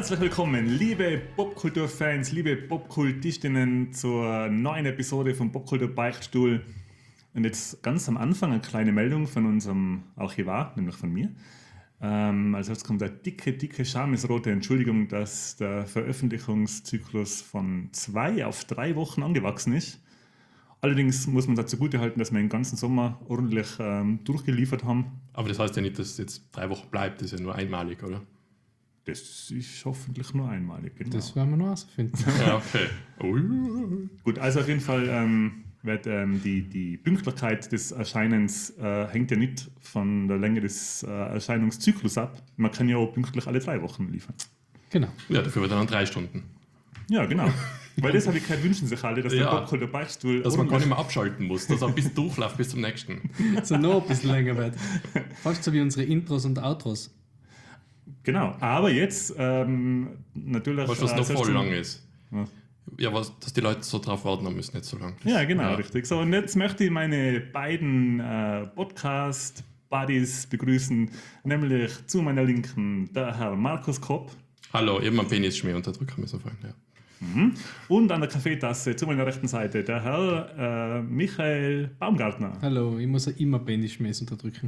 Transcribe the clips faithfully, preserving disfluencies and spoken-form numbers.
Herzlich willkommen, liebe Popkulturfans, liebe Popkultistinnen zur neuen Episode vom Popkultur Beichtstuhl. Und jetzt ganz am Anfang eine kleine Meldung von unserem Archivar, nämlich von mir. Ähm, also jetzt kommt eine dicke, dicke schamesrote Entschuldigung, dass der Veröffentlichungszyklus von zwei auf drei Wochen angewachsen ist. Allerdings muss man dazu zugutehalten, dass wir den ganzen Sommer ordentlich ähm, durchgeliefert haben. Aber das heißt ja nicht, dass es jetzt drei Wochen bleibt, das ist ja nur einmalig, oder? Das ist hoffentlich nur einmalig, genau. Das werden wir noch herausfinden. Ja, okay. Ui. Gut, also auf jeden Fall ähm, wird ähm, die, die Pünktlichkeit des Erscheinens äh, hängt ja nicht von der Länge des äh, Erscheinungszyklus ab. Man kann ja auch pünktlich alle drei Wochen liefern. Genau. Ja, dafür wird dann drei Stunden. Ja, genau. Weil das habe ich gehört, wünschen sich alle, dass Ja. der Popkultur Beichtstuhl Dass man gar nicht mehr abschalten muss, dass er bis durchläuft bis zum nächsten. So noch ein bisschen länger wird. Fast so wie unsere Intros und Outros. Genau, aber jetzt ähm, natürlich... Weißt du, was äh, noch selbst voll schon- lang ist? Was? Ja, was, dass die Leute so drauf warten haben müssen, nicht so lang. Ja, genau, Ja. richtig. So, und jetzt möchte ich meine beiden äh, Podcast-Buddies begrüßen, nämlich zu meiner Linken der Herr Markus Kopp Hallo, ich habe meinen Penisschmäh unterdrücken müssen vorhin. Ja. und an der Kaffeetasse zu meiner rechten Seite der Herr äh, Michael Baumgartner. Hallo, ich muss ja immer Penisschmäß unterdrücken.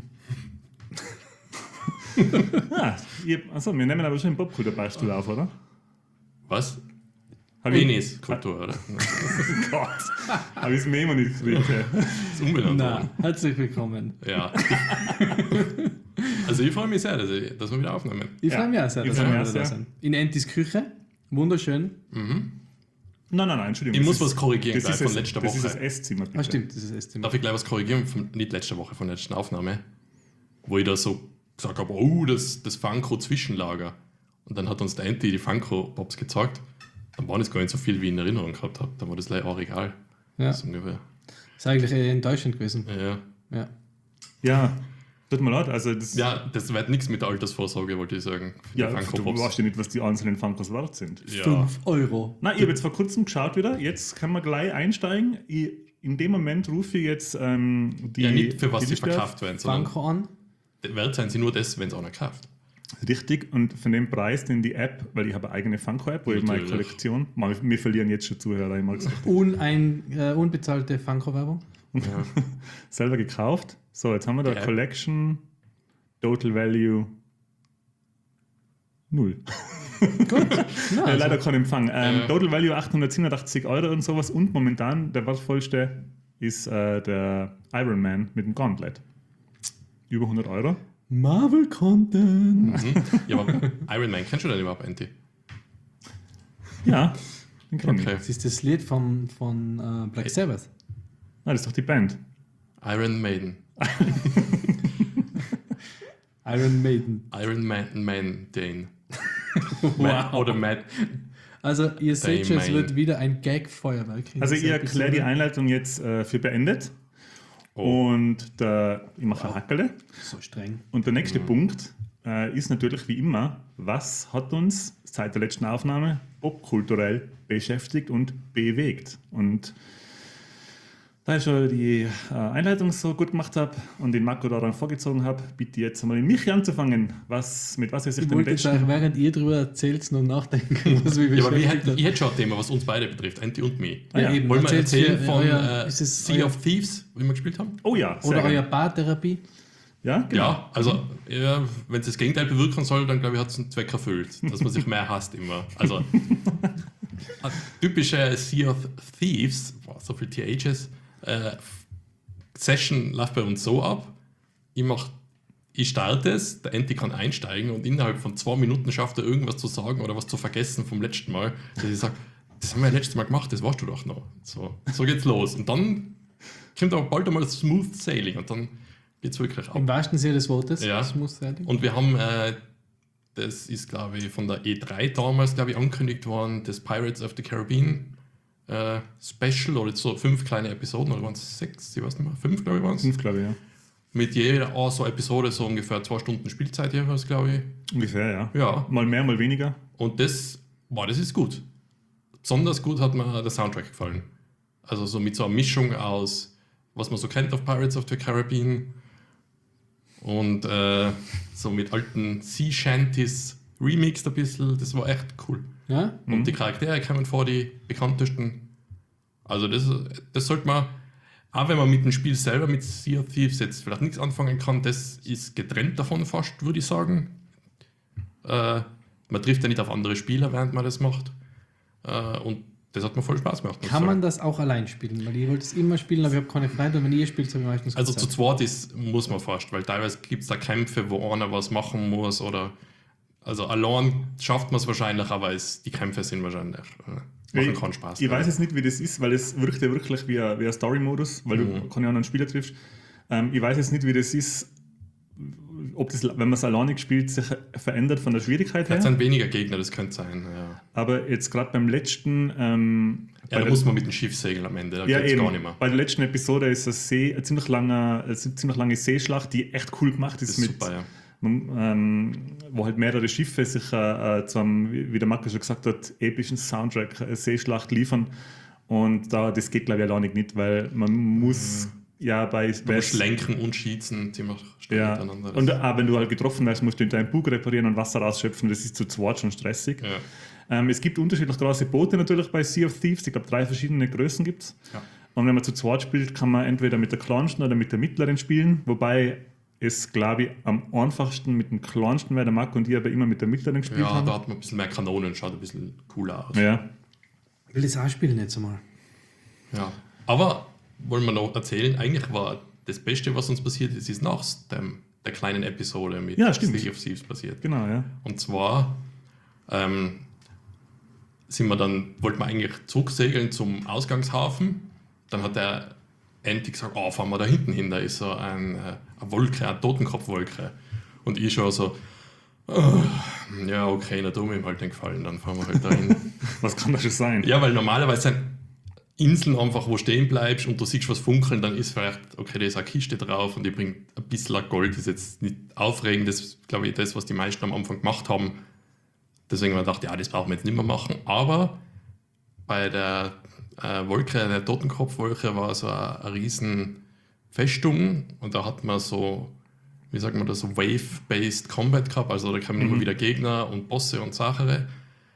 Ah, ihr, also, wir nehmen aber schon einen Popkultur-Beichtstuhl auf, oder? Was? Hab ich- Peniskultur, oder? Oh Gott, habe ich es mir immer nicht gekriegt. ey. Das ist umbenannt Na, worden. herzlich willkommen. Ja. Also ich freue mich sehr, dass, ich, dass wir wieder aufnehmen. Ich Ja, freue mich auch sehr, ich dass freu wir mich wieder auch da sehr. sind. In Entis Küche. Wunderschön. Nein, nein, nein, Entschuldigung. Ich das muss was korrigieren das gleich ist von das, letzter Das ist Woche. das Esszimmer, bitte. Ah, stimmt, das ist das Esszimmer. Darf ich gleich was korrigieren? Von, nicht letzte Woche, von der letzten Aufnahme. Wo ich da so gesagt habe, oh, das, das Funko-Zwischenlager. Und dann hat uns der Anti die Funko-Pops gezeigt. Dann waren es gar nicht so viel, wie ich in Erinnerung gehabt habe. Dann war das gleich auch egal. Ja. Das ist ungefähr. ist eigentlich eher enttäuschend gewesen. Ja. Ja. Ja, tut mir leid, also das... ja, das wird nichts mit der Altersvorsorge, wollte ich sagen. für die Ja, du Funko-Pops. weißt ja nicht, was die einzelnen Funkos wert sind. Ja. fünf Euro. Nein, ich habe jetzt vor kurzem geschaut wieder, jetzt können wir gleich einsteigen. Ich, in dem Moment rufe ich jetzt ähm, die... ja, nicht für was die sie Liste auf. verkauft werden, sondern Banko an. wert sein sie nur das, wenn es einer kauft. Richtig, und von dem Preis, den die App, weil ich habe eine eigene Funko-App, wo ich meine Natürlich. Kollektion... Mal, wir verlieren jetzt schon Zuhörer, ich mal gesagt. Unein, äh, unbezahlte Funko-Werbung. Ja. Selber gekauft. So, jetzt haben wir da Die App. Collection, Total Value null. Gut. Ja, Ja, also, leider kein Empfang. Ähm, Ja. Total Value achthundertsiebenundachtzig Euro und sowas. Und momentan der wertvollste ist äh, der Iron Man mit dem Gauntlet. Über hundert Euro. Marvel-Content. Mhm. Ja, aber Iron Man, kennst du den überhaupt, Anti? Ja, den kenn ich. Okay. Das ist das Lied von, von äh, Black Sabbath. Ah, das ist doch die Band. Iron Maiden. Iron Maiden. Iron Man, Man Dane. Wow. Oder Matt. Also ihr seht schon, es Main. wird wieder ein Gag-Feuerwerk. in Also dieser ich erkläre die Episode. Einleitung jetzt äh, für beendet. Oh. Und der, ich mache ein Hackerle. So streng. Und der nächste Punkt äh, ist natürlich wie immer, was hat uns seit der letzten Aufnahme popkulturell beschäftigt und bewegt? Und da ich schon die äh, Einleitung so gut gemacht habe und den Marco daran vorgezogen habe, bitte jetzt einmal in mich anzufangen, was, mit was er sich Ich den wollte jetzt letzten... auch, während ihr drüber erzählt, noch nachdenken, was mich Ja, aber wir beschäftigt hätten, hat. ich hätte schon ein Thema, was uns beide betrifft, Anti und mich. Ah, ja. eben, Wollen wir erzählt's erzählen für von euer- äh, ist es Sea euer- of Thieves, wie wir gespielt haben? Oh ja, sehr Oder gerne. euer Bartherapie? Ja, genau. Ja, also ja, wenn es das Gegenteil bewirken soll, dann glaube ich, hat es einen Zweck erfüllt, dass man sich mehr hasst immer. Also eine typische Sea of Thieves, boah, so viel T Hs, äh, Session läuft bei uns so ab, ich mach, ich starte es, der Anti kann einsteigen und innerhalb von zwei Minuten schafft er irgendwas zu sagen oder was zu vergessen vom letzten Mal, dass ich sage, das haben wir ja letztes Mal gemacht, das warst du doch noch. So, so geht's los. Und dann kommt aber bald einmal Smooth Sailing und dann geht's wirklich ab. Im wahrsten Sinne des Wortes. Ja. Das muss sein. Und wir haben, äh, das ist glaube ich von der E drei damals, glaube ich, angekündigt worden, das Pirates of the Caribbean äh, Special oder so fünf kleine Episoden, oder waren es sechs, ich weiß nicht mehr, fünf glaube ich waren es. Fünf, glaube ich, ja. Mit jeder oh, so Episode so ungefähr zwei Stunden Spielzeit jeweils, glaube ich. Ungefähr, ja. Ja, Mal mehr, mal weniger. und das, boah, das ist gut. Besonders gut hat mir der Soundtrack gefallen. Also so mit so einer Mischung aus, was man so kennt auf Pirates of the Caribbean und äh, so mit alten Sea Shanties remixed ein bisschen, das war echt cool. Ja? Und Mhm. die Charaktere kamen vor, die bekanntesten. Also das, das sollte man, auch wenn man mit dem Spiel selber, mit Sea of Thieves jetzt vielleicht nichts anfangen kann, das ist getrennt davon fast, würde ich sagen. Äh, man trifft ja nicht auf andere Spieler, während man das macht. Äh, und das hat mir voll Spaß gemacht. muss ich Kann man sagen. das auch allein spielen? Weil ich wollte es immer spielen, aber ich habe keine Freunde und wenn ihr spielt, habe ich meistens Also keine zu Zeit. zweit ist, muss man fast, weil teilweise gibt es da Kämpfe, wo einer was machen muss oder also allein schafft man es wahrscheinlich, aber es, die Kämpfe sind wahrscheinlich äh, machen Ich- keinen Spaß. Ich weiß jetzt nicht, wie das ist, weil es wirkt ja wirklich wie ein, wie ein Story-Modus, weil Mhm. du keine anderen Spieler triffst. Ähm, ich weiß jetzt nicht, wie das ist, ob das, wenn man es alleine spielt, sich verändert von der Schwierigkeit Jetzt her. sind weniger Gegner, das könnte sein. Ja, Aber jetzt gerade beim letzten, ähm, ja bei da der- muss man mit dem Schiff segeln am Ende, da ja, geht es eben. gar nicht mehr. Bei der letzten Episode ist eine, See, eine, ziemlich lange, eine ziemlich lange Seeschlacht, die echt cool gemacht ist, Das ist mit, super, ja. ähm, wo halt mehrere Schiffe sich äh, äh, zu einem, wie der Markus schon gesagt hat, epischen Soundtrack, äh, Seeschlacht liefern. Und da, das geht, glaube ich, alleine nicht, weil man muss ja bei... Du musst lenken und schießen ziemlich schnell ja, miteinander. und auch wenn du halt getroffen wirst, musst du deinen Bug reparieren und Wasser rausschöpfen. Das ist zu zweit schon stressig. ja. Ähm, es gibt unterschiedlich große Boote natürlich bei Sea of Thieves. Ich glaube, drei verschiedene Größen gibt es. Ja. Und wenn man zu zweit spielt, kann man entweder mit der kleinsten oder mit der mittleren spielen. Wobei es, glaube ich, am einfachsten mit dem kleinsten wäre. Der Marco und ich aber immer mit der mittleren gespielt Ja, haben. da hat man ein bisschen mehr Kanonen, schaut ein bisschen cooler aus. Ja. Ich will das auch spielen jetzt einmal. Ja. Aber wollen wir noch erzählen, eigentlich war das Beste, was uns passiert ist, ist nach dem, der kleinen Episode mit Ja, stimmt. Sea of Thieves passiert. Genau, ja. Und zwar ähm, sind wir dann, wollten wir eigentlich zurücksegeln zum Ausgangshafen. Dann hat der Andy gesagt, oh, fahren wir da hinten hin, da ist so ein, äh, eine Wolke, eine Totenkopfwolke. Und ich schon so, oh, ja, okay, na, du mir halt den gefallen, dann fahren wir halt dahin. Was kann das schon sein? Ja, weil normalerweise sind Inseln einfach, wo du stehen bleibst und du siehst was funkeln, dann ist vielleicht, okay, da ist eine Kiste drauf und die bringt ein bisschen Gold, das ist jetzt nicht aufregend, das ist, glaube ich, das, was die meisten am Anfang gemacht haben. Deswegen haben wir gedacht, ja, das brauchen wir jetzt nicht mehr machen, aber bei der äh, Wolke, der Totenkopfwolke war so eine, eine riesen Festung und da hat man so, wie sagt man das, so Wave-Based Combat gehabt, also da kamen immer wieder Gegner und Bosse und Sachen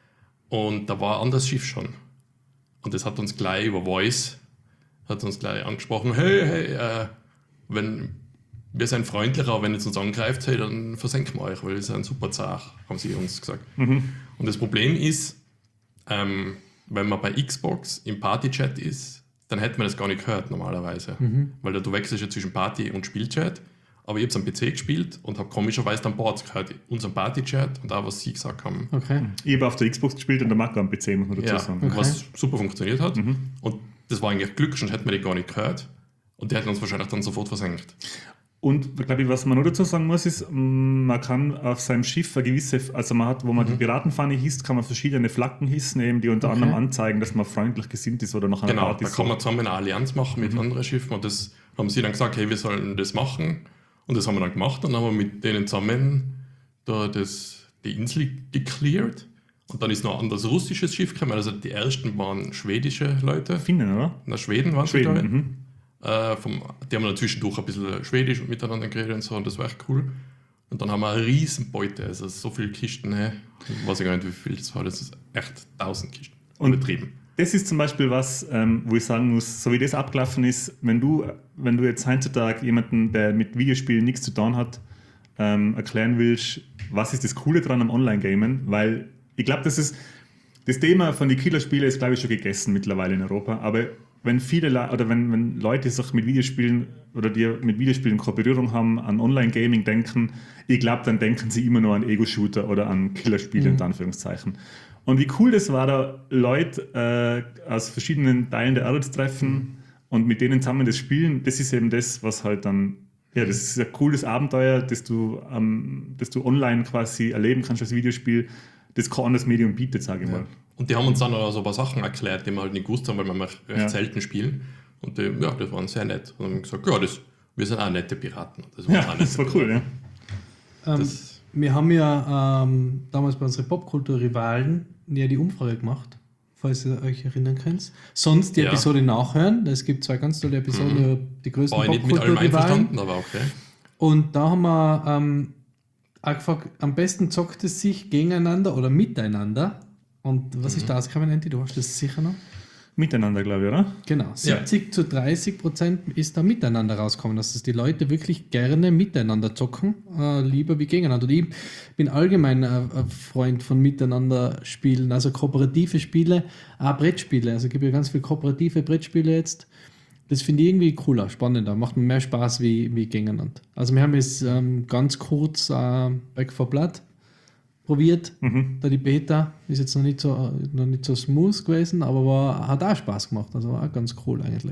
und da war ein anderes Schiff schon. Und das hat uns gleich über Voice, hat uns gleich angesprochen, hey, hey, äh, wenn, wir sind freundlicher, aber wenn ihr uns angreift, hey, dann versenken wir euch, weil ihr seid super zart, haben sie uns gesagt. Mhm. Und das Problem ist, ähm, wenn man bei Xbox im Party-Chat ist, dann hätte man das gar nicht gehört normalerweise. Weil da, du wechselst ja zwischen Party und Spielchat. Aber ich habe es am P C gespielt und habe komischerweise dann Boards gehört, unseren Party-Chat und auch was sie gesagt haben. Okay. Ich habe auf der Xbox gespielt und der Marco am P C, muss man dazu Ja, sagen. Okay. was super funktioniert hat. Mhm. Und das war eigentlich Glück, sonst hätten wir die gar nicht gehört. Und die hätten uns wahrscheinlich dann sofort versenkt. Und glaube ich, was man noch dazu sagen muss, ist, mh, man kann auf seinem Schiff eine gewisse, also man hat, wo man die Piratenfahne hisst, kann man verschiedene Flaggen hissen, eben, die unter Okay. anderem anzeigen, dass man freundlich gesinnt ist oder nach einer Genau, Party da so. kann man zusammen eine Allianz machen mit anderen Schiffen und das haben sie dann gesagt, hey, wir sollen das machen und das haben wir dann gemacht und dann haben wir mit denen zusammen da das, die Insel gecleared und dann ist noch ein anderes russisches Schiff gekommen, also die ersten waren schwedische Leute, Finnen, oder? nach Schweden waren sie, Schweden. glaube ich. Mhm. Äh, vom, die haben dann zwischendurch ein bisschen Schwedisch miteinander geredet und so und das war echt cool. Und dann haben wir eine riesen Beute, also so viele Kisten, ne? Ich weiß gar nicht, wie viel das war, das ist echt tausend Kisten. Und- Übertrieben. Das ist zum Beispiel was, ähm, wo ich sagen muss, so wie das abgelaufen ist, wenn du, wenn du jetzt heutzutage jemanden, der mit Videospielen nichts zu tun hat, ähm, erklären willst, was ist das Coole dran am Online-Gamen, weil ich glaube, das ist das Thema von den Killerspielen ist, glaube ich, schon gegessen mittlerweile in Europa, aber wenn viele Le oder wenn, wenn Leute sich mit Videospielen oder die mit Videospielen keine Berührung haben, an Online-Gaming denken, ich glaube, dann denken sie immer nur an Ego-Shooter oder an Killerspiele, Mhm. in Anführungszeichen. Und wie cool das war, da Leute äh, aus verschiedenen Teilen der Erde zu treffen und mit denen zusammen das Spielen, das ist eben das, was halt dann, ja, das ist ein cooles Abenteuer, das du, ähm, das du online quasi erleben kannst als Videospiel, das kein anderes Medium bietet, sage ich mal. Und die haben uns dann auch so ein paar Sachen erklärt, die wir halt nicht gewusst haben, weil wir mal recht Ja. selten spielen. Und die, ja, das waren sehr nett. Und haben gesagt, ja, das, wir sind auch nette Piraten. Das, waren Ja, auch nette das war cool, ja. Ähm, Das- wir haben ja ähm, damals bei unseren Popkultur-Rivalen ja die Umfrage gemacht, falls ihr euch erinnern könnt. Sonst die Ja. Episode nachhören. Es gibt zwei ganz tolle Episoden Mhm. über die größten War ich nicht mit allem Popkultur-Rivalen. einverstanden, aber okay. Und da haben wir ähm, auch gefragt, am besten zockt es sich gegeneinander oder miteinander. Und was Mhm. ist da ausgekommen, Andy? Du hast das sicher noch? Miteinander, glaube ich, oder? Genau, siebzig zu dreißig Prozent ist da miteinander rausgekommen, dass es die Leute wirklich gerne miteinander zocken, äh, lieber wie gegeneinander. Und ich bin allgemein ein, ein Freund von miteinander spielen, also kooperative Spiele, auch Brettspiele. Also es gibt ja ganz viele kooperative Brettspiele jetzt. Das finde ich irgendwie cooler, spannender, macht mir mehr Spaß wie, wie gegeneinander. Also wir haben jetzt ähm, ganz kurz äh, Back four Blood probiert, Mhm. da die Beta ist jetzt noch nicht so, noch nicht so smooth gewesen, aber war, hat auch Spaß gemacht, also war auch ganz cool eigentlich.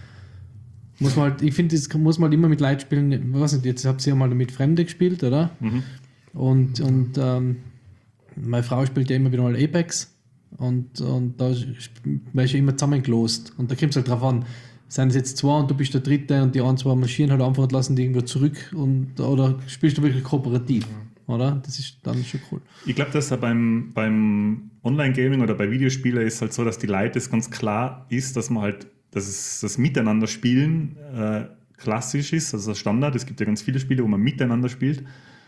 Muss man halt, ich finde, das muss man halt immer mit Leuten spielen, ich weiß nicht, jetzt habt ihr ja mal mit Fremde gespielt, oder? Mhm. Und, und ähm, meine Frau spielt ja immer wieder mal Apex und, und da wärst du immer zusammengelost und da kommt es halt drauf an, sind es jetzt zwei und du bist der Dritte und die anderen zwei marschieren halt einfach und lassen die irgendwo zurück und, oder spielst du wirklich kooperativ, oder? Das ist dann schon cool. Ich glaube, dass ja beim, beim Online-Gaming oder bei Videospielen ist halt so, dass die Leute es ganz klar ist, dass man halt, dass es das Miteinander-Spielen äh, klassisch ist, also Standard. Es gibt ja ganz viele Spiele, wo man miteinander spielt.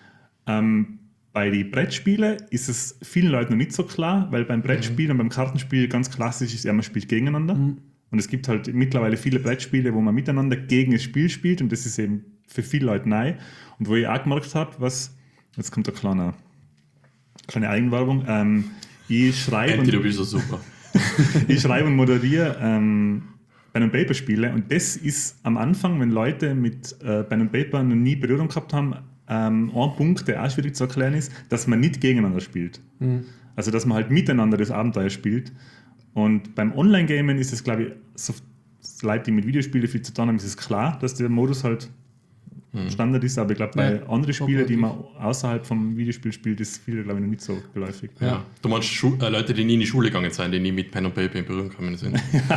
Ähm, bei den Brettspielen ist es vielen Leuten noch nicht so klar, weil beim Brettspiel und beim Kartenspiel ganz klassisch ist, ja, man spielt gegeneinander. Mhm. Und es gibt halt mittlerweile viele Brettspiele, wo man miteinander gegen das Spiel spielt und das ist eben für viele Leute neu. Und wo ich auch gemerkt habe, was, jetzt kommt eine kleine, kleine Eigenwerbung, ähm, ich schreibe Andy, du und, bist so super. ich schreibe und moderiere ähm, Pen and Paper Spiele und das ist am Anfang, wenn Leute mit äh, Pen and Paper noch nie Berührung gehabt haben, ähm, ein Punkt, der auch schwierig zu erklären ist, dass man nicht gegeneinander spielt. Mhm. Also dass man halt miteinander das Abenteuer spielt. Und beim Online-Gamen ist es, glaube ich, so Leute, die mit Videospielen viel zu tun haben, ist es klar, dass der Modus halt Standard ist, aber ich glaube, bei Ja, anderen Spielen, die kooperativ. man außerhalb vom Videospiel spielt, ist viele, glaube ich, noch nicht so geläufig. Ja. Ja. Du meinst Schu äh, Leute, die nie in die Schule gegangen sind, die nie mit Pen und Paper in Berührung gekommen sind.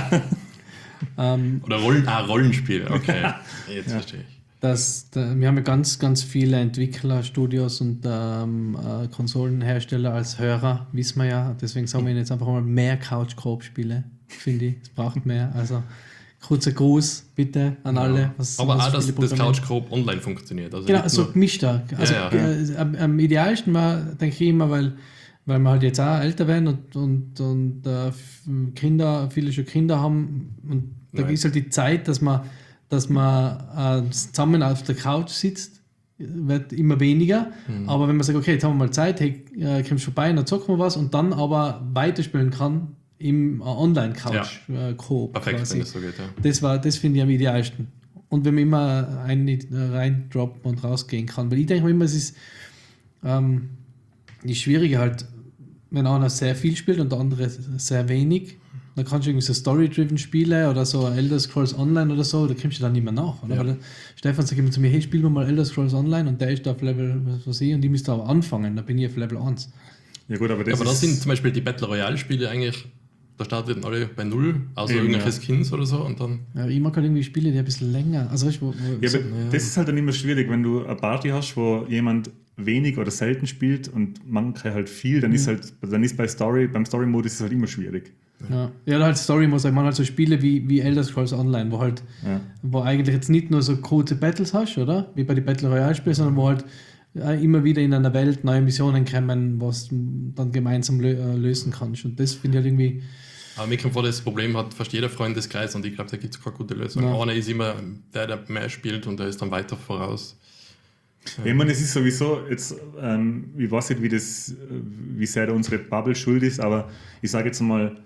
Ähm, Oder Rollen, ah, Rollenspiele, okay. Jetzt verstehe ich. Das, da, wir haben ja ganz, ganz viele Entwickler, Studios und ähm, äh, Konsolenhersteller als Hörer, wissen wir ja. Deswegen sagen wir Ihnen jetzt einfach mal mehr Couch-Koop-Spiele, finde ich. Es braucht mehr. Also kurzer Gruß bitte an alle. Was, Aber was auch, dass viele das Programme- Couch Coop online funktioniert. Also Genau, nicht so nur- gemischter. Also Ja, ja. äh, am, am idealsten war, denke ich immer, weil, weil wir halt jetzt auch älter werden und, und, und äh, f- Kinder, viele schon Kinder haben und da Nein. ist halt die Zeit, dass man, dass man äh, zusammen auf der Couch sitzt, wird immer weniger. Mhm. Aber wenn man sagt, okay, jetzt haben wir mal Zeit, hey, äh, kommst vorbei, dann zocken wir was und dann aber weiterspielen kann im äh, Online-Couch-Coop. Perfekt, wenn das so geht, ja. Das, war, das finde ich am idealsten. Und wenn man immer rein, reindroppen und rausgehen kann. Weil ich denke mir immer, es ist ähm, die Schwierige halt, wenn einer sehr viel spielt und der andere sehr wenig, dann kannst du irgendwie so Story-driven Spiele oder so Elder Scrolls Online oder so, da kommst du dann nicht mehr nach. Oder? Ja. Weil der Stefan sagt immer zu mir, hey, spielen wir mal Elder Scrolls Online und der ist da auf Level, was weiß ich, und die müsste aber anfangen, da bin ich auf Level eins. Ja gut, aber das Ja, aber das ist, sind zum Beispiel die Battle Royale-Spiele eigentlich, da starten alle bei Null, außer Eben, irgendwelche ja. Skins oder so und dann. Ja, ich mag halt irgendwie Spiele, die ein bisschen länger, also weißt du, wo, wo, ja, so, aber ja. das ist halt dann immer schwierig, wenn du eine Party hast, wo jemand wenig oder selten spielt und manche halt viel, dann ist halt, dann ist bei Story, beim Story-Modus ist es halt immer schwierig. Ja, ja, halt Story muss ich man halt so Spiele wie, wie Elder Scrolls Online, wo halt, Ja. wo eigentlich jetzt nicht nur so kurze Battles hast, oder? Wie bei den Battle Royale Spielen, sondern wo halt äh, immer wieder in einer Welt neue Missionen kommen, was du dann gemeinsam lö äh, lösen kannst. Und das finde ich halt irgendwie. Aber mir kommt vor, das Problem hat fast jeder Freundeskreis und ich glaube, da gibt es keine gute Lösung. Ja. Einer ist immer der, der mehr spielt und der ist dann weiter voraus. Ja, ich meine, es ist sowieso jetzt, ähm, ich weiß nicht, wie, das, äh, wie sehr da unsere Bubble schuld ist, aber ich sage jetzt mal,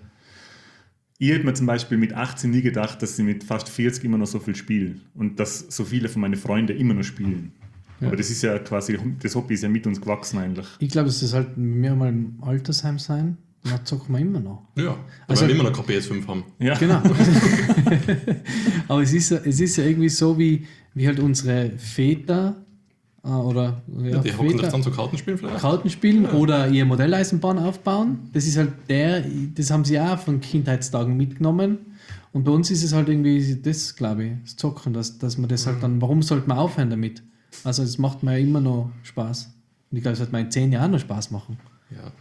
ich hätte mir zum Beispiel mit achtzehn nie gedacht, dass ich mit fast vierzig immer noch so viel spiele und dass so viele von meinen Freunden immer noch spielen. Ja. Aber das ist ja quasi, das Hobby ist ja mit uns gewachsen eigentlich. Ich glaube, es ist halt mehr mal im Altersheim sein, da zocken wir immer noch. Ja, weil Also- wir immer noch kein P S fünf haben. Ja, Genau. Aber es ist, ja- es ist ja irgendwie so, wie, wie halt unsere Väter äh, oder ja, Ja, die hocken Väter, das dann zu Kartenspielen vielleicht. Karten spielen oder ihr Modelleisenbahn aufbauen. Das ist halt der, das haben sie auch von Kindheitstagen mitgenommen. Und bei uns ist es halt irgendwie das, glaube ich, das Zocken, dass, dass man das halt dann, warum sollte man aufhören damit? Also es macht mir ja immer noch Spaß. Und ich glaube, es wird mir in zehn Jahren noch Spaß machen. Ja.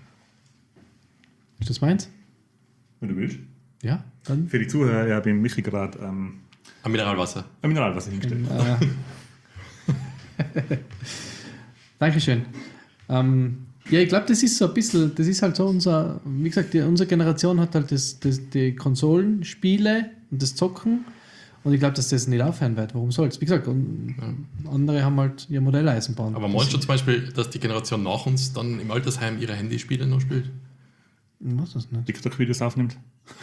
Ist das meins? wenn du willst. Ja, dann. Für die Zuhörer, ich habe im Michi gerade ähm, Ein Mineralwasser. ein Mineralwasser hingestellt. Äh, Dankeschön. Ähm, ja, ich glaube, das ist so ein bisschen, das ist halt so unser, wie gesagt, die, unsere Generation hat halt das, das, die Konsolenspiele und das Zocken und ich glaube, dass das nicht aufhören wird. Warum soll es? Wie gesagt, und andere haben halt ihr Modelleisenbahn. Aber meinst du zum Beispiel, dass die Generation nach uns dann im Altersheim ihre Handyspiele noch spielt? Ich weiß das nicht. TikTok-Videos aufnimmt.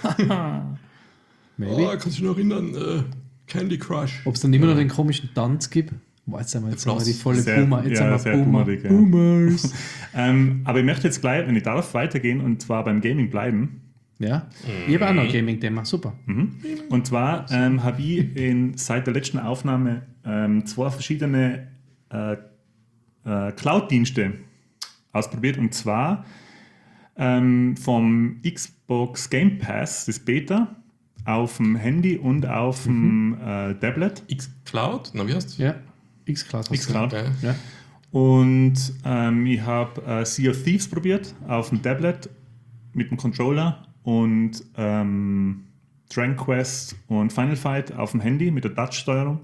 Maybe. Oh, kannst du dich noch erinnern? Äh, Candy Crush. Ob es dann immer noch den komischen Tanz gibt? Boah, jetzt sind wir, jetzt sind wir die volle Sehr- Boomer. Jetzt ja, sind sehr wir Boomer. boomerig, ja. Boomers. Ähm, aber ich möchte jetzt gleich, wenn ich darf, weitergehen und zwar beim Gaming bleiben. Ja, ich habe auch noch ein Gaming-Thema. Super. Mhm. Und zwar ähm, habe ich in, seit der letzten Aufnahme ähm, zwei verschiedene äh, äh, Cloud-Dienste ausprobiert. Und zwar ähm, vom Xbox Game Pass, das Beta, auf dem Handy und auf dem äh, Tablet. X-Cloud? Na, wie heißt Ja, X-Cloud. hast du X-Cloud. Okay. gesagt. Ja. Und ähm, ich habe äh, Sea of Thieves probiert auf dem Tablet mit dem Controller und ähm, Dragon Quest und Final Fight auf dem Handy mit der Touch-Steuerung.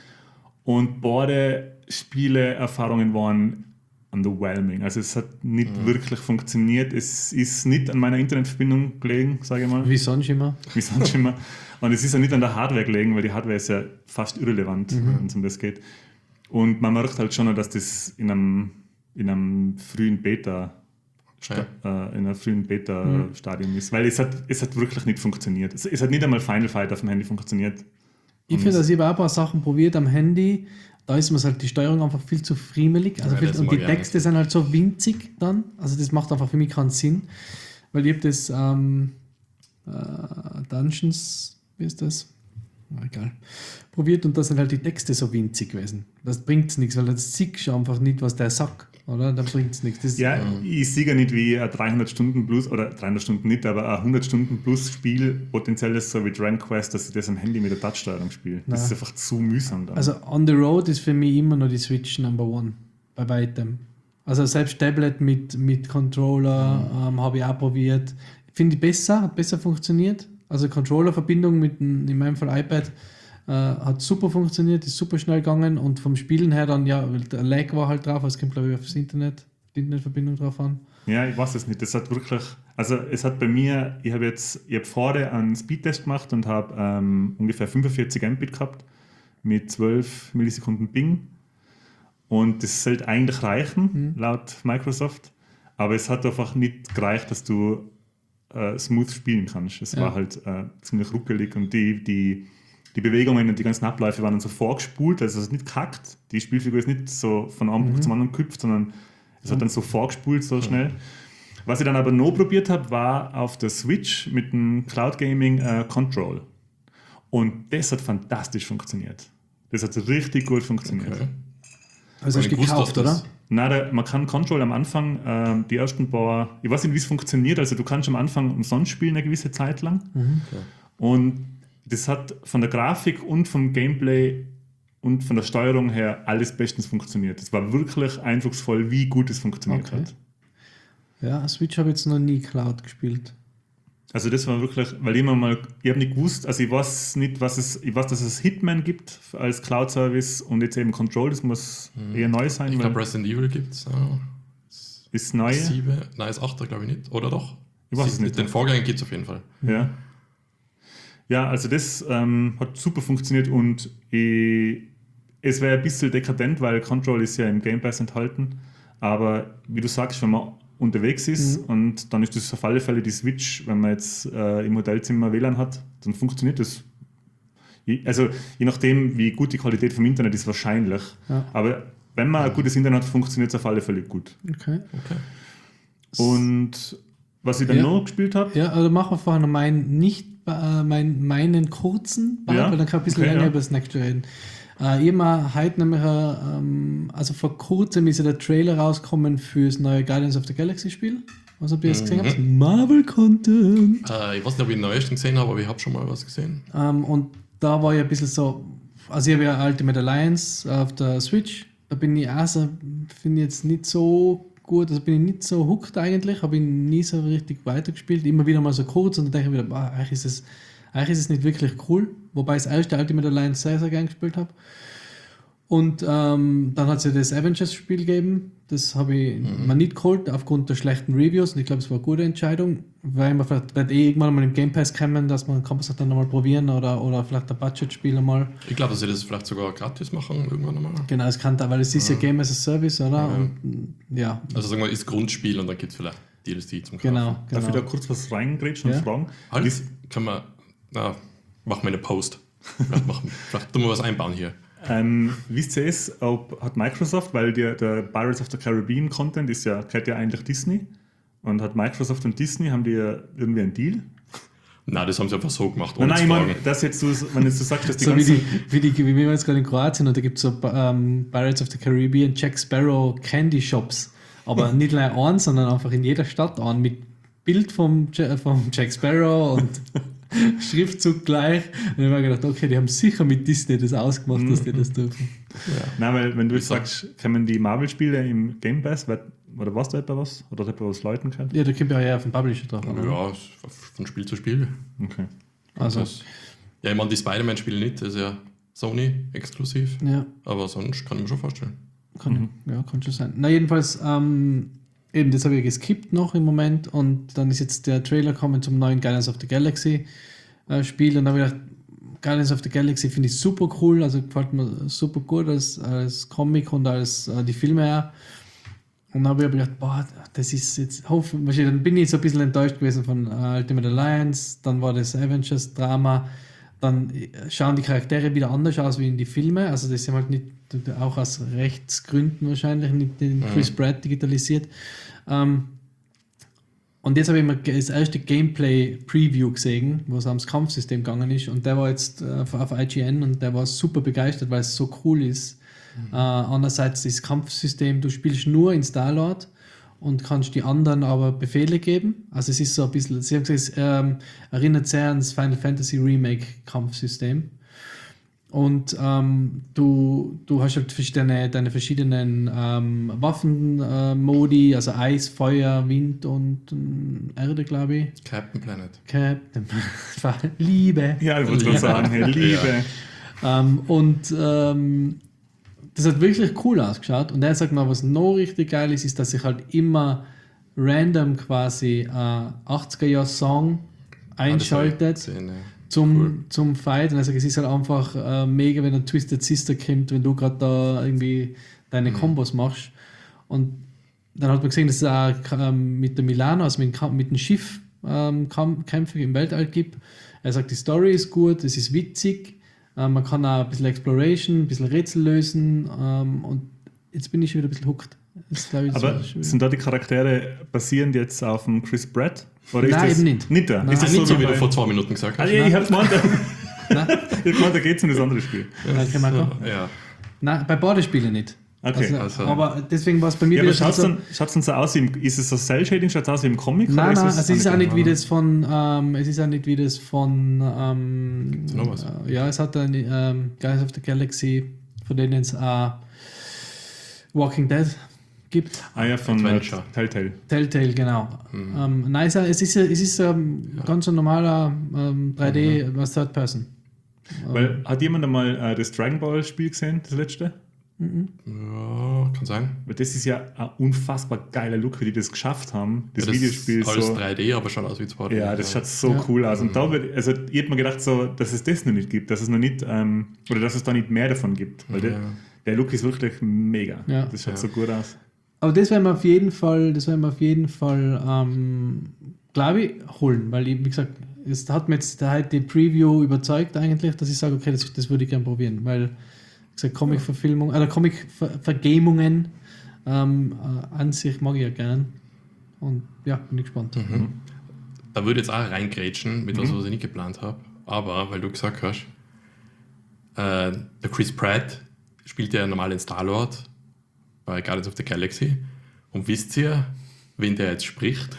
Und beide Spieleerfahrungen waren underwhelming. Also es hat nicht Mhm. wirklich funktioniert. Es ist nicht an meiner Internetverbindung gelegen, sage ich mal. Wie sonst immer. Wie sonst immer. Und es ist ja nicht an der Hardware gelegen, weil die Hardware ist ja fast irrelevant, wenn es um das geht. Und man merkt halt schon, dass das in einem, in einem frühen Beta Ja. äh, in einem frühen Beta-Stadium ist, weil es hat, es hat wirklich nicht funktioniert. Es, es hat nicht einmal Final Fight auf dem Handy funktioniert. Ich finde, dass ich habe auch ein paar Sachen probiert am Handy. Da ist mir halt die Steuerung einfach viel zu friemelig. Also Ja, viel, das und mag die ich auch Texte sind halt so winzig dann. Also das macht einfach für mich keinen Sinn. Weil ich habe das ähm, äh, Dungeons, wie ist das? Na, egal. Probiert und da sind halt die Texte so winzig gewesen. Das bringt nichts, weil das siehst du einfach nicht, was der sagt. Oder? Dann bringt es nichts. Das- Ja, ich sehe ja nicht wie ein dreihundert Stunden plus, oder dreihundert Stunden nicht, aber ein hundert Stunden plus Spiel potenziell ist so wie Dragon Quest, dass ich das am Handy mit der Touchsteuerung spiele. Das Na. ist einfach zu mühsam dann. Also on the road ist für mich immer noch die Switch Number One. Bei weitem. Also selbst Tablet mit, mit Controller ähm, habe ich auch probiert. Finde ich besser, hat besser funktioniert. Also Controller-Verbindung mit dem, in meinem Fall iPad äh, hat super funktioniert, ist super schnell gegangen und vom Spielen her dann, ja, der Lag war halt drauf, es kommt glaube ich aufs Internet, die Internetverbindung drauf an. Ja, ich weiß es nicht. Das hat wirklich, also es hat bei mir, ich habe jetzt, ich habe vorher einen Speedtest gemacht und habe ähm, ungefähr fünfundvierzig Mbit gehabt mit zwölf Millisekunden Ping. Und das sollte eigentlich reichen, laut Microsoft. Aber es hat einfach nicht gereicht, dass du äh, smooth spielen kannst. Es Ja. war halt äh, ziemlich ruckelig und die, die, die Bewegungen und die ganzen Abläufe waren dann so vorgespult, also es ist nicht kackt. Die Spielfigur ist nicht so von einem Punkt zum anderen gehüpft, sondern es hat dann so vorgespult, so schnell. Was ich dann aber noch probiert habe, war auf der Switch mit dem Cloud Gaming äh, Control. Und das hat fantastisch funktioniert. Das hat richtig gut funktioniert. Okay. Also hast Ich du wusste, gekauft, dass oder? das- Nein, da, man kann Control am Anfang, ähm, die ersten paar, ich weiß nicht, wie es funktioniert, also du kannst am Anfang umsonst spielen eine gewisse Zeit lang. Und das hat von der Grafik und vom Gameplay und von der Steuerung her alles bestens funktioniert. Es war wirklich eindrucksvoll, wie gut es funktioniert Okay. hat. Ja, Switch habe ich jetzt noch nie Cloud gespielt. Also das war wirklich, weil ich mir mal, ich habe nicht gewusst, also ich weiß nicht, was es, ich weiß, dass es Hitman gibt als Cloud-Service und jetzt eben Control, das muss eher neu sein, Ich weil glaube, Resident Evil gibt es. Ja. ist neu. Sieben, nein, ist achter, glaube ich nicht. Oder doch? Ich weiß es nicht. Den Vorgänger gibt es auf jeden Fall. Ja. Ja, also das ähm, hat super funktioniert und ich, es wäre ein bisschen dekadent, weil Control ist ja im Game Pass enthalten. Aber wie du sagst, wenn man unterwegs ist Mhm. und dann ist das auf alle Fälle die Switch, wenn man jetzt äh, im Hotelzimmer W L A N hat, dann funktioniert das. Je- Also je nachdem, wie gut die Qualität vom Internet ist, wahrscheinlich. Ja. Aber wenn man ein gutes Internet hat, funktioniert es auf alle Fälle gut. Okay. Okay. Und was ich dann Ja. noch gespielt habe, Ja, also machen wir vorher noch meinen, nicht, äh, mein, meinen kurzen Part, Ja, weil dann kann ich ein bisschen okay, länger ja. über das nächste reden. Äh, ich habe heute nämlich, äh, ähm, also vor kurzem ist ja der Trailer rausgekommen für das neue Guardians of the Galaxy Spiel. Was habt ihr jetzt gesehen? habt? Marvel-Content. Äh, ich weiß nicht, ob ich den neuesten gesehen habe, aber ich habe schon mal was gesehen. Ähm, und da war ja ein bisschen so, also ich habe ja Ultimate Alliance auf der Switch, da bin ich auch so, finde ich jetzt nicht so gut, also bin ich nicht so hooked eigentlich, habe ich nie so richtig weitergespielt, immer wieder mal so kurz und dann denke ich wieder, boah, eigentlich ist es, eigentlich ist es nicht wirklich cool, wobei ich das erste Ultimate Alliance sehr, sehr gern gespielt habe. Und ähm, dann hat es ja das Avengers-Spiel gegeben. Das habe ich Mhm. mir nicht geholt, aufgrund der schlechten Reviews. Und ich glaube, es war eine gute Entscheidung, weil man vielleicht wird eh irgendwann mal im Game Pass kommen, dass man kann man es dann nochmal probieren oder, oder vielleicht ein Budget-Spiel einmal. Ich glaube, dass sie das vielleicht sogar gratis machen, irgendwann einmal. Genau, es kann da, weil es ist ja Game as a Service, oder? Ja. Und, ja, Also sagen wir, ist Grundspiel und dann gibt es vielleicht D L C zum Kaufen. genau. Darf ich da genau. kurz was reingrätschen und Ja. fragen? Halt, Wisst- kann man, na, machen wir eine Post. Vielleicht, machen, vielleicht tun wir was einbauen hier. Ähm, wisst ihr es, ob hat Microsoft, weil der, der Pirates of the Caribbean Content ist ja, gehört ja eigentlich Disney, und hat Microsoft und Disney, haben die ja irgendwie einen Deal? Nein, das haben sie einfach so gemacht, Nein, ohne nein, zu ich fragen. meine, das jetzt du, wenn jetzt du sagst, dass die So wie, ganzen... die, wie, die, wie wir jetzt gerade in Kroatien und da gibt es so ähm, Pirates of the Caribbean, Jack Sparrow Candy Shops. Aber nicht nur einen, sondern einfach in jeder Stadt an mit Bild vom, Ja- vom Jack Sparrow und Schriftzug gleich. Und ich habe mir gedacht, okay, die haben sicher mit Disney das ausgemacht, dass die das dürfen. Nein, weil wenn du jetzt Wieso? sagst, kommen die Marvel-Spiele im Game Pass, wird- oder was da etwa was? Oder hat etwa was Leuten kann? Ja, da kommt ja eher auf den Publisher drauf an. oder? Ja, es- von Spiel zu Spiel. Okay. Also, Das, ja, ich meine, die Spider-Man-Spiele nicht, das ist ja Sony exklusiv. ja. Aber sonst kann ich mir schon vorstellen. Kann, ja, kann schon sein. Na, jedenfalls, ähm, eben, das habe ich geskippt noch im Moment und dann ist jetzt der Trailer gekommen zum neuen Guardians of the Galaxy äh, Spiel und dann habe ich gedacht, Guardians of the Galaxy finde ich super cool, also gefällt mir super gut als, als Comic und als äh, die Filme her. Und dann habe ich aber gedacht, boah, das ist jetzt, hoffentlich, dann bin ich so ein bisschen enttäuscht gewesen von äh, Ultimate Alliance, dann war das Avengers-Drama, dann schauen die Charaktere wieder anders aus wie in die Filme, also das sind halt nicht, auch aus Rechtsgründen wahrscheinlich, nicht den Chris Pratt digitalisiert. Ähm, und jetzt habe ich mal das erste Gameplay-Preview gesehen, wo es ums Kampfsystem gegangen ist und der war jetzt äh, auf I G N und der war super begeistert, weil es so cool ist. Äh, andererseits das Kampfsystem, du spielst nur in Star-Lord und kannst die anderen aber Befehle geben. Also es ist so ein bisschen, sie haben gesagt, es ähm, erinnert sehr ans Final Fantasy Remake Kampfsystem. Und ähm, du, du hast halt deine, deine verschiedenen ähm, Waffenmodi, also Eis, Feuer, Wind und ähm, Erde, glaube ich. Captain Planet. Captain Liebe. Ja, ich wollte gerade sagen, hey, Liebe. Ähm, und ähm, das hat wirklich cool ausgeschaut. Und er sagt mal, was noch richtig geil ist, ist, dass sich halt immer random quasi äh, achtziger-Jahr-Song einschaltet Gesehen, ja. zum, Cool. zum Fight. Und also es ist halt einfach äh, mega, wenn ein Twisted Sister kommt, wenn du gerade da irgendwie deine Mhm. Kombos machst. Und dann hat man gesehen, dass es auch ähm, mit der Milano, also mit, dem Kam- mit dem Schiff ähm, Kam- Kämpfe im Weltall gibt. Er sagt, die Story ist gut, es ist witzig. Ähm, man kann auch ein bisschen Exploration, ein bisschen Rätsel lösen. Ähm, und jetzt bin ich schon wieder ein bisschen hooked. Jetzt, glaub ich, Aber so- schon wieder- sind da die Charaktere basierend jetzt auf dem Chris Pratt? Oder Nein, das eben nicht. Nicht da? Nein, ist das Nicht so, wie du bei- vor zwei Minuten gesagt Ah, hast. ja, ich hab's gemeint, Nein, ich hab gemeint, da geht's um das andere Spiel. nein, können wir So, auch. ja. Nein, bei beiden Spielen nicht. Okay. Also, Also- aber deswegen war es bei mir Ja, aber wieder schaut's so- dann, schaut's dann so aus wie im, ist es so Cell-Shading, schaut's aus wie im Comic? Nein, oder nein, es es ist auch nicht wie oder? das von, ähm, es ist auch nicht wie das von, ähm, Gibt's noch was? äh, ja, es hat ein ähm, Guardians of the Galaxy, von denen es auch Walking Dead gibt. Ah ja, von äh, Adventure. Telltale. Telltale, genau. Mhm. Ähm, nein, es ist, es ist, es ist ähm, ganz ein normaler ähm, drei D, Mhm. was Third Person. Weil, hat jemand einmal äh, das Dragon Ball Spiel gesehen, das letzte? Ja, kann sein. Weil das ist ja ein unfassbar geiler Look, wie die das geschafft haben. Das, Ja, Videospiel ist alles so. drei D, aber schaut aus wie zwei D. Ja, das schaut so Ja. cool aus. Und da wird, also ich hätte mir gedacht, so, dass es das noch nicht gibt, dass es noch nicht, ähm, oder dass es da nicht mehr davon gibt. Weil Ja. der, der Look ist wirklich mega. Ja. Das schaut Ja. so gut aus. Aber das werden wir auf jeden Fall, das werden wir auf jeden Fall, ähm, glaube ich, holen, weil ich, wie gesagt, es hat mir jetzt heute die Preview überzeugt eigentlich, dass ich sage, okay, das, das würde ich gerne probieren, weil, wie gesagt, Comic-Verfilmung, oder Comic-Vergamungen ähm, äh, an sich mag ich ja gern. Und ja, bin ich gespannt. Mhm. Da würde ich jetzt auch reingrätschen mit was, Mhm. was ich nicht geplant habe. Aber, weil du gesagt hast, äh, der Chris Pratt spielt ja normal in Star-Lord bei Guardians of the Galaxy. Und wisst ihr, wen der jetzt spricht?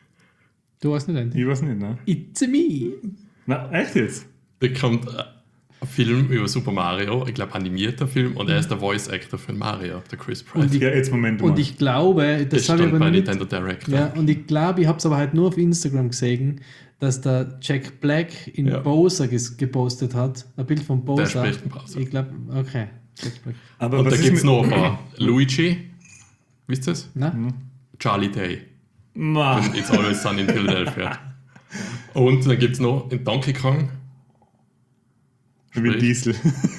Du weißt nicht, Andy? Ich weiß nicht, ne? It's me! Na, echt jetzt? Der kommt, äh, ein Film über Super Mario, ich glaube animierter Film, und er ist der Voice Actor für Mario, der Chris Pratt. Und ich, Ja, jetzt Moment und mal. ich glaube, das das habe ich stand aber bei noch nicht. Nintendo Direct. Ja, und ich glaube, ich habe es aber halt nur auf Instagram gesehen, dass der Jack Black in Ja. Bowser ges gepostet hat. Ein Bild von Bowser. Der spricht in Bowser. Ich glaube, okay. Jack Black. Aber Und was da ist gibt es mit- noch ein paar. Luigi, wisst ihr das? Na? Charlie Day. Ma. Von It's Always Sunny in Philadelphia. Und dann gibt es noch in Donkey Kong. Wie Sprich- Diesel.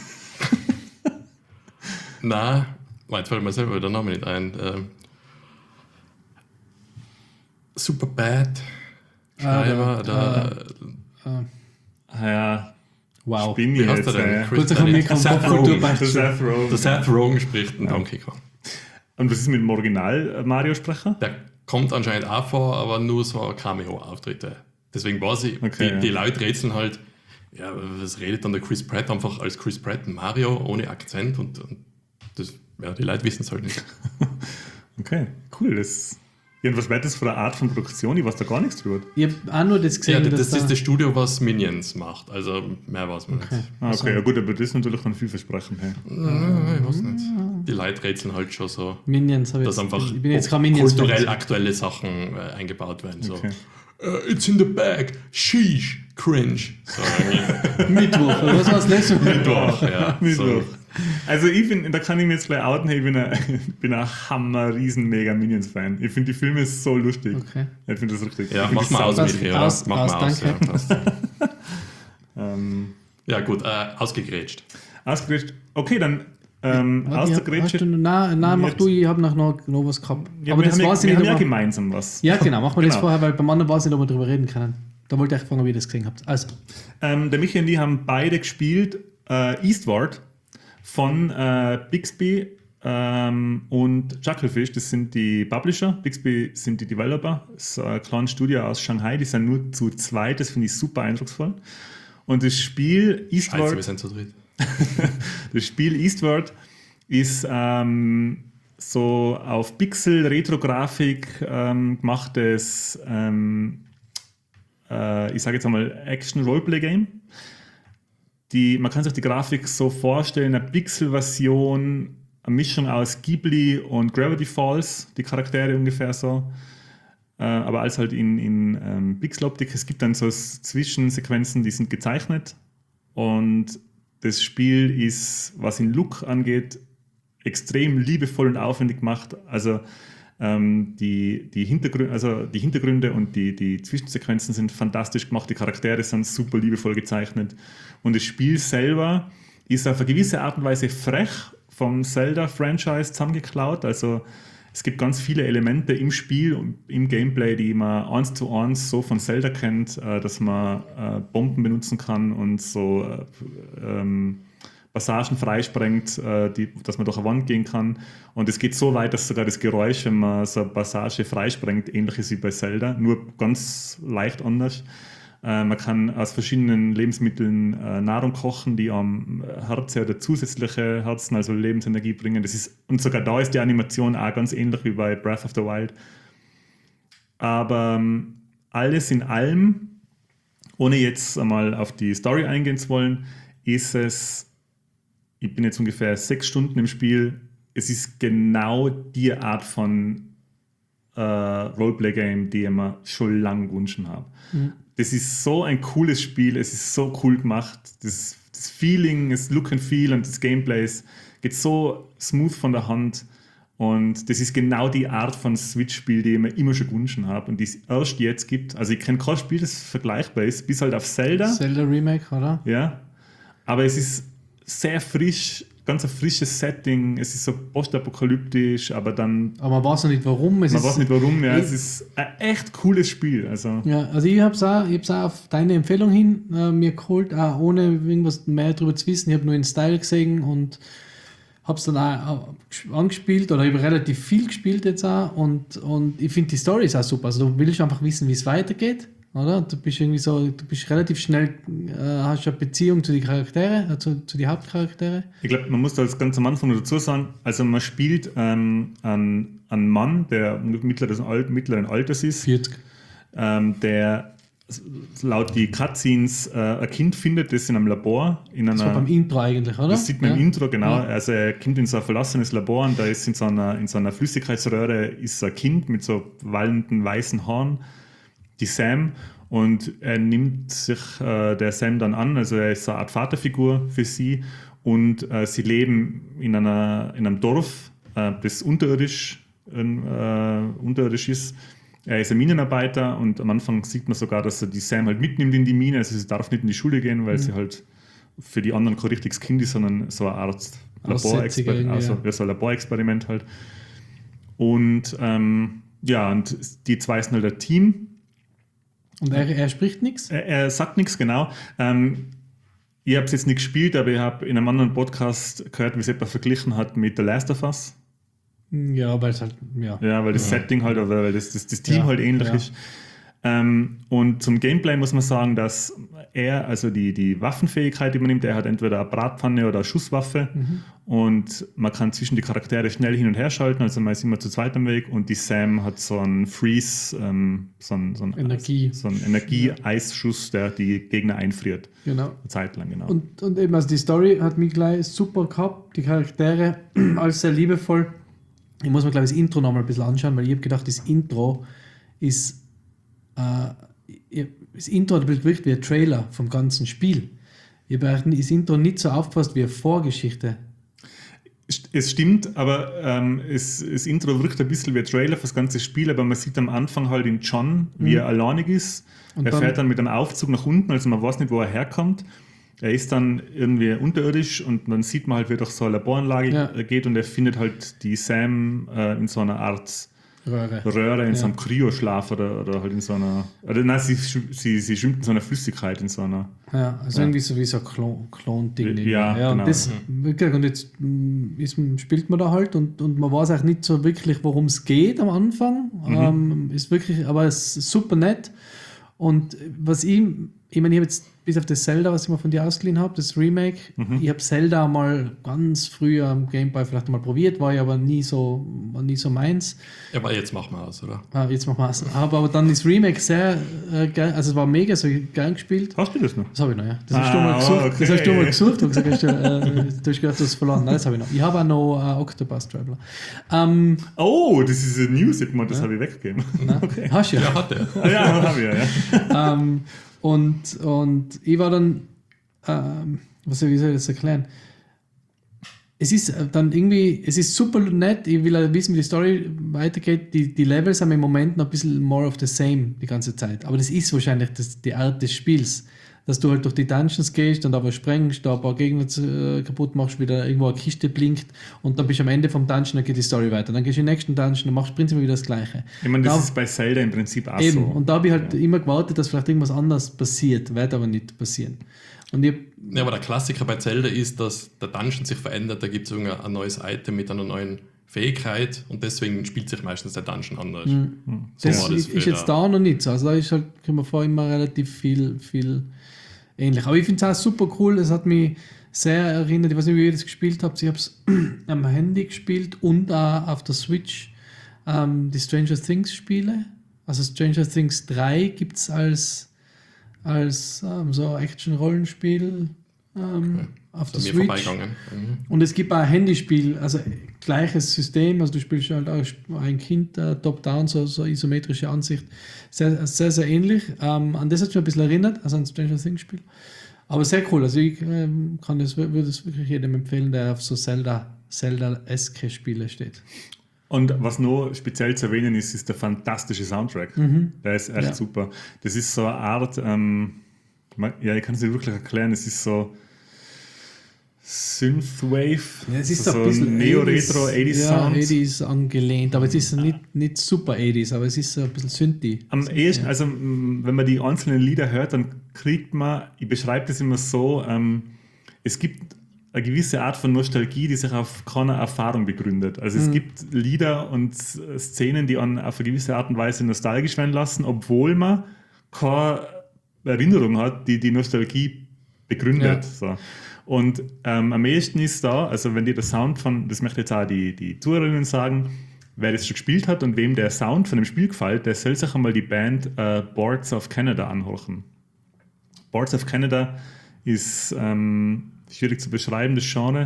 Nein, jetzt fällt mir selber der Name nicht ein. Ähm, Super Bad. Schreiber, Ah, der, Ah, ja, Wow. bin wie ich heißt jetzt. der denn? Äh, Chris Kurz davon Pratt. mir Seth kommt Rogen. der Seth Rogen. Der Seth Rogen spricht in Donkey Kong. Und was ist mit dem Original-Mario-Sprecher? Der kommt anscheinend auch vor, aber nur so Cameo-Auftritte. Deswegen weiß ich, Okay, die, ja. die Leute rätseln halt, ja, was redet dann der Chris Pratt einfach als Chris Pratt in Mario ohne Akzent, und, und das, ja, die Leute wissen es halt nicht. Okay, cool. Das, ja, und was wäre das für eine Art von Produktion? Ich weiß da gar nichts drüber. Ich habe auch nur das Ja, gesehen, das, dass das ist da, das Studio, was Minions macht, also mehr weiß man Okay. nicht. Ah, Also- okay, ja gut, aber das ist natürlich dann vielversprechend. Hey. Ja, ich weiß nicht. Die Leute rätseln halt schon so, Minions habe ich dass jetzt, einfach ich bin jetzt kein Minions kulturell aktuelle Sachen äh, eingebaut werden. So. Okay. Uh, it's in the bag, sheesh, cringe. So, irgendwie. Mittwoch, oder was war das letzte Mal? Mittwoch, ja. Mittwoch. So. Also ich bin, da kann ich mir jetzt gleich outen, hey, ich bin ein, ich bin ein hammer riesen mega Minions-Fan. Ich finde die Filme so lustig. Okay. Ich finde das richtig. Ja, ich find mach die mal aus, sau- Aus- Michi, oder? aus- Mach aus, mal aus. danke. Ja, passt. Ähm, Ja, gut, äh, ausgegrätscht. ausgerichtet. Okay, dann ähm, Warte, ich hab- hast ausgegrätscht. du- Nein, nein, mach Jetzt- du, ich habe noch, noch, noch was gehabt. Ja, aber wir das haben, ja, weiß ich wir nicht. haben ja ob wir- gemeinsam was. Ja, genau, machen wir das Genau. vorher, weil beim anderen weiß ich nicht, ob wir darüber reden können. Da wollte ich fragen, ob ihr das gesehen habt. Also, Ähm, der Michi und die haben beide gespielt äh, Eastward von äh, Bixby ähm, und Chucklefish. Das sind die Publisher. Bixby sind die Developer. Das ist ein kleines Studio aus Shanghai. Die sind nur zu zweit. Das finde ich super eindrucksvoll. Und das Spiel Scheiße, wir Eastward, sind zu dritt. das Spiel Eastward ist ähm, so auf Pixel-Retro-Grafik ähm, gemachtes, ähm, äh, ich sage jetzt einmal, Action-Roleplay-Game. Die, man kann sich die Grafik so vorstellen, eine Pixel-Version, eine Mischung aus Ghibli und Gravity Falls, die Charaktere ungefähr so. Äh, aber alles halt in, in ähm, Pixeloptik. Es gibt dann so S- Zwischensequenzen, die sind gezeichnet. Und das Spiel ist, was den Look angeht, extrem liebevoll und aufwendig gemacht. Also ähm, die, die, Hintergründe, also die Hintergründe und die, die Zwischensequenzen sind fantastisch gemacht. Die Charaktere sind super liebevoll gezeichnet. Und das Spiel selber ist auf eine gewisse Art und Weise frech vom Zelda-Franchise zusammengeklaut. Also es gibt ganz viele Elemente im Spiel und im Gameplay, die man eins zu eins so von Zelda kennt, äh, dass man äh, Bomben benutzen kann und so äh, ähm, Passagen freisprengt, äh, die, dass man durch eine Wand gehen kann. Und es geht so weit, dass sogar das Geräusch, wenn man so eine Passage freisprengt, ähnlich ist wie bei Zelda, nur ganz leicht anders. Äh, man kann aus verschiedenen Lebensmitteln äh, Nahrung kochen, die am Herzen oder zusätzliche Herzen, also Lebensenergie bringen. Das ist, und sogar da ist die Animation auch ganz ähnlich wie bei Breath of the Wild. Aber ähm, alles in allem, ohne jetzt einmal auf die Story eingehen zu wollen, ist es, ich bin jetzt ungefähr sechs Stunden im Spiel, es ist genau die Art von äh, Roleplay-Game, die ich mir schon lange gewünscht habe. Mhm. Das ist so ein cooles Spiel, es ist so cool gemacht. Das, das Feeling, das Look and Feel und das Gameplay ist- geht so smooth von der Hand. Und das ist genau die Art von Switch-Spiel, die ich mir immer schon gewünscht habe und die es erst jetzt gibt. Also ich kenne kein Spiel, das vergleichbar ist, bis halt auf Zelda. Zelda Remake, oder? Ja. Aber es ist sehr frisch, ganz ein frisches Setting. Es ist so postapokalyptisch, aber dann, Aber man weiß noch nicht, warum. Es man ist, weiß nicht warum. Ja. ich- Es ist ein echt cooles Spiel. Also, Ja, also ich habe es auch, ich hab's auch auf deine Empfehlung hin äh, mir geholt, auch ohne irgendwas mehr darüber zu wissen. Ich habe nur den Style gesehen und habe es dann auch äh, angespielt oder ich habe relativ viel gespielt jetzt auch und, und ich finde die Story ist auch super. Also du willst einfach wissen, wie es weitergeht, oder? Du bist irgendwie so, du bist relativ schnell, äh, hast eine Beziehung zu den Charaktere, äh, zu, zu den Hauptcharaktere. ich glaube, man muss da jetzt ganz am Anfang noch dazu sagen, also man spielt ähm, einen, einen Mann, der mittleren, Al- mittleren Alters ist, vierzig. ähm, der laut die Cutscenes äh, ein Kind findet, das in einem Labor, in einer, Das war beim Intro eigentlich, oder? das sieht man ja. im Intro, genau. Ja. Also er kommt in so ein verlassenes Labor und da ist in so einer, in so einer Flüssigkeitsröhre ist ein Kind mit so wallenden weißen Haaren, die Sam, und er nimmt sich äh, der Sam dann an, also er ist so eine Art Vaterfigur für sie und äh, sie leben in, einer, in einem Dorf, äh, das unterirdisch, äh, unterirdisch ist. Er ist ein Minenarbeiter und am Anfang sieht man sogar, dass er die Sam halt mitnimmt in die Mine, also sie darf nicht in die Schule gehen, weil mhm. sie halt für die anderen kein richtiges Kind ist, sondern so eine Art Laborexperiment, also ja, so ein Laborexperiment halt. Und ähm, ja, und die zwei sind halt ein Team. Und er, er spricht nichts? Er, er sagt nichts, genau. Ähm, ich habe es jetzt nicht gespielt, aber ich habe in einem anderen Podcast gehört, wie es jemand verglichen hat mit The Last of Us. Ja, weil es halt, ja. Ja, weil das ja. Setting halt, oder weil das, das, das Team ja, halt ähnlich ja. ist. Ähm, und zum Gameplay muss man sagen, dass er, also die, die Waffenfähigkeit, die man nimmt, er hat entweder eine Bratpfanne oder eine Schusswaffe mhm. und man kann zwischen die Charaktere schnell hin und her schalten, also man ist immer zu zweit am Weg und die Sam hat so einen Freeze, ähm, so einen, so einen Energie. so einen Energie-Eisschuss, der die Gegner einfriert. Genau. Eine Zeit lang, genau. Und, und eben, also die Story hat mich gleich super gehabt, die Charaktere alles sehr liebevoll. Ich muss mir, glaube ich, das Intro nochmal ein bisschen anschauen, weil ich habe gedacht, das Intro ist äh, das Intro hat wirklich wie ein Trailer vom ganzen Spiel. Ich habe das Intro nicht so aufgefasst wie eine Vorgeschichte. Es stimmt, aber ähm, es, das Intro wirkt ein bisschen wie ein Trailer für das ganze Spiel, aber man sieht am Anfang halt in John, wie mhm. er alleinig ist. Und er dann fährt dann mit einem Aufzug nach unten, also man weiß nicht, wo er herkommt. Er ist dann irgendwie unterirdisch und dann sieht man halt, wie er durch so eine Laboranlage ja. geht und er findet halt die Sam äh, in so einer Art Röhre, Röhre in ja. so einem Kryoschlaf oder, oder halt in so einer. Oder nein, sie, sie, sie schwimmt in so einer Flüssigkeit, in so einer. Ja, also ja. irgendwie so wie so ein Klon-Ding. Ja, ja, genau. Und, das, und jetzt ist, spielt man da halt und, und man weiß auch nicht so wirklich, worum es geht am Anfang. Mhm. Ähm, ist wirklich, aber es ist super nett. Und was ich, ich meine, ich habe jetzt bis auf das Zelda, was ich mal von dir ausgeliehen habe, das Remake, mhm. ich habe Zelda mal ganz früh am Game Boy vielleicht mal probiert, war ja aber nie so, war nie so meins. Ja, aber jetzt machen wir es, oder? Ah, jetzt machen wir es. Habe aber dann das Remake sehr äh, geil, also es war mega, so gern gespielt. Hast du das noch? Das habe ich noch, ja. Das ah, hast du mal gesucht. Okay. Das hast du mal gesucht. Du hast gesagt, äh, du hast gedacht, du hast verloren. Nein, das habe ich noch. Ich habe auch noch äh, Octopus Traveler. Ähm, oh, das ist ein News, das ja. habe ich weggegeben. Okay. Hast du ja. Ja, hat er. Ah, ja, habe ich ja. ja. ähm, und, und ich war dann, ähm, was, wie soll ich das erklären? Es ist dann irgendwie, es ist super nett, ich will halt wissen, wie die Story weitergeht. Die, die Levels haben im Moment noch ein bisschen more of the same die ganze Zeit. Aber das ist wahrscheinlich das, die Art des Spiels. Dass du halt durch die Dungeons gehst und aber sprengst, da ein paar Gegner äh, kaputt machst, wieder irgendwo eine Kiste blinkt und dann bist du am Ende vom Dungeon, dann geht die Story weiter. Dann gehst du in den nächsten Dungeon und machst prinzipiell wieder das Gleiche. Ich meine, das da, ist bei Zelda im Prinzip auch eben. so. Und da habe ich halt ja. immer gewartet, dass vielleicht irgendwas anderes passiert, wird aber nicht passieren. Und ich, ja, aber der Klassiker bei Zelda ist, dass der Dungeon sich verändert, da gibt es ein, ein neues Item mit einer neuen Fähigkeit und deswegen spielt sich meistens der Dungeon anders. Mhm. So das, das ist, ist jetzt da noch nicht so. Also da ist halt, kann man vor immer relativ viel, viel ähnlich. Aber ich finde es auch super cool. Es hat mich sehr erinnert, ich weiß nicht, wie ihr das gespielt habt. Ich habe es am Handy gespielt und auch auf der Switch ähm, die Stranger Things Spiele. Also Stranger Things drei gibt es als, als ähm, so Action-Rollenspiel ähm, okay. auf der Switch. Mhm. Und es gibt auch ein Handyspiel, also gleiches System, also du spielst halt auch ein Kind, äh, Top-Down, so, so isometrische Ansicht, sehr, sehr, sehr ähnlich. Ähm, an das hat mich ein bisschen erinnert, also an Stranger Things Spiel. Aber sehr cool, also ich ähm, kann das, würde es wirklich jedem empfehlen, der auf so Zelda, Zelda-eske Spiele steht. Und was noch speziell zu erwähnen ist, ist der fantastische Soundtrack. Mhm. Der ist echt ja. super. Das ist so eine Art, ähm, ja, ich kann es dir wirklich erklären, es ist so Synthwave, ja, es ist so, so ein bisschen Neo-Retro achtziger ja, Sound. achtziger angelehnt, aber es ist nicht, nicht super achtziger, aber es ist so ein bisschen Synthi. Am ehesten, also wenn man die einzelnen Lieder hört, dann kriegt man, ich beschreibe das immer so, ähm, es gibt eine gewisse Art von Nostalgie, die sich auf keiner Erfahrung begründet. Also es mhm. gibt Lieder und Szenen, die an auf eine gewisse Art und Weise nostalgisch werden lassen, obwohl man keine Erinnerung hat, die die Nostalgie begründet. Ja. So. Und ähm, am ehesten ist da, also wenn dir der Sound von, das möchte jetzt auch die, die Zuhörerinnen sagen, wer das schon gespielt hat und wem der Sound von dem Spiel gefällt, der soll sich einmal die Band äh, Boards of Canada anhören. Boards of Canada ist ähm, schwierig zu beschreiben, das Genre.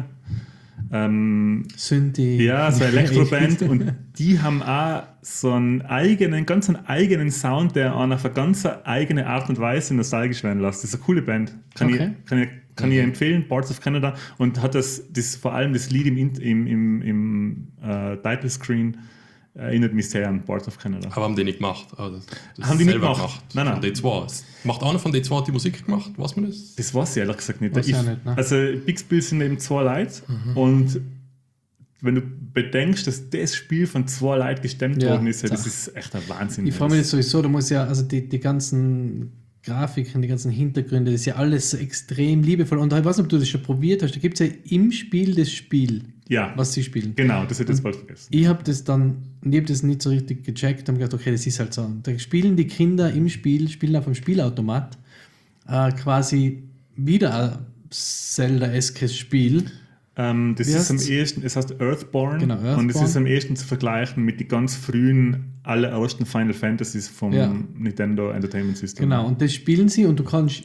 Ähm, Synthi. ja, so eine Elektroband und die haben auch so einen eigenen, ganz einen eigenen Sound, der an eine ganz eigene Art und Weise nostalgisch werden lässt. Das ist eine coole Band. Kann Okay. ich, kann ich, kann ich empfehlen, Boards of Canada. Und hat das, das vor allem das Lied im, im, im, im äh, Title Screen erinnert mich sehr an Boards of Canada. Aber haben die nicht gemacht. Also das, das Haben die nicht selber gemacht? Nein, nein. Von D zwei. Macht einer von D zwei die Musik gemacht? Weiß man das? Das weiß ich ehrlich gesagt nicht. Weiß ich ich, auch nicht, ne? Also Bixbill sind eben zwei Leute Mhm. und wenn du bedenkst, dass das Spiel von zwei Leuten gestemmt Ja, worden ist, ja, das da- ist echt ein Wahnsinn. Ich frage mich jetzt sowieso, da muss ja, also die, die ganzen Grafiken, die ganzen Hintergründe, das ist ja alles so extrem liebevoll. Und ich weiß nicht, ob du das schon probiert hast, da gibt es ja im Spiel das Spiel, Ja, was sie spielen. genau, das hätte ich jetzt bald vergessen. Ich habe das dann, ich habe das nicht so richtig gecheckt und gedacht, okay, das ist halt so. Da spielen die Kinder im Spiel, spielen auf dem Spielautomat äh, quasi wieder ein Zelda-eskes Spiel. Ähm, das Wie ist am heißt's? ehesten, es heißt Earthborn, Genau, und es Earthborn. ist am ehesten zu vergleichen mit den ganz frühen, allerersten Final Fantasies vom Ja. Nintendo Entertainment System. Genau, und das spielen sie und du kannst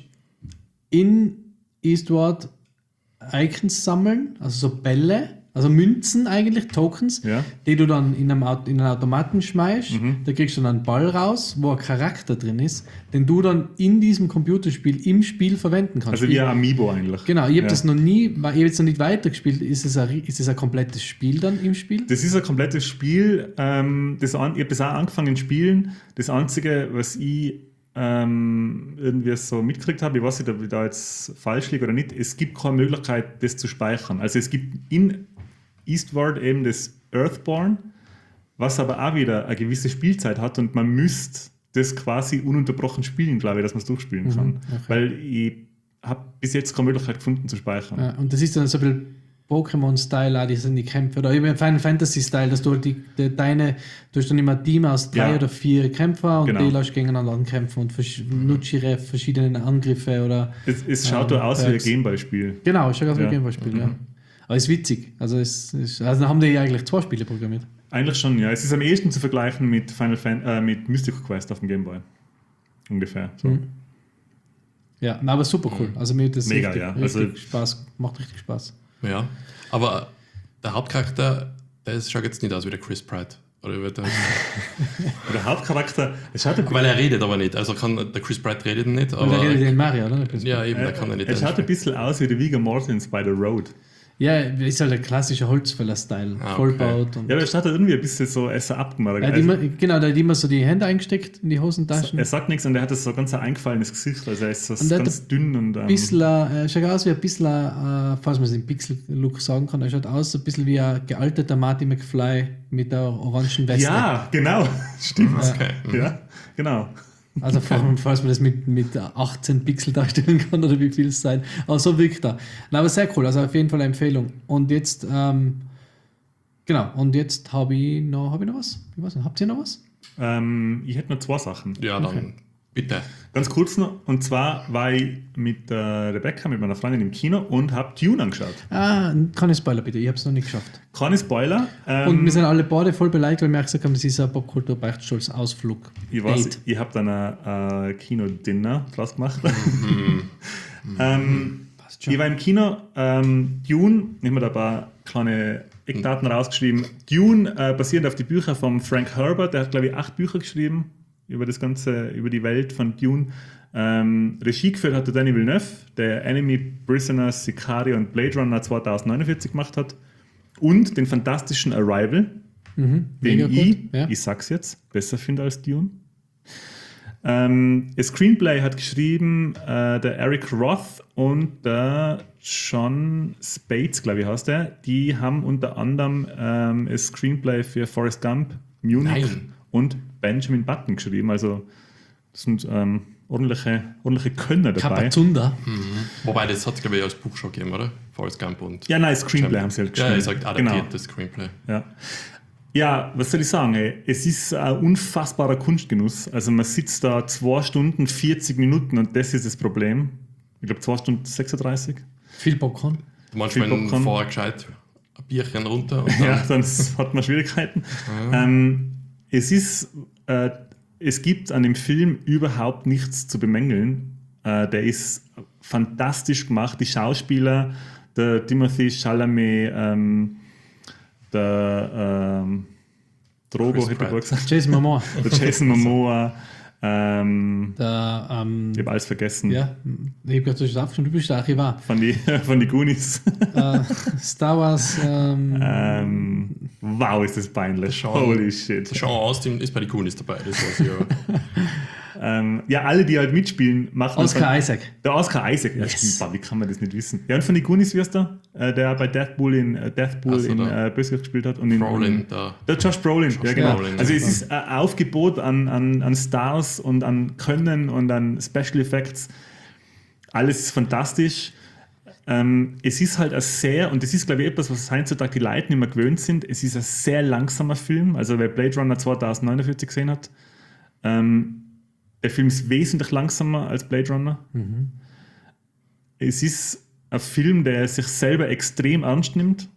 in Eastward Icons sammeln, also so Bälle, also Münzen eigentlich, Tokens, Ja. die du dann in, einem, Aut- in einen Automaten schmeißt. Mhm. Da kriegst du dann einen Ball raus, wo ein Charakter drin ist, den du dann in diesem Computerspiel im Spiel verwenden kannst. Also wie ein Amiibo eigentlich. Genau, ich habe Ja. das noch nie, ich habe jetzt noch nicht weitergespielt. Ist es, ein, ist es ein komplettes Spiel dann im Spiel? Das ist ein komplettes Spiel. Ähm, das an, ich habe das auch angefangen zu spielen. Das Einzige, was ich ähm, irgendwie so mitgekriegt habe, ich weiß nicht, ob ich da jetzt falsch liege oder nicht, es gibt keine Möglichkeit, das zu speichern. Also es gibt in Eastward eben das Earthborn, was aber auch wieder eine gewisse Spielzeit hat und man müsste das quasi ununterbrochen spielen, glaube ich, dass man es durchspielen kann. okay. Weil ich habe bis jetzt keine Möglichkeit gefunden zu speichern. Ja, und das ist dann so ein bisschen Pokémon-Style, auch die sind die Kämpfe. Oder eben Final Fantasy-Style, dass du halt die, die, deine, du hast dann immer ein Team aus drei Ja. oder vier Kämpfer und Genau. die lässt gegeneinander kämpfen und versch- nutzt ihre verschiedenen Angriffe oder. Es, es schaut Ähm, da aus wie ein Perks. Gameboy-Spiel. Genau, ist ja ganz wie Ja. ein Gameboy-Spiel, ja. Mhm. Aber es ist witzig. Also, es ist, also dann haben die ja eigentlich zwei Spiele programmiert. Eigentlich schon, ja. Es ist am ehesten zu vergleichen mit Final Fan äh, mit Mystical Quest auf dem Game Boy. Ungefähr. So. Mhm. Ja, na, aber super cool. Also mir hat das Mega, richtig, ja. richtig Also- Spaß, macht richtig Spaß. Ja. Aber der Hauptcharakter, der ist- schaut jetzt nicht aus wie der Chris Pratt. Oder wird der, Der Hauptcharakter, es schaut ein, weil er redet aber nicht. Also kann der Chris Pratt redet nicht, Und da aber. redet den Mario, oder? Ja, eben, da äh, kann er nicht. es schaut ein bisschen aus wie der Viggo Mortensen bei The Road. Ja, ist halt ein klassischer Holzfäller-Style. Ah, okay. Vollbaut. Und Ja, aber es schaut halt irgendwie ein bisschen so, er ist so abgemacht. er hat Also, immer, genau, der hat immer so die Hände eingesteckt in die Hosentaschen. er sagt nichts und er hat das so ganz ein eingefallenes Gesicht. Also er ist so Und er hat ganz dünn und. Ähm, Ein bisschen, äh, schaut aus wie ein bisschen, äh, falls man es im Pixel-Look sagen kann, er schaut aus ein bisschen wie ein gealterter Marty McFly mit der orangen Weste. ja, genau. Stimmt. Okay. Ja, genau. Also vor allem, falls man das mit, mit achtzehn Pixel darstellen kann oder wie viel es sein. Aber so wirkt er. Na, aber sehr cool, also auf jeden Fall eine Empfehlung. Und jetzt, ähm, genau, und jetzt habe ich noch, habe ich noch was? Ich weiß nicht, habt ihr noch was? Ähm, ich hätte noch zwei Sachen. Ja, dann Okay. bitte. Ganz kurz noch. Und zwar war ich mit äh, Rebecca, mit meiner Freundin im Kino und habe Dune angeschaut. Ah, keine Spoiler bitte, ich habe es noch nicht geschafft. Keine Spoiler. Ähm, Und wir sind alle beide voll beleidigt, weil wir auch gesagt haben, das ist ein Popkultur-Beichtstolz-Ausflug. Ich weiß, Date. ich habe dann ein äh, Kino-Dinner draus gemacht. ähm, Passt schon. ich war im Kino, ähm, Dune, ich habe mir da ein paar kleine Eckdaten rausgeschrieben. Dune, äh, basierend auf die Bücher von Frank Herbert, der hat, glaube ich, acht Bücher geschrieben über das Ganze, über die Welt von Dune. Ähm, Regie geführt hat der Denis Villeneuve, der Enemy, Prisoners, Sicario und Blade Runner zweitausendneunundvierzig gemacht hat. Und den fantastischen Arrival, Mhm, den mega ich, gut. Ja. ich sag's jetzt, besser finde als Dune. Ähm, das Screenplay hat geschrieben äh, der Eric Roth und der John Spates, glaube ich, heißt der. Die haben unter anderem ähm, das Screenplay für Forrest Gump, Munich Nein. und Benjamin Button geschrieben. Also das sind ähm, ordentliche, ordentliche Könner dabei. Kapazunda. Wobei, das hat es, glaube ich, als Buch schon gegeben, oder? Forrest Gump und. Ja, nein, Screenplay haben sie halt Ja, geschrieben. ihr sagt adaptiertes Screenplay. Ja. Ja, was soll ich sagen? Ey? Es ist ein unfassbarer Kunstgenuss. Also man sitzt da zwei Stunden, vierzig Minuten und das ist das Problem. Ich glaube zwei Stunden sechsunddreißig. Viel Popcorn. Du meinst, Viel wenn Popcorn. vorher gescheit ein Bierchen runter. Und Ja, dann hat man Schwierigkeiten. Ja. Ähm, es ist, äh, es gibt an dem Film überhaupt nichts zu bemängeln. Äh, der ist fantastisch gemacht. Die Schauspieler, der Timothée Chalamet, ähm, der ähm, Drogo, Chris hätte ich Pratt. wohl gesagt, Jason Momoa. der Jason Momoa. Ähm, Der, ähm, ich habe alles vergessen. ja, ich habe gerade schon aufgeschrieben, du bist der Archivar. Von die, von die Goonies. äh, Star Wars, ähm, ähm, wow, ist das peinlich. Sean- Holy shit. Sean Austin ist bei den Goonies dabei, das weiß ich ja. Ähm, ja, alle, die halt mitspielen, machen. Oscar von, Isaac. Der Oscar Isaac, ja, Yes. stimmt, boah, wie kann man das nicht wissen? Ja, und von den Goonies, wie ist der? Äh, der bei Deathpool in, äh, Deathpool Ach so, in der. äh, Bösewicht gespielt hat. Und in, Brolin, in, da. Der Josh Brolin, ja genau. Brolin, also ja. es ist ein Aufgebot an, an, an Stars und an Können und an Special Effects. Alles ist fantastisch. Ähm, es ist halt ein sehr, und das ist glaube ich etwas, was heutzutage die Leute nicht mehr gewöhnt sind, es ist ein sehr langsamer Film. Also wer Blade Runner zweitausendneunundvierzig gesehen hat, ähm, der Film ist wesentlich langsamer als Blade Runner. Mhm. Es ist ein Film, der sich selber extrem ernst nimmt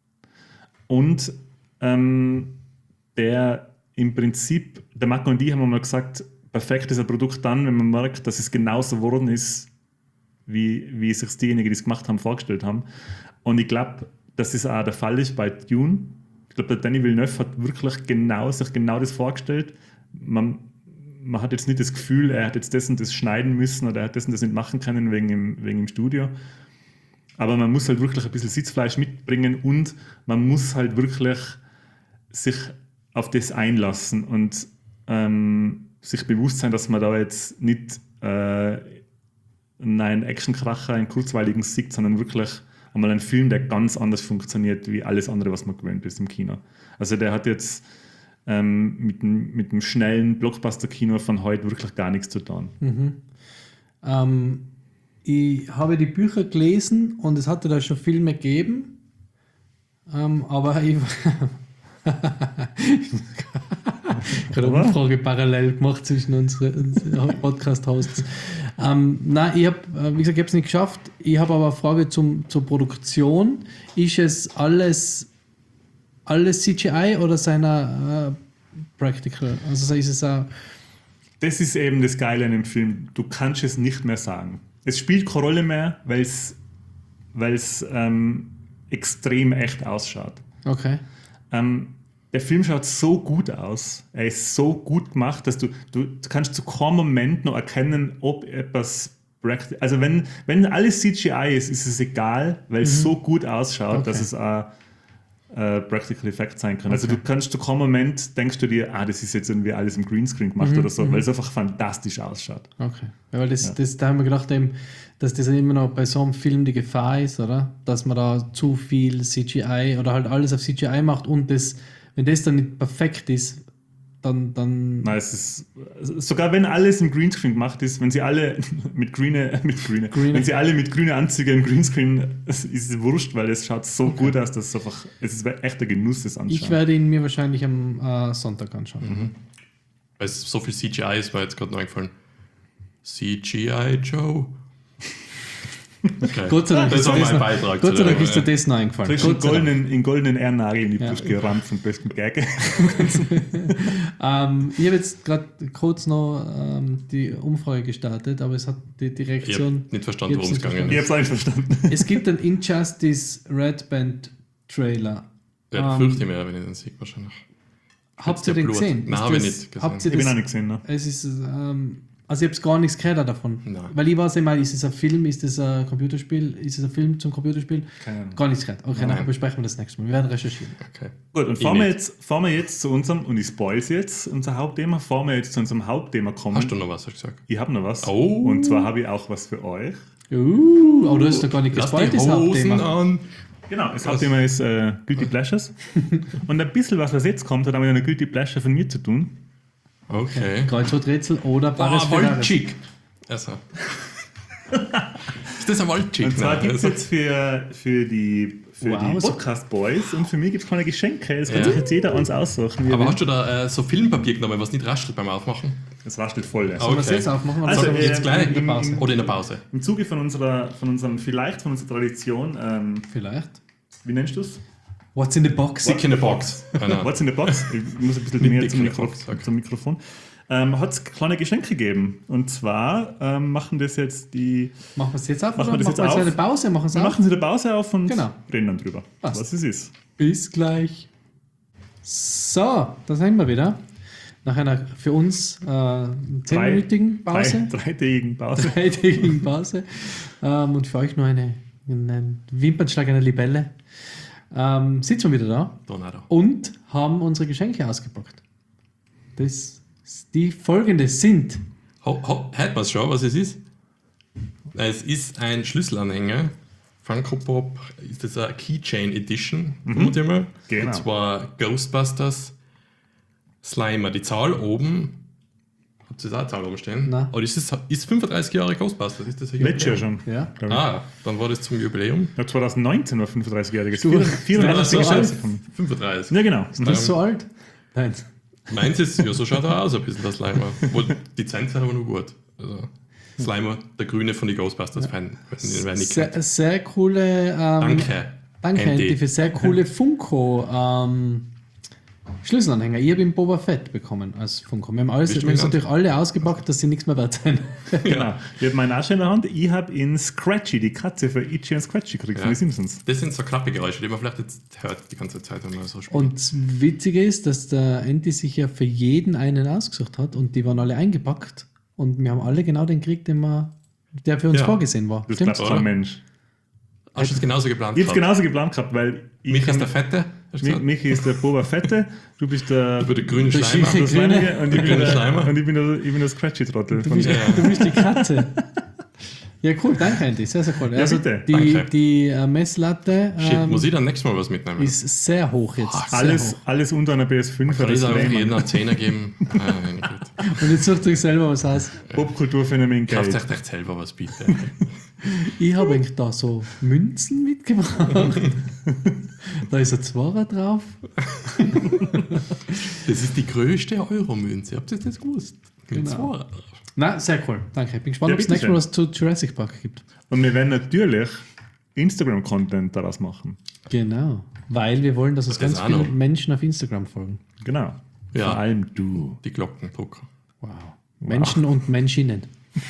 und ähm, der im Prinzip, der Marco und ich haben mal gesagt, perfekt ist ein Produkt dann, wenn man merkt, dass es genauso geworden ist, wie, wie sich diejenigen, die es gemacht haben, vorgestellt haben. Und ich glaube, dass das auch der Fall ist bei Dune. Ich glaube, der Denis Villeneuve hat wirklich genau, sich genau das vorgestellt. Man, man hat jetzt nicht das Gefühl, er hat jetzt das und das schneiden müssen oder er hat das und das nicht machen können wegen im, wegen im Studio. Aber man muss halt wirklich ein bisschen Sitzfleisch mitbringen und man muss halt wirklich sich auf das einlassen und ähm, sich bewusst sein, dass man da jetzt nicht äh, einen Actionkracher, einen kurzweiligen sieht, sondern wirklich einmal einen Film, der ganz anders funktioniert wie alles andere, was man gewöhnt ist im Kino. Also der hat jetzt ähm, mit, dem, mit dem schnellen Blockbuster-Kino von heute wirklich gar nichts zu tun. Mhm. Ähm, ich habe die Bücher gelesen und es hatte da schon Filme gegeben, ähm, aber ich ich habe eine Umfrage parallel gemacht zwischen unseren unsere Podcast-Hosts. Ähm, nein, ich habe, wie gesagt, ich habe es nicht geschafft. Ich habe aber eine Frage zum, zur Produktion. Ist es alles, alles C G I oder seiner äh, Practical? Also ist es auch Das ist eben das Geile an dem Film. Du kannst es nicht mehr sagen. Es spielt keine Rolle mehr, weil es ähm, extrem echt ausschaut. okay. Ähm, der Film schaut so gut aus. Er ist so gut gemacht, dass du, du, du kannst zu keinem Moment noch erkennen, ob etwas practical. Also wenn, wenn alles C G I ist, ist es egal, weil es Mhm. so gut ausschaut, Okay. dass es auch äh, Practical Effect sein kann. Also Okay. du kannst zu keinem Moment, denkst du dir, ah, das ist jetzt irgendwie alles im Greenscreen gemacht Mhm, oder so, mhm. weil es einfach fantastisch ausschaut. Okay. Ja, weil das, Ja. das, da haben wir gedacht, eben, dass das immer noch bei so einem Film die Gefahr ist, oder? Dass man da zu viel C G I oder halt alles auf C G I macht und das, wenn das dann nicht perfekt ist, dann. dann Nein, es ist, sogar wenn alles im Greenscreen gemacht ist, wenn sie alle mit grüne, mit grüne, Grüne. wenn sie alle mit grünen Anzügen im Greenscreen, es ist wurscht, weil es schaut so Okay. gut aus, dass es einfach, es ist echt ein Genuss, das anschauen. ich werde ihn mir wahrscheinlich am äh, Sonntag anschauen. Mhm. Weil es so viel C G I ist, war jetzt gerade noch eingefallen. C G I Joe. Okay. Gott sei Dank das ist war dir mein das Beitrag. noch, Gott sei zu Dank dem, ist dir äh, das noch eingefallen. Frisch in Gott sei Dank. goldenen, in goldenen Ehrennagel in die Ja. Brust gerammt vom besten Gag. Ähm, ich habe jetzt gerade kurz noch ähm, die Umfrage gestartet, aber es hat die, die Ich Reaktion. habe nicht verstanden, Ich hab's worum es nicht gegangen Ich ist. habe es eigentlich verstanden. Es gibt einen Injustice Red Band Trailer. Ja, Ähm, fürchte ich mehr, wenn ich den sehe, wahrscheinlich. Habt ihr der den Blut. gesehen? Nein, Ist habe ich das- nicht gesehen. Habt ihr Ich bin das, auch nicht gesehen. Ne? Es ist, ähm, also ich habe gar nichts gehört davon. Nein. Weil ich weiß immer, ist es ein Film, ist es ein Computerspiel, ist es ein Film zum Computerspiel? Keine Ahnung. Gar nichts gehört. Okay, Nein. dann besprechen wir das nächste Mal. Wir werden recherchieren. Okay. Gut, und Ich fahren wir, nicht. jetzt, fahren wir jetzt zu unserem, und ich spoil jetzt, unser Hauptthema, fahren wir jetzt zu unserem Hauptthema kommen. Hast du noch was, hast du gesagt? Ich habe noch was. Oh. Und zwar habe ich auch was für euch. Uh, aber du hast doch gar nicht Lass gespoilt, die das Hosen Hauptthema. an. Genau, das Was? Hauptthema ist äh, Guilty Pleasures. Und ein bisschen was, was jetzt kommt, hat auch mit einer Guilty Pleasure von mir zu tun. Okay. Kreuzworträtsel oder Bares Ah, Ferraris. Waldchick. Also. Ist das ein Waldchick? Und zwar Nein, gibt es also- jetzt für, für die, für Wow, die so- Podcast Boys und für mich gibt es keine Geschenke. Das kann Ja. sich jetzt jeder uns aussuchen. Wie er Aber will. hast du da äh, so Filmpapier genommen, was nicht raschelt beim Aufmachen? Das raschelt voll. Ja. Oh. Sollen wir es Okay. jetzt aufmachen? Also, Sagen wir äh, Jetzt gleich? in der Pause. im- Oder in der Pause? Im Zuge von unserer, von unserem, vielleicht von unserer Tradition, ähm, Vielleicht. wie nennst du es? What's in the box? Sick in the Box. Genau. What's in the Box? Ich muss ein bisschen Mit näher Dick zum, in the Mikro Box, okay. zum Mikrofon. Ähm, hat es kleine Geschenke gegeben. Und zwar ähm, machen das jetzt die. Machen wir es jetzt auf Machen oder wir das jetzt machen wir auf? eine Pause? Machen wir es Wir auf? machen sie eine Pause auf und Genau. reden dann drüber, Passt. was es ist. Bis gleich. So, da sind wir wieder. Nach einer für uns äh, zehnminütigen Pause. Drei, dreitägigen Pause. Dreitägigen Pause. Ähm, und für euch nur eine, ein Wimpernschlag einer Libelle. Ähm, sitzen wir wieder da Tornado. und haben unsere Geschenke ausgepackt. Das, die folgende sind. Ho, ho, hört man schon, was es ist? Es ist ein Schlüsselanhänger. Funko Pop ist das eine Keychain Edition, vermute ich mal. Genau. Und zwar Ghostbusters Slimer. Die Zahl oben, habt ihr da eine Zahl oben stehen? Nein. Oh, das ist, ist fünfunddreißig Jahre Ghostbusters. Ist das ein Letztes Jahr Jubiläum? schon. Ja. glaub ich. Ah, dann war das zum Jubiläum. Ja, zwanzig neunzehn war fünfunddreißig-jähriges. Du- vierunddreißig so alt? fünfunddreißig. Ja, genau. Du bist so alt? Nein. Meins ist, ja, so schaut er aus, ein bisschen der Slimer. Wohl, die Designs sind aber nur gut. Also, Slimer, der Grüne von den Ghostbusters-Fan. Wer nicht kennt. Sehr, sehr coole. Ähm, Danke. Danke, Andy. Andy, für sehr coole Funko ähm, Schlüsselanhänger. Ich habe ihn Boba Fett bekommen als Funko. Wir haben alles, Bist wir du haben es genannt? natürlich alle ausgepackt, dass sie nichts mehr wert sind. Genau. Ich habe meinen Asche in der Hand. Ich habe in Scratchy, die Katze für Itchy und Scratchy gekriegt von Ja. den Simpsons. Das sind so Klappgeräusche, die man vielleicht jetzt hört die ganze Zeit, wenn man so spielt. Und das Witzige ist, dass der Andy sich ja für jeden einen ausgesucht hat und die waren alle eingepackt. Und wir haben alle genau den gekriegt, den wir, der für uns Ja. vorgesehen war. Das Stimmt's? bleibt kein Mensch. Hast du es genauso geplant? Ich habe es gehabt? genauso geplant gehabt, weil ich Mich kann- ist der Fette, hast du Mi- gesagt? Michi ist der Boba Fette, du bist der, Über den grünen Der Schleimer. Schichi- das Leinige und ich bin grüne der, Schleimer. und ich bin der, ich bin der Scratchy-Trottel. Du von- bist, Ja. du bist die Katze. Ja, cool, danke Andy, sehr, sehr cool. Ja, bitte. Die, Danke. die äh, Messlatte Shit, ähm, muss ich dann nächstes Mal was mitnehmen? ist sehr hoch jetzt. sehr Alles, hoch. alles unter einer P S fünf. Kann ich das da einfach Lehmann. jeden einen Zehner geben? Ah, meine Güte. Und jetzt sucht euch selber was aus. Popkulturphänomen Kauft Geld. euch echt selber was, bitte. Ich habe eigentlich da so Münzen mitgebracht. Da ist ein Zwarer drauf. Das ist die größte Euro-Münze. Habt ihr das gewusst? Mit Genau. zwei drauf. Na, sehr cool. Danke. Ich bin gespannt, Ja, ob es bitte nächstes Mal schön. was zu Jurassic Park gibt. Und wir werden natürlich Instagram-Content daraus machen. Genau. Weil wir wollen, dass uns Das ganz auch viele noch. Menschen auf Instagram folgen. Genau. Ja. Vor allem du. Die Glockendrucker. Wow. Menschen und Menschinnen.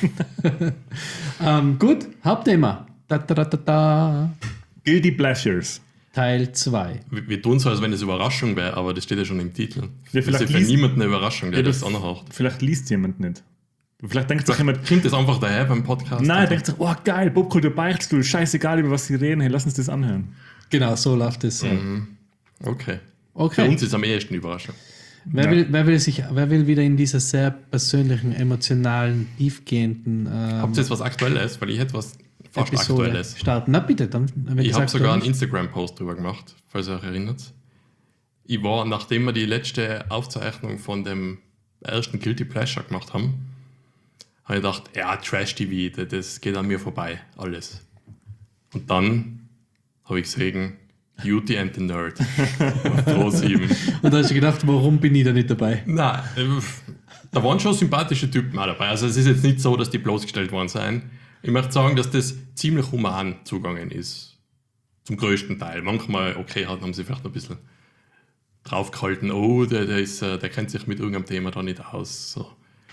ähm, gut, Hauptthema. Da, da, da, da, da. Guilty Pleasures. Teil zwei. Wir, wir tun so, als wenn es Überraschung wäre, aber das steht ja schon im Titel. Ja, das vielleicht ist ja für liest- niemanden eine Überraschung, der Ja, das das- anhört. Vielleicht liest jemand nicht. Vielleicht denkt sich jemand, Kommt das einfach daher beim Podcast? nein, denkt sich, oh geil, Popkultur Beichtstuhl, scheißegal, über was sie reden, hey, lass uns das anhören. Genau, so läuft es. Okay. Für Okay. uns ist es am ehesten Überraschung. Wer, Ja. will, wer, will sich, wer will wieder in dieser sehr persönlichen, emotionalen, tiefgehenden ähm, Habt ihr jetzt was Aktuelles? Weil ich hätte was fast Episode Aktuelles. starten? Na bitte, dann. Wenn Ich das habe aktuell sogar einen ist. Instagram-Post drüber gemacht, falls ihr euch erinnert. Ich war, nachdem wir die letzte Aufzeichnung von dem ersten Guilty Pleasure gemacht haben, habe ich gedacht, ja, Trash-T V, das- das geht an mir vorbei, alles. Und dann habe ich gesehen, Beauty and the Nerd. auf Pro sieben. Und da hast du gedacht, warum bin ich da nicht dabei? Nein, äh, da waren schon sympathische Typen auch dabei. Also es ist jetzt nicht so, dass die bloßgestellt worden sind. Ich möchte sagen, dass das ziemlich human zugangen ist. Zum größten Teil. Manchmal, okay, halt, haben sie vielleicht noch ein bisschen draufgehalten, oh, der, der, ist, äh, der kennt sich mit irgendeinem Thema da nicht aus. So.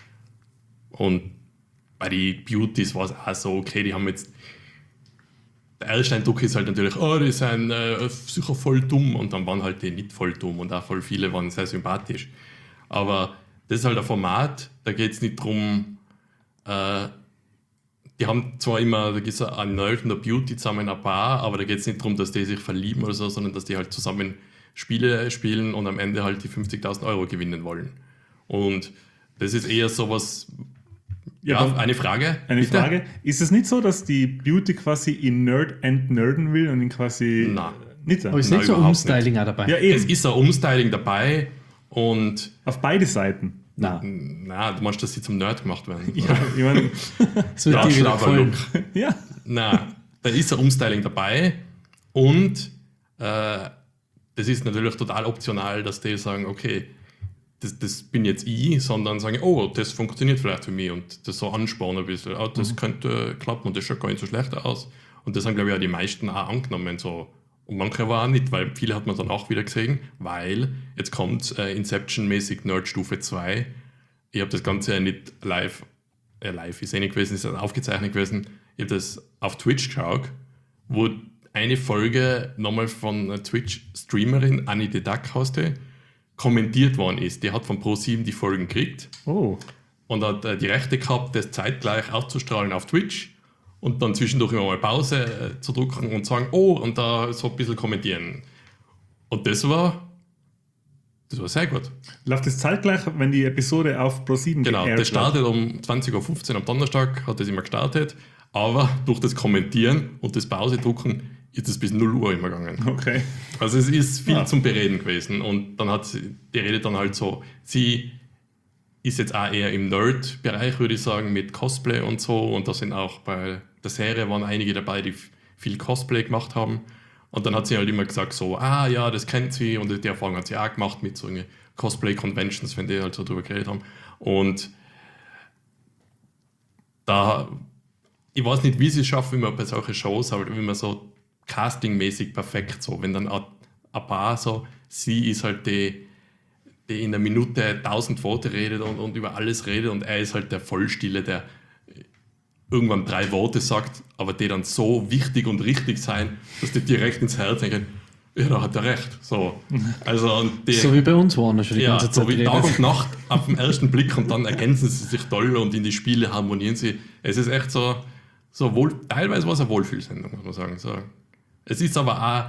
Und bei den Beauties war es auch so, okay, die haben jetzt. Der erste Eindruck ist halt natürlich, oh, die sind äh, sicher voll dumm. Und dann waren halt die nicht voll dumm und auch voll viele waren sehr sympathisch. Aber das ist halt ein Format, da geht es nicht darum, äh, die haben zwar immer, da gibt es ein Nerd und eine Beauty zusammen ein Paar, aber da geht es nicht darum, dass die sich verlieben oder so, sondern dass die halt zusammen Spiele spielen und am Ende halt die fünfzigtausend Euro gewinnen wollen. Und das ist eher sowas. Ja, aber eine Frage. Eine bitte? Frage, ist es nicht so, dass die Beauty quasi in Nerd entnerden will und ihn quasi Nein. nicht so? Aber ist Nein, nicht so überhaupt Umstyling auch dabei? Ja, Es eben. ist ein Umstyling dabei und Auf beide Seiten. Nein. na, du meinst, dass sie zum Nerd gemacht werden. Ja, ich meine, Das wird Ja, dir wieder schlauer gefallen. Look. ja. Nein, da ist ein Umstyling dabei und äh, das ist natürlich total optional, dass die sagen, okay, das, das bin jetzt ich, sondern sagen, oh, das funktioniert vielleicht für mich und das so anspornen ein bisschen, oh, das könnte klappen und das schaut gar nicht so schlecht aus. Und das haben, glaube ich, auch die meisten auch angenommen, so, Und manche aber auch nicht, weil viele hat man dann auch wieder gesehen, weil jetzt kommt äh, Inception-mäßig Nerd-Stufe zwei. Ich habe das Ganze ja nicht live, äh, live ist eh nicht gewesen, ist aufgezeichnet gewesen. Ich habe das auf Twitch geschaut, wo eine Folge nochmal von einer Twitch-Streamerin, Annie the Duck heißt, kommentiert worden ist. Die hat von Pro sieben die Folgen gekriegt Oh. und hat äh, die Rechte gehabt, das zeitgleich auszustrahlen auf Twitch und dann zwischendurch immer mal Pause äh, zu drücken und sagen, oh, und da so ein bisschen kommentieren. Und das war, das war sehr gut. Läuft das zeitgleich, wenn die Episode auf Pro sieben Genau, geairt das startet um zwanzig Uhr fünfzehn am Donnerstag, hat das immer gestartet, aber durch das Kommentieren und das Pause drücken ist es bis null Uhr immer gegangen. wird? Okay. Also es ist viel Ja. zum Bereden gewesen und dann hat sie, die redet dann halt so, sie ist jetzt auch eher im Nerd-Bereich, würde ich sagen, mit Cosplay und so und da sind auch bei der Serie waren einige dabei, die f- viel Cosplay gemacht haben und dann hat sie halt immer gesagt so, ah ja, das kennt sie und die Erfahrung hat sie auch gemacht mit so Cosplay-Conventions, wenn die halt so drüber geredet haben und da, ich weiß nicht, wie sie es schaffen, immer bei solchen Shows, aber immer so castingmäßig perfekt, so, wenn dann ein ein paar so, sie ist halt die, die in einer Minute tausend Worte redet und, und über alles redet und er ist halt der Vollstille, der irgendwann drei Worte sagt, aber die dann so wichtig und richtig sein, dass die direkt ins Herz denken, ja, da hat er recht. So. Also, und die, So wie bei uns waren schon die ja, ganze Zeit so wie redet. Tag und Nacht auf den ersten Blick und dann ergänzen sie sich toll und in die Spiele harmonieren sie. Es ist echt so, so wohl, teilweise war es eine Wohlfühlsendung, muss man sagen. So. Es ist aber auch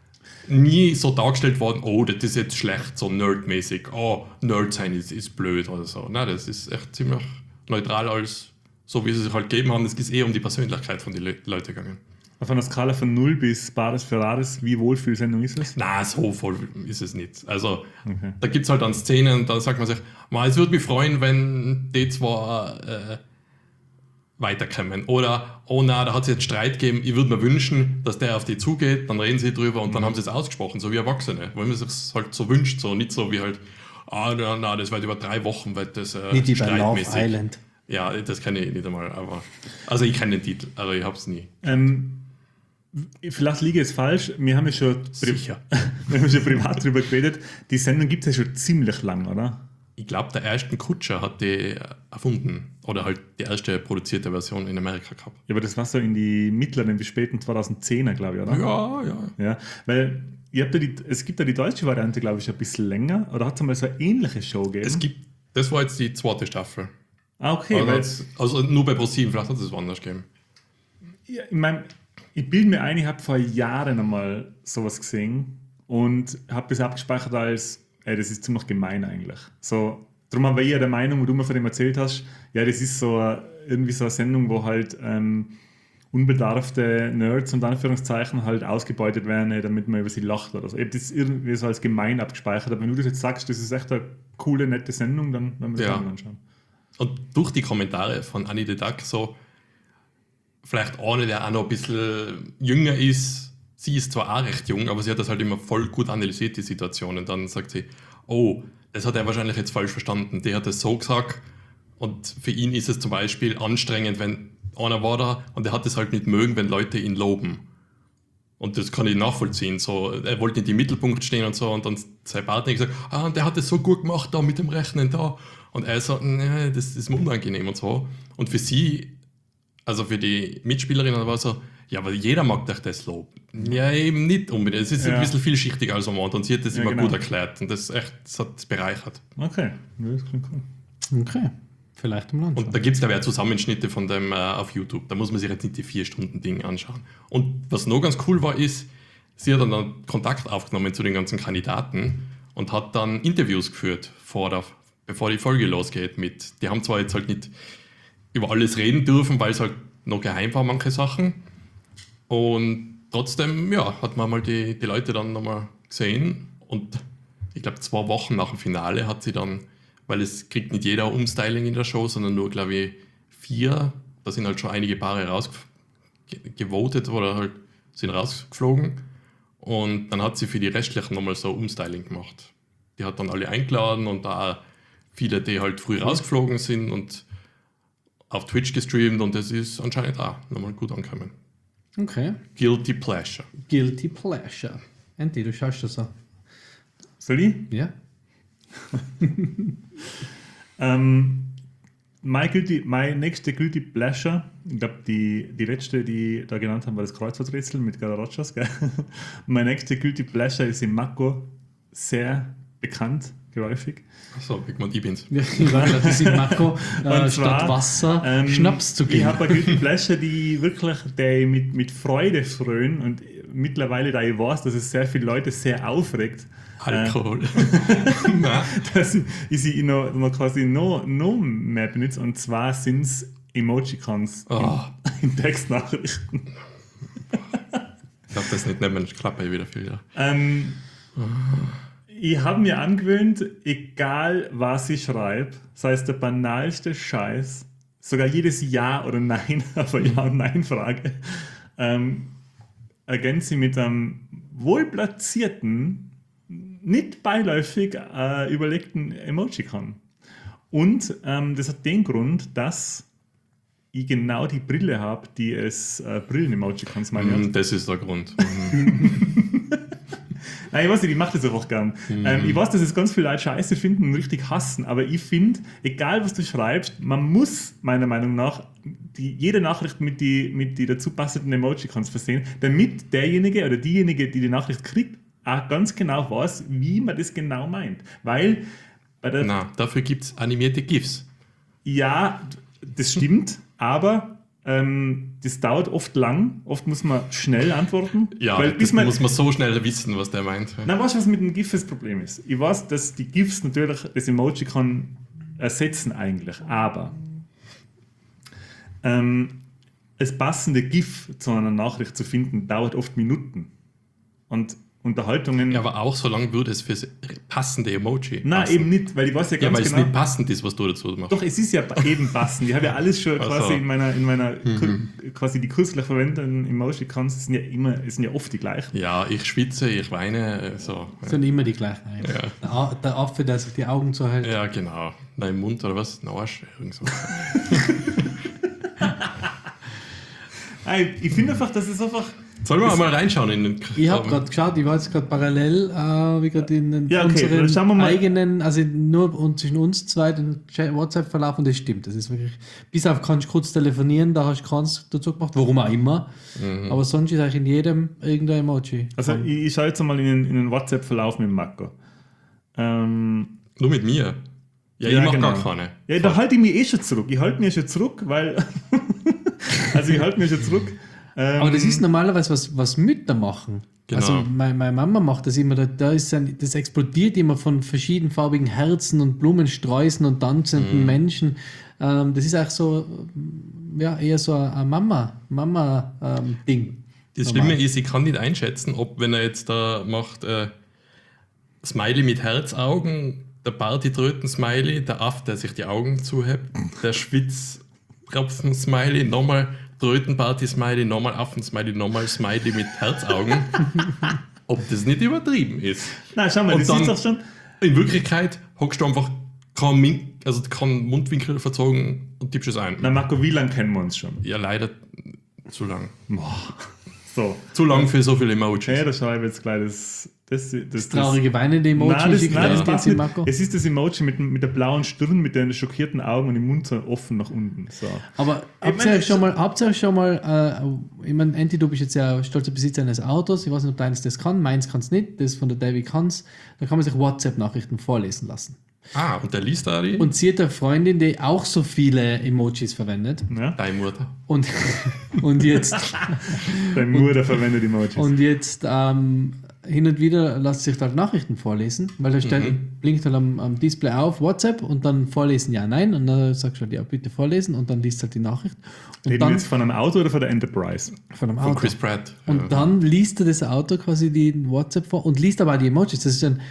nie so dargestellt worden, oh, das ist jetzt schlecht, so nerdmäßig, oh, Nerd sein ist, ist blöd oder so. Nein, das ist echt ziemlich neutral als so, wie sie sich halt gegeben haben. Es geht eh um die Persönlichkeit von den Le Leuten gegangen. Auf einer Skala von null bis Bares Ferraris, wie Wohlfühlsendung ist es? Na, so voll ist es nicht. Also, Okay. da gibt es halt dann Szenen, da sagt man sich, "Ma, es würde mich freuen, wenn die zwar äh, weiterkommen. Oder, oh na, da hat es jetzt Streit gegeben, ich würde mir wünschen, dass der auf die zugeht, dann reden sie drüber und dann haben sie es ausgesprochen, so wie Erwachsene. Weil man sich halt so wünscht, so nicht so wie halt, ah, na, na das wird über drei Wochen, weil das äh, Nicht wie bei Love streitmäßig. Island. Ja, das kenne ich nicht einmal, aber, also ich kenne den Titel, aber ich habe es nie. Ähm, vielleicht liege ich es falsch, wir haben ja schon, pri Sicher. wir haben schon privat drüber geredet. Die Sendung gibt es ja schon ziemlich lang, oder? Ich glaube, der erste Kutscher hat die erfunden. Oder halt die erste produzierte Version in Amerika gehabt. Ja, aber das war so in die mittleren bis späten zweitausendzehner, glaube ich, oder? Ja, ja. Ja, weil ihr habt ja die, es gibt ja die deutsche Variante, glaube ich, ein bisschen länger. Oder hat es einmal so eine ähnliche Show gegeben? Es gibt, das war jetzt die zweite Staffel. Ah, okay. Also, Weil, jetzt- also nur bei ProSieben, vielleicht hat es woanders gegeben. ja, ich meine, ich bilde mir ein, ich habe vor Jahren einmal sowas gesehen und habe das abgespeichert als, ey, das ist ziemlich gemein eigentlich. So, darum war ich ja der Meinung, wo du mir von dem erzählt hast, ja, das ist so eine, irgendwie so eine Sendung, wo halt ähm, unbedarfte Nerds und Anführungszeichen halt ausgebeutet werden, äh, damit man über sie lacht oder so. Ich habe das irgendwie so als gemein abgespeichert, aber wenn du das jetzt sagst, das ist echt eine coole, nette Sendung, dann werden wir das Ja. auch mal anschauen. Und durch die Kommentare von Annie the Duck so, vielleicht eine, der auch noch ein bisschen jünger ist, sie ist zwar auch recht jung, aber sie hat das halt immer voll gut analysiert, die Situation. Und dann sagt sie, oh, das hat er wahrscheinlich jetzt falsch verstanden. Der hat das so gesagt und für ihn ist es zum Beispiel anstrengend, wenn einer war da und er hat es halt nicht mögen, wenn Leute ihn loben. Und das kann ich nachvollziehen. So, er wollte nicht im Mittelpunkt stehen und so. Und dann sein Partner hat gesagt, ah, der hat das so gut gemacht da mit dem Rechnen da. Und er so, nee, das ist mir unangenehm und so. Und für sie, also für die Mitspielerinnen war so, ja, aber jeder mag doch das Lob. Ja, eben nicht unbedingt. Es ist Ja. ein bisschen vielschichtiger als am Anfang. Und sie hat das Ja, immer genau. gut erklärt. Und das, echt, das hat es bereichert. Okay, ja, das klingt cool. Okay, vielleicht im Land. Und da gibt es, glaube ich, auch Zusammenschnitte von dem äh, auf YouTube. Da muss man sich jetzt nicht die vier Stunden Ding anschauen. Und was noch ganz cool war, ist, sie hat dann, dann Kontakt aufgenommen zu den ganzen Kandidaten und hat dann Interviews geführt, vor der, bevor die Folge losgeht. Mit, die haben zwar jetzt halt nicht über alles reden dürfen, weil es halt noch geheim war, manche Sachen. Und trotzdem, ja, hat man mal die, die Leute dann nochmal gesehen. Und ich glaube, zwei Wochen nach dem Finale hat sie dann, weil es kriegt nicht jeder Umstyling in der Show, sondern nur, glaube ich, vier. Da sind halt schon einige Paare rausgevotet oder halt sind rausgeflogen. Und dann hat sie für die restlichen nochmal so Umstyling gemacht. Die hat dann alle eingeladen und da viele, die halt früh rausgeflogen sind und auf Twitch gestreamt und das ist anscheinend auch nochmal gut angekommen. Okay. Guilty Pleasure. Guilty Pleasure. Andy, du schaust das so. Soll ich? Ja? Ähm, mein, Guilty, mein nächste Guilty Pleasure, ich glaube, die, die letzte, die ich da genannt haben, war das Kreuzworträtsel mit Gara Rogers. Gell? Mein nächste Guilty Pleasure ist in Mako sehr bekannt, geläufig. Achso, ich meine, ich bin's. Ja, ich weiß, das ist in Mako, äh, Und statt zwar, Wasser ähm, Schnaps zu Ich geben. habe eine Guilty Pleasure, die wirklich die mit, mit Freude frönen und mittlerweile, da ich weiß, dass es sehr viele Leute sehr aufregt, Alkohol. Nein, dass ich, ich sie noch, noch quasi noch, noch mehr benutze. Und zwar sind es Emojicons Oh. in, in Textnachrichten. Ich glaube, das nicht nehmen, ich klappe wieder viel. Ja. Ähm, ich habe mir angewöhnt, egal was ich schreibe, sei es der banalste Scheiß, sogar jedes Ja oder Nein, aber Ja und Nein-Frage, ähm, ergänze ich mit einem wohlplatzierten, nicht beiläufig äh, überlegten Emojicon. Und ähm, das hat den Grund, dass ich genau die Brille habe, die es äh, Brillen-Emojicons meine. Mm, Das ist der Grund. Nein, ich weiß nicht, ich mache das einfach gern. Mhm. Ähm, ich weiß, dass es ganz viele Leute scheiße finden und richtig hassen, aber ich finde, egal was du schreibst, man muss meiner Meinung nach die, jede Nachricht mit die, mit die dazu passenden Emojicons versehen, damit derjenige oder diejenige, die die Nachricht kriegt, auch ganz genau weiß, wie man das genau meint. Weil bei der Na, dafür gibt es animierte GIFs. Ja, das stimmt, aber ähm, das dauert oft lang. Oft muss man schnell antworten. Ja, weil, das bis man, muss man so schnell wissen, was der meint. Na, weißt du, was mit dem GIF das Problem ist? Ich weiß, dass die GIFs natürlich das Emojicon ersetzen eigentlich, aber ähm, das passende GIF zu einer Nachricht zu finden, dauert oft Minuten. Und Unterhaltungen... Ja, aber auch so lange würde es fürs passende Emoji Nein, passen. eben nicht, weil ich weiß ja Ja, ganz weil genau... es nicht passend ist, was du dazu machst. Doch, es ist ja eben passend. Ich habe ja alles schon Ach quasi so. in meiner, in meiner Mhm. quasi die kürzlich verwendeten Emojicons sind ja immer, es sind ja oft die gleichen. Ja, ich schwitze, ich weine, äh, so. Das sind immer die gleichen. eigentlich. Ja. Der, A- der Affe, der sich die Augen zuhält. Ja, genau. Nein, im Mund oder was? Ein Arsch, irgend so. Nein, ich finde einfach, dass es einfach... Sollen wir mal reinschauen in den Ich habe gerade geschaut, ich war jetzt gerade parallel, äh, wie gerade in den Ja, okay, dann unseren schauen wir mal. eigenen, also nur und zwischen uns zwei, den Chat- WhatsApp-Verlauf, und das stimmt. Das ist wirklich, bis auf kannst du kurz telefonieren, da hast du keins dazu gemacht, warum auch immer. Aber sonst ist eigentlich in jedem irgendein Emoji. Also ich, ich schaue jetzt mal in den, in den WhatsApp-Verlauf mit dem Marco. Ähm, Nur mit mir. Ja, Ja, ich mach genau. gar keine. ja, da halte ich mich eh schon zurück. Ich halte mich schon zurück, weil... also ich halte mich schon zurück. Ähm, Aber das ist normalerweise was, was Mütter machen. Genau. Also meine, meine Mama macht das immer, da, da ist ein, das explodiert immer von verschiedenfarbigen Herzen und Blumensträußen und tanzenden Mhm. Menschen. Ähm, das ist auch so, ja, eher so ein ein Mama, Mama-Ding. Das Normal. Schlimme ist, ich kann nicht einschätzen, ob, wenn er jetzt da macht, äh, Smiley mit Herzaugen, der Partytröten-Smiley, der Aff, der sich die Augen zuhebt, der Schwitztropfen-Smiley, nochmal Tröten-Party-Smiley, nochmal Affen-Smiley, nochmal Smiley mit Herzaugen, ob das nicht übertrieben ist. Nein, schau mal, Und das dann- ist doch schon... In Wirklichkeit hockst du einfach keinen, Min also keinen Mundwinkel verzogen und tippst es ein. Na Marco, wie lange kennen wir uns schon? Ja, leider zu lang. So. Zu lang für so viele Emojis. Ja, da schreibe ich jetzt gleich das... Das, das, das, Traurige weinende Emoji, Nein, das, schickt nein, das er passt jetzt in nicht. Marco. Es ist das Emoji mit, mit der blauen Stirn, mit den schockierten Augen und dem Mund so offen nach unten. So. Aber Ich habt ihr meine, euch schon mal, habt ihr euch schon mal, äh, ich meine, Anti, du bist jetzt ja stolzer Besitzer eines Autos, ich weiß nicht, ob deines das kann, meins kann es nicht, das von der David kann's, da kann man sich WhatsApp-Nachrichten vorlesen lassen. Ah, und der liest da die? Und sie hat eine Freundin, die auch so viele Emojis verwendet. Ja? Deine Mutter. Und, und jetzt, Deine Mutter verwendet Emojis. und jetzt ähm, hin und wieder lässt sich halt Nachrichten vorlesen, weil da steht, Mhm. blinkt halt am, am Display auf WhatsApp und dann vorlesen, ja, nein. Und dann sagst du halt, ja, bitte vorlesen und dann liest halt die Nachricht. Und Reden wir dann jetzt von einem Auto oder von der Enterprise? von einem Von Auto. Chris Pratt. Und Ja. dann liest er das Auto quasi die WhatsApp vor und liest aber auch die Emojis. Das ist dann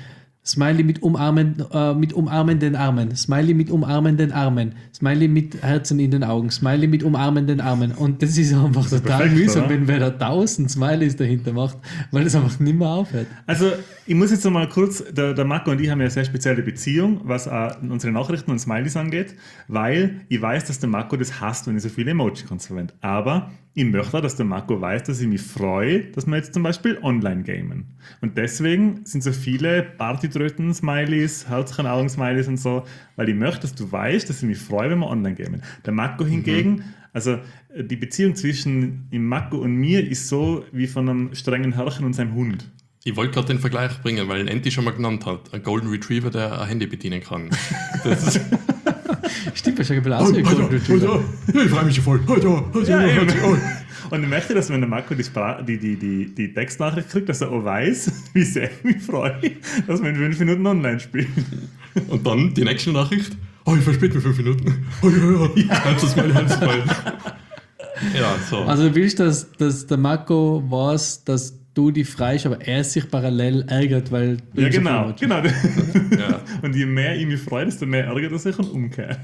Smiley mit, umarmen, äh, mit umarmenden Armen. Smiley mit umarmenden Armen. Smiley mit Herzen in den Augen. Smiley mit umarmenden Armen. Und das ist einfach Das ist total perfekt, mühsam, oder? wenn wer da tausend Smileys dahinter macht, weil das einfach nicht mehr aufhört. Also, ich muss jetzt noch mal kurz, der, der Marco und ich haben ja eine sehr spezielle Beziehung, was auch unsere Nachrichten und Smileys angeht, weil ich weiß, dass der Marco das hasst, wenn ich so viele Emojicons verwende. Aber ich möchte auch, dass der Marco weiß, dass ich mich freue, dass wir jetzt zum Beispiel online gamen. Und deswegen sind so viele Partytröten-Smileys, Herzchen-Augen-Smileys und so, weil ich möchte, dass du weißt, dass ich mich freue, wenn wir online gamen. Der Marco hingegen, mhm. also die Beziehung zwischen dem Marco und mir ist so wie von einem strengen Herrchen und seinem Hund. Ich wollte gerade den Vergleich bringen, weil Enti schon mal genannt hat. Ein Golden Retriever, der ein Handy bedienen kann. Das ist Stimmt, ich habe aus wie ein Golden Retriever. Ich freue mich voll. Ja, eben. Und ich möchte, dass wenn der Marco die, Spra- die, die, die, die Textnachricht kriegt, dass er auch weiß, wie sehr ich mich freue, dass wir in fünf Minuten online spielen. Und dann die nächste Nachricht. Oh, ich verspäte mich fünf Minuten. Oh ja, ja. ja. Halb das mal, halb das mal. Ja, so. Also du willst, dass, dass der Marco weiß, dass du die freist, aber er sich parallel ärgert, weil du Ja, ihn so genau. viel genau. Ja. Und je mehr ich mich freue, desto mehr ärgert er sich und umkehrt.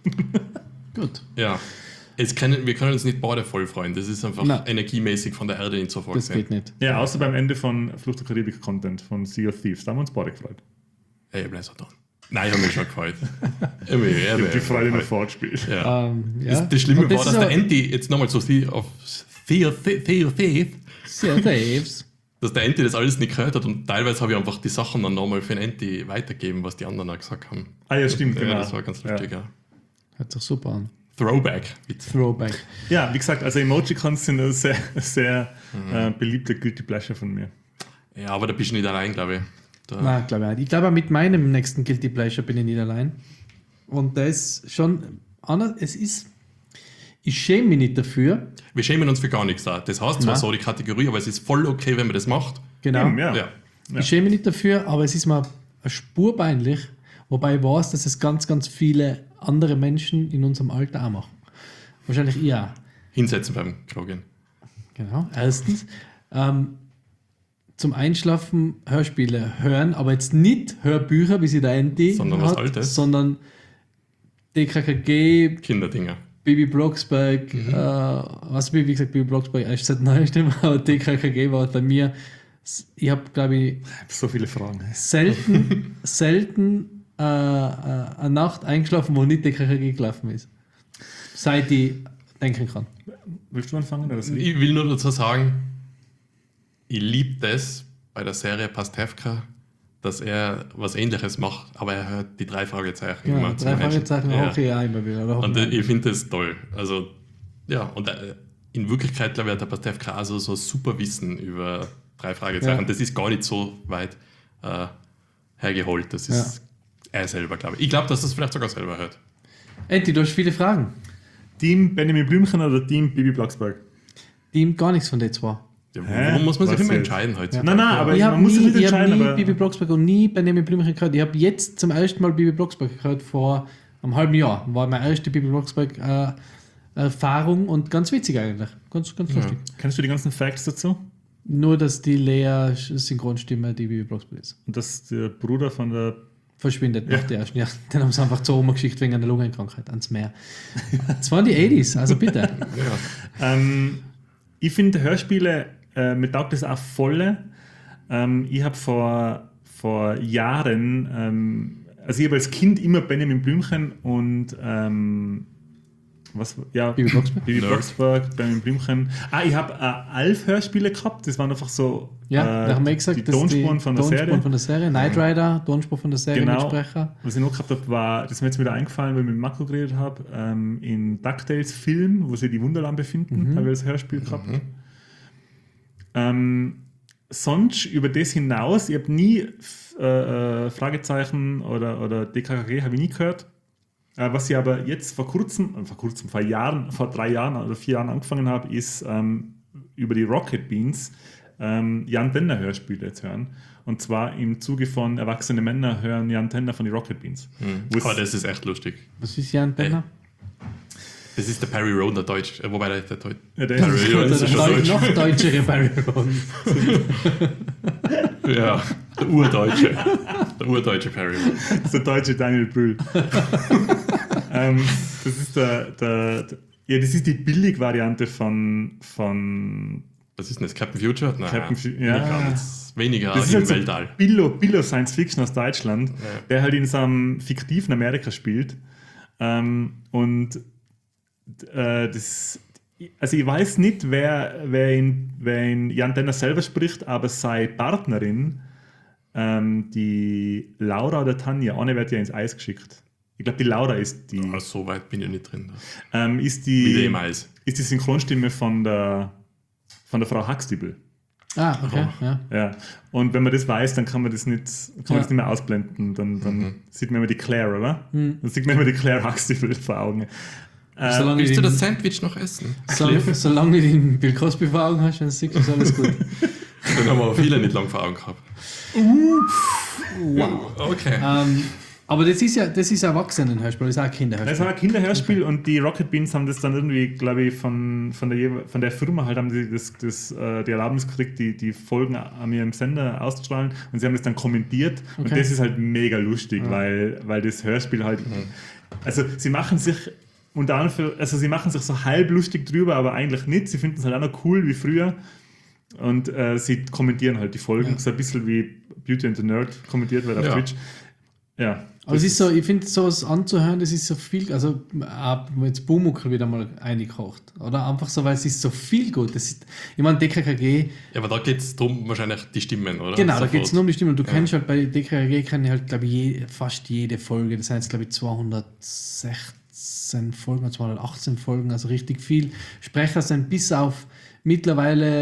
Gut, Ja. Jetzt können, wir können uns nicht beide voll freuen. Das ist einfach Nein. energiemäßig von der Erde nicht so das vorgesehen. geht nicht. Ja, außer beim Ende von Flucht der Karibik-Content von Sea of Thieves. Da haben wir uns beide gefreut. Ey, bleib so da. Nein, ich habe mich schon gefreut. Ich habe mich- ich Ich habe habe die mich Freude noch gefreut. vorgespielt. Ja. Ähm, ja. Das, das Schlimme Und war, dass ist der aber- Enti, jetzt nochmal zu Sea of Sea of Sea of Thief, Sehr saves. dass der Enti das alles nicht gehört hat und teilweise habe ich einfach die Sachen dann nochmal für den Enti weitergegeben, was die anderen auch gesagt haben. Ah ja, stimmt, Ja, genau. das war ganz lustig, ja. Hört sich super an. Throwback. Witz. Throwback. Ja, wie gesagt, also Emojicons sind eine sehr, sehr äh, beliebte Guilty Pleasure von mir. Ja, aber da bist du nicht allein, glaube ich. Da, Nein, glaube ich nicht. Ich glaube, mit meinem nächsten Guilty Pleasure bin ich nicht allein. Und das ist schon anders. Es ist. Ich schäme mich nicht dafür. Wir schämen uns für gar nichts da. Das heißt zwar Nein. so die Kategorie, aber es ist voll okay, wenn man das macht. Genau. Eben, ja. Ja. Ja. Ich schäme mich nicht dafür, aber es ist mir eine Spur peinlich. Wobei ich weiß, dass es ganz, ganz viele andere Menschen in unserem Alter auch machen. Wahrscheinlich ich auch. Hinsetzen beim Krogen. Genau. Erstens. Ähm, zum Einschlafen Hörspiele hören, aber jetzt nicht Hörbücher, wie sie der Enti Sondern was Altes. sondern D K K G, Kinderdinger. Bibi Blocksberg, äh, was wie gesagt, Bibi Blocksberg erst seit neuestem, aber D K K G war bei mir, ich habe glaube ich Ich habe so viele Fragen. selten, selten äh, äh, eine Nacht eingeschlafen, wo nicht D K K G gelaufen ist. Seit ich denken kann. Willst du anfangen? Oder soll ich? Ich will nur dazu sagen, ich liebe das bei der Serie Pastewka, dass er was Ähnliches macht, aber er hört die drei Fragezeichen Ja, immer zum drei Einschlafen. Fragezeichen Ja. auch ja immer wieder. Oder Und äh, ich finde das toll. Also, ja, und äh, in Wirklichkeit, glaube ich, hat der Pastewka also so super Wissen über drei Fragezeichen. Ja. Das ist gar nicht so weit äh, hergeholt. Das ist er selber, glaube ich. Ich glaube, dass das vielleicht sogar selber hört. Enti, du hast viele Fragen. Team Benjamin Blümchen oder Team Bibi Blocksberg? Die haben gar nichts von den zwei. Ja, Hä? warum muss man sich Was immer jetzt? entscheiden heutzutage? Nein, nein, aber ich man habe muss sich nie, nicht ich hab entscheiden. nie aber Bibi Blocksberg und nie Benjamin Blümchen gehört. Ich habe jetzt zum ersten Mal Bibi Blocksberg gehört, vor einem halben Jahr. War meine erste Bibi Blocksberg äh, Erfahrung und ganz witzig eigentlich. Ganz, ganz lustig. Kennst du die ganzen Facts dazu? Nur, dass die Lea Synchronstimme die Bibi Blocksberg ist. Und dass der Bruder von der. Verschwindet nach der ersten Jahr. Den haben sie einfach zur Oma geschickt wegen einer Lungenkrankheit ans Meer. Das waren die achtziger, also bitte. Ja. Ähm, ich finde Hörspiele, äh, mir taugt das auch voll. Ähm, ich habe vor, vor Jahren, ähm, also ich habe als Kind immer Benjamin Blümchen und ähm, was, ja, Bibi Blocksberg? Bibi Nerd. Blocksberg, Benjamin Blümchen. Ah, ich habe äh, Alf-Hörspiele gehabt, das waren einfach so Ja, äh, da haben wir gesagt, die dass Tonspuren von der Tonspuren Serie. von der Serie. Knight Rider, Tonspur von der Serie Genau. mit Sprecher. Was ich noch gehabt habe, war, das ist mir jetzt wieder eingefallen, weil ich mit Marco geredet habe, ähm, in DuckTales Film, wo sie die Wunderland befinden, Mhm. habe ich das Hörspiel gehabt. Ähm, sonst über das hinaus, ich habe nie f- äh, äh, Fragezeichen oder, oder D K K G habe ich nie gehört. Äh, was ich aber jetzt vor kurzem, äh, vor kurzem, vor Jahren, vor drei Jahren oder vier Jahren angefangen habe, ist ähm, über die Rocket Beans ähm, Jan Tenner Hörspiele zu hören. Und zwar im Zuge von Erwachsene Männer hören Jan Tenner von die Rocket Beans. Wo es- Oh, das ist echt lustig. Was ist Jan Benner? Das ist der Perry Roden, der Deutsch. Äh, wobei der, der Deutsch. Ja, der Perry ist- Roden Das ist ist schon Deu Deutsch. noch deutschere Barry Roden. Ja, der Urdeutsche. Der urdeutsche Perryman. Das ist der deutsche Daniel Brühl. ähm, das ist der, der, der, ja, das ist die Billig-Variante von, von Was ist denn das? Captain Future? Nein, Captain Fu- ja. nicht ganz. Weniger das ist im halt so Weltall. Billo, Billo Science Fiction aus Deutschland, Ja. der halt in so einem fiktiven Amerika spielt. Ähm, und äh, das, also ich weiß nicht, wer, wer, in, wer in Jan Tenner selber spricht, aber seine Partnerin, ähm, die Laura oder Tanja, eine wird ja ins Eis geschickt. Ich glaube, die Laura ist die, Ah, so weit bin ich nicht drin. ähm, ist Wie die, dem Eis. ist die Synchronstimme von der, von der Frau Huxtable. Ah, okay, ja. Ja, und wenn man das weiß, dann kann man das nicht, kann man Ja. das nicht mehr ausblenden. Dann, dann Mhm. sieht man immer die Claire, oder? Mhm. Dann sieht man immer die Claire Huxtable vor Augen. Äh, Solange Willst du du den, das Sandwich noch essen? solange, solange du den Bill Cosby vor Augen hast, dann siehst du, ist alles gut. Den haben wir viele nicht lang vor Augen gehabt. Wow. Okay. ähm, aber das ist ja, das ist Erwachsenenhörspiel, das ist auch ein das Kinderhörspiel. war ein Kinderhörspiel und die Rocket Beans haben das dann irgendwie, glaube ich, von, von, der, jewe- von der Firma halt haben sie das, das, äh, die Erlaubnis gekriegt, die, die Folgen an ihrem Sender auszustrahlen und sie haben das dann kommentiert und Okay. das ist halt mega lustig, weil, weil das Hörspiel halt, also sie machen sich unter anderem, also sie machen sich so halb lustig drüber, aber eigentlich nicht, sie finden es halt auch noch cool wie früher und äh, sie kommentieren halt die Folgen, Ja. so ein bisschen wie Beauty and the Nerd kommentiert wird auf Ja. Twitch. Ja. Aber es ist so, ich finde, sowas anzuhören, das ist so viel, also ab jetzt Bumuckel wieder mal eingekocht. Oder einfach so, weil es ist so viel gut. Das ist, ich meine, D K K G, Ja, aber da geht es darum, wahrscheinlich die Stimmen, oder? genau, da Sofort. geht es nur um die Stimme. Und du Ja. kennst halt bei D K K G, kenne ich halt, glaube ich, je, fast jede Folge. Das sind jetzt, glaube ich, zweihundertsechzehn Folgen, zweihundertachtzehn Folgen, also richtig viel. Sprecher sind bis auf mittlerweile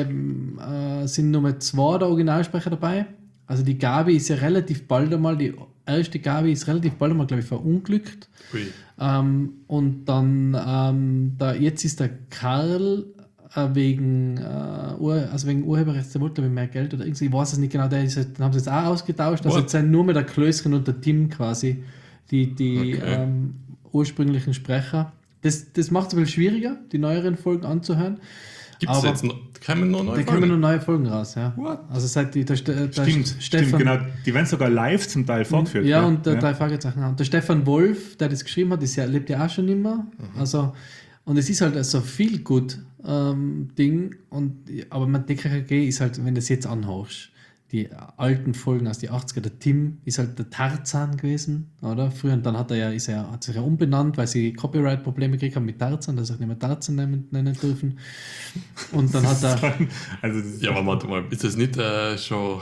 äh, sind nur mehr zwei der Originalsprecher dabei. Also die Gabi ist ja relativ bald einmal, die erste Gabi ist relativ bald einmal, glaube ich, verunglückt. Ui. Ähm, und dann, ähm, da, jetzt ist der Karl äh, wegen, äh, Ur, also wegen Urheberrechts, der wollte, glaube ich, mehr Geld oder irgendwie, ich weiß es nicht genau, der ist, halt- dann haben sie jetzt auch ausgetauscht. Also What? jetzt sind nur mehr der Klößchen und der Tim quasi die, die Okay. ähm, ursprünglichen Sprecher. Das, das macht es ein bisschen schwieriger, die neueren Folgen anzuhören. Gibt es Aber jetzt noch, kommen noch neue Da kommen Folgen? nur neue Folgen raus, ja. What? Also seit die, der, Ste- der Stimmt, Stefan, stimmt, genau. Die werden sogar live zum Teil vorgeführt. ja, gell? und der drei Fragezeichen. Und der Stefan Wolf, der das geschrieben hat, ist ja, lebt ja auch schon immer. Mhm. Also, und es ist halt so viel gut ähm, Ding. Und, aber man, D K K G ist halt, wenn du das jetzt anhörst, die alten Folgen aus den achtziger, der Tim ist halt der Tarzan gewesen, oder? Früher, und dann hat er ja, ist er, hat sich ja umbenannt, weil sie Copyright-Probleme gekriegt haben mit Tarzan, dass sie auch nicht mehr Tarzan nennen, nennen dürfen. Und dann hat er. Also das ist Ja, aber warte mal, ist das nicht äh, schon,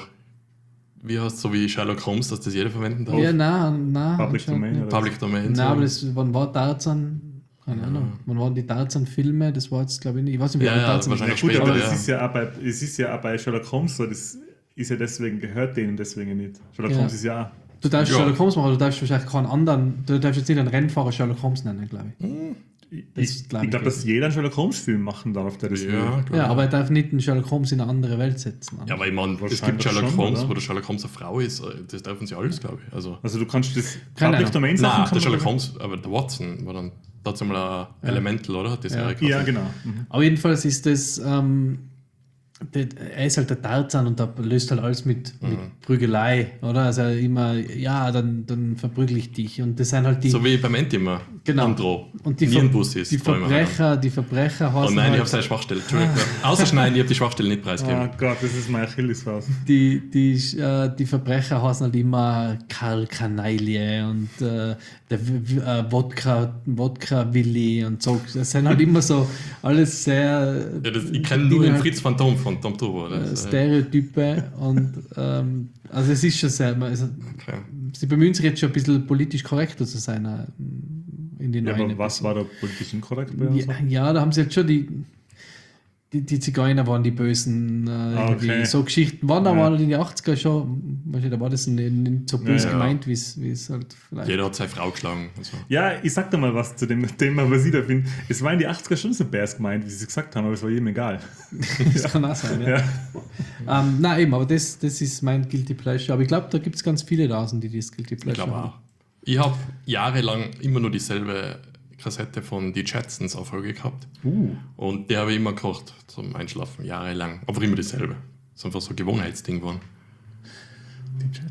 wie heißt so wie Sherlock Holmes, dass das jeder verwenden darf? Ja, nein, nein. Public anscheinend Domain, nicht. oder? Public Domain. Nein, so. aber das, wann war Tarzan? Keine Ahnung. Wann waren die Tarzan-Filme? Das war jetzt, glaube ich, nicht. Ich weiß nicht, wie Ja, der ja, Tarzan wahrscheinlich Gut, später, aber ja. es ist ja auch bei, es ist ja auch bei Sherlock Holmes so, das ist ja deswegen, gehört denen deswegen nicht. Sherlock Ja. Holmes ist ja auch. Du darfst Ja. Sherlock Holmes machen, aber du darfst wahrscheinlich keinen anderen, du darfst jetzt nicht einen Rennfahrer Sherlock Holmes nennen, glaube ich. Ich, Das ich glaub ich glaube, nicht. dass jeder einen Sherlock Holmes-Film machen darf, der das Ja, will. klar. Ja, aber er darf nicht einen Sherlock Holmes in eine andere Welt setzen. Ja, aber ich meine, es gibt Wahrscheinlich Sherlock schon, Holmes, oder? wo der Sherlock Holmes eine Frau ist. Das dürfen sie alles, glaube ich. Also, Also du kannst das Keine Public Ahnung. Domain Sachen nein, kann der Sherlock man- Holmes, aber der Watson war dann dazu mal ein Elemental, oder? Hat die Serie Ja. Ja, gehabt. genau. Mhm. Aber jedenfalls ist das, ähm, der, er ist halt der Tarzan und da löst halt alles mit, Mhm. mit Prügelei, oder? Also immer, ja, dann, dann verprügel ich dich. Und das sind halt die, So wie beim Entima. Genau. Andro. und die, Nie Ver ein Bus ist. die vor allem. Verbrecher, die Verbrecher Oh hassen nein, ich halt, habe seine Schwachstelle. Entschuldigung. Ausschneiden, ich habe die Schwachstelle nicht preisgegeben. Oh Gott, das ist mein Achillesferse. die, die, äh, die Verbrecher heißen halt immer Karl Kanaille und äh, der W- W- äh, Wodka, Wodka Willi und so. Das sind halt immer so alles sehr Ja, das, ich kenne nur den Dinge, Fritz Phantom von Tom Turbo. äh, Das, äh, Stereotype und ähm, also es ist schon sehr, also, okay. sie bemühen sich jetzt schon ein bisschen politisch korrekter zu sein äh, in den Ja, neuen aber was war da politisch inkorrekt bei uns? ja, ja, da haben sie jetzt schon die, die, die Zigeuner waren die Bösen. Äh, Ah, irgendwie. okay. So Geschichten waren Ja. da mal in den achtziger schon. Weißt du, da war das nicht, nicht so böse Ja, ja. gemeint, wie es wie es halt vielleicht. Jeder hat seine Frau geschlagen. Und so. Ja, ich sag da mal was zu dem Thema, was ich da finde. Es war in die achtziger schon so bärs gemeint, wie sie gesagt haben, aber es war jedem egal. Das kann auch sein, ja. Ja. Ähm, nein, eben, aber das, das ist mein Guilty Pleasure. Aber ich glaube, da gibt es ganz viele draußen, die das Guilty Ich Pleasure glaube haben. auch. Ich habe jahrelang immer nur dieselbe Kassette von die Jetsons auf Folge gehabt. Uh. Und die habe ich immer gekocht zum Einschlafen, jahrelang. Aber immer dieselbe. Das ist einfach so ein Gewohnheitsding geworden.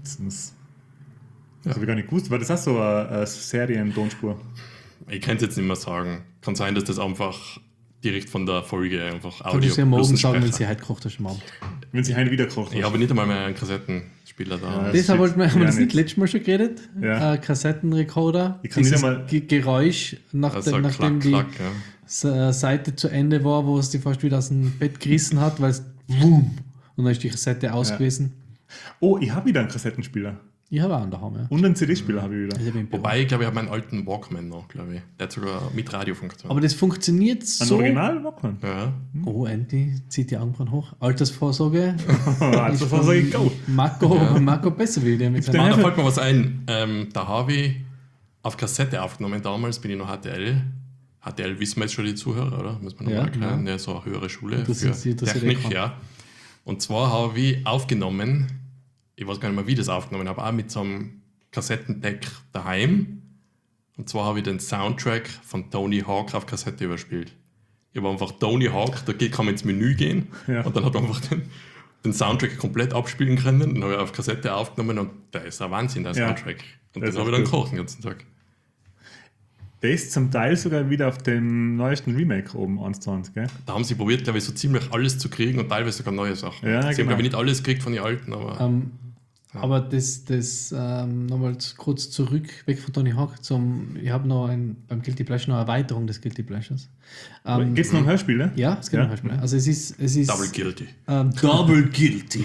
Simpsons. Das habe ich gar nicht gewusst. War das auch so eine, eine Serien-Tonspur? Ich kann es jetzt nicht mehr sagen. Kann sein, dass das einfach direkt von der Folge einfach Kann Audio ich ja morgen plus ein sagen, wenn Sprecher. sie heute gekocht hast am Abend. Wenn sie heim wieder kocht. Ich habe nicht einmal mehr einen Kassettenspieler da. Ja, Das shit. haben wir, haben wir Ja, das nicht nicht. letztes Mal schon geredet? Ja. Äh, Kassettenrekorder. Ich kann nicht Dieses einmal- Ge- Geräusch, nach Also dem, nachdem klack, die klack, ja. S- äh, Seite zu Ende war, wo es die fast wieder aus dem Bett gerissen hat, weil es wumm, und dann ist die Kassette aus Ja. gewesen. Oh, ich habe wieder einen Kassettenspieler. Ich habe auch einen daheim, ja. Und einen C D-Spieler habe ich wieder. Ich habe ihn bekommen. Wobei, ich glaube, ich habe meinen alten Walkman noch, glaube ich. Der hat sogar mit Radiofunktion. Aber das funktioniert Ein so. Original Walkman. ja. Oh, Andy zieht die Augenbrauen hoch. Altersvorsorge. Also was sage ich, go. Marco, Ja. Marco besser wie der mit Den seinem Ah, da Hefel- fällt mir was ein. Ähm, da habe ich auf Kassette aufgenommen. Damals bin ich noch H T L. H T L wissen wir jetzt schon die Zuhörer, oder? Muss man Ja, nochmal erklären. ja. Ja, so eine höhere Schule Interessiert für sie- interessiert eh Technik, keinen. ja. Und zwar habe ich aufgenommen, ich weiß gar nicht mehr, wie ich das aufgenommen habe, auch mit so einem Kassettendeck daheim. Und zwar habe ich den Soundtrack von Tony Hawk auf Kassette überspielt. Ich habe einfach Tony Hawk, da geht- kann man ins Menü gehen Ja. und dann hat man einfach den, den Soundtrack komplett abspielen können. Dann habe ich auf Kassette aufgenommen und der ist ein Wahnsinn, der Ja. Soundtrack. Und Der den ist habe ich auch dann gut. gekocht den ganzen Tag. Der ist zum Teil sogar wieder auf dem neuesten Remake oben eins Komma zwanzig, gell? Da haben sie probiert, glaube ich, so ziemlich alles zu kriegen und teilweise sogar neue Sachen. Ja, sie haben, genau. glaube ich, nicht alles gekriegt von den alten, aber Ähm, Ja. Aber das, das ähm, nochmal z- kurz zurück, weg von Tony Hawk zum, ich habe noch ein, beim Guilty Pleasure noch eine Erweiterung des Guilty Pleasures. Ähm, Geht es noch um Hörspiele? ja, es gibt Ja. noch Beispiele. Also es ist, es ist Double Guilty. ähm, Double Guilty.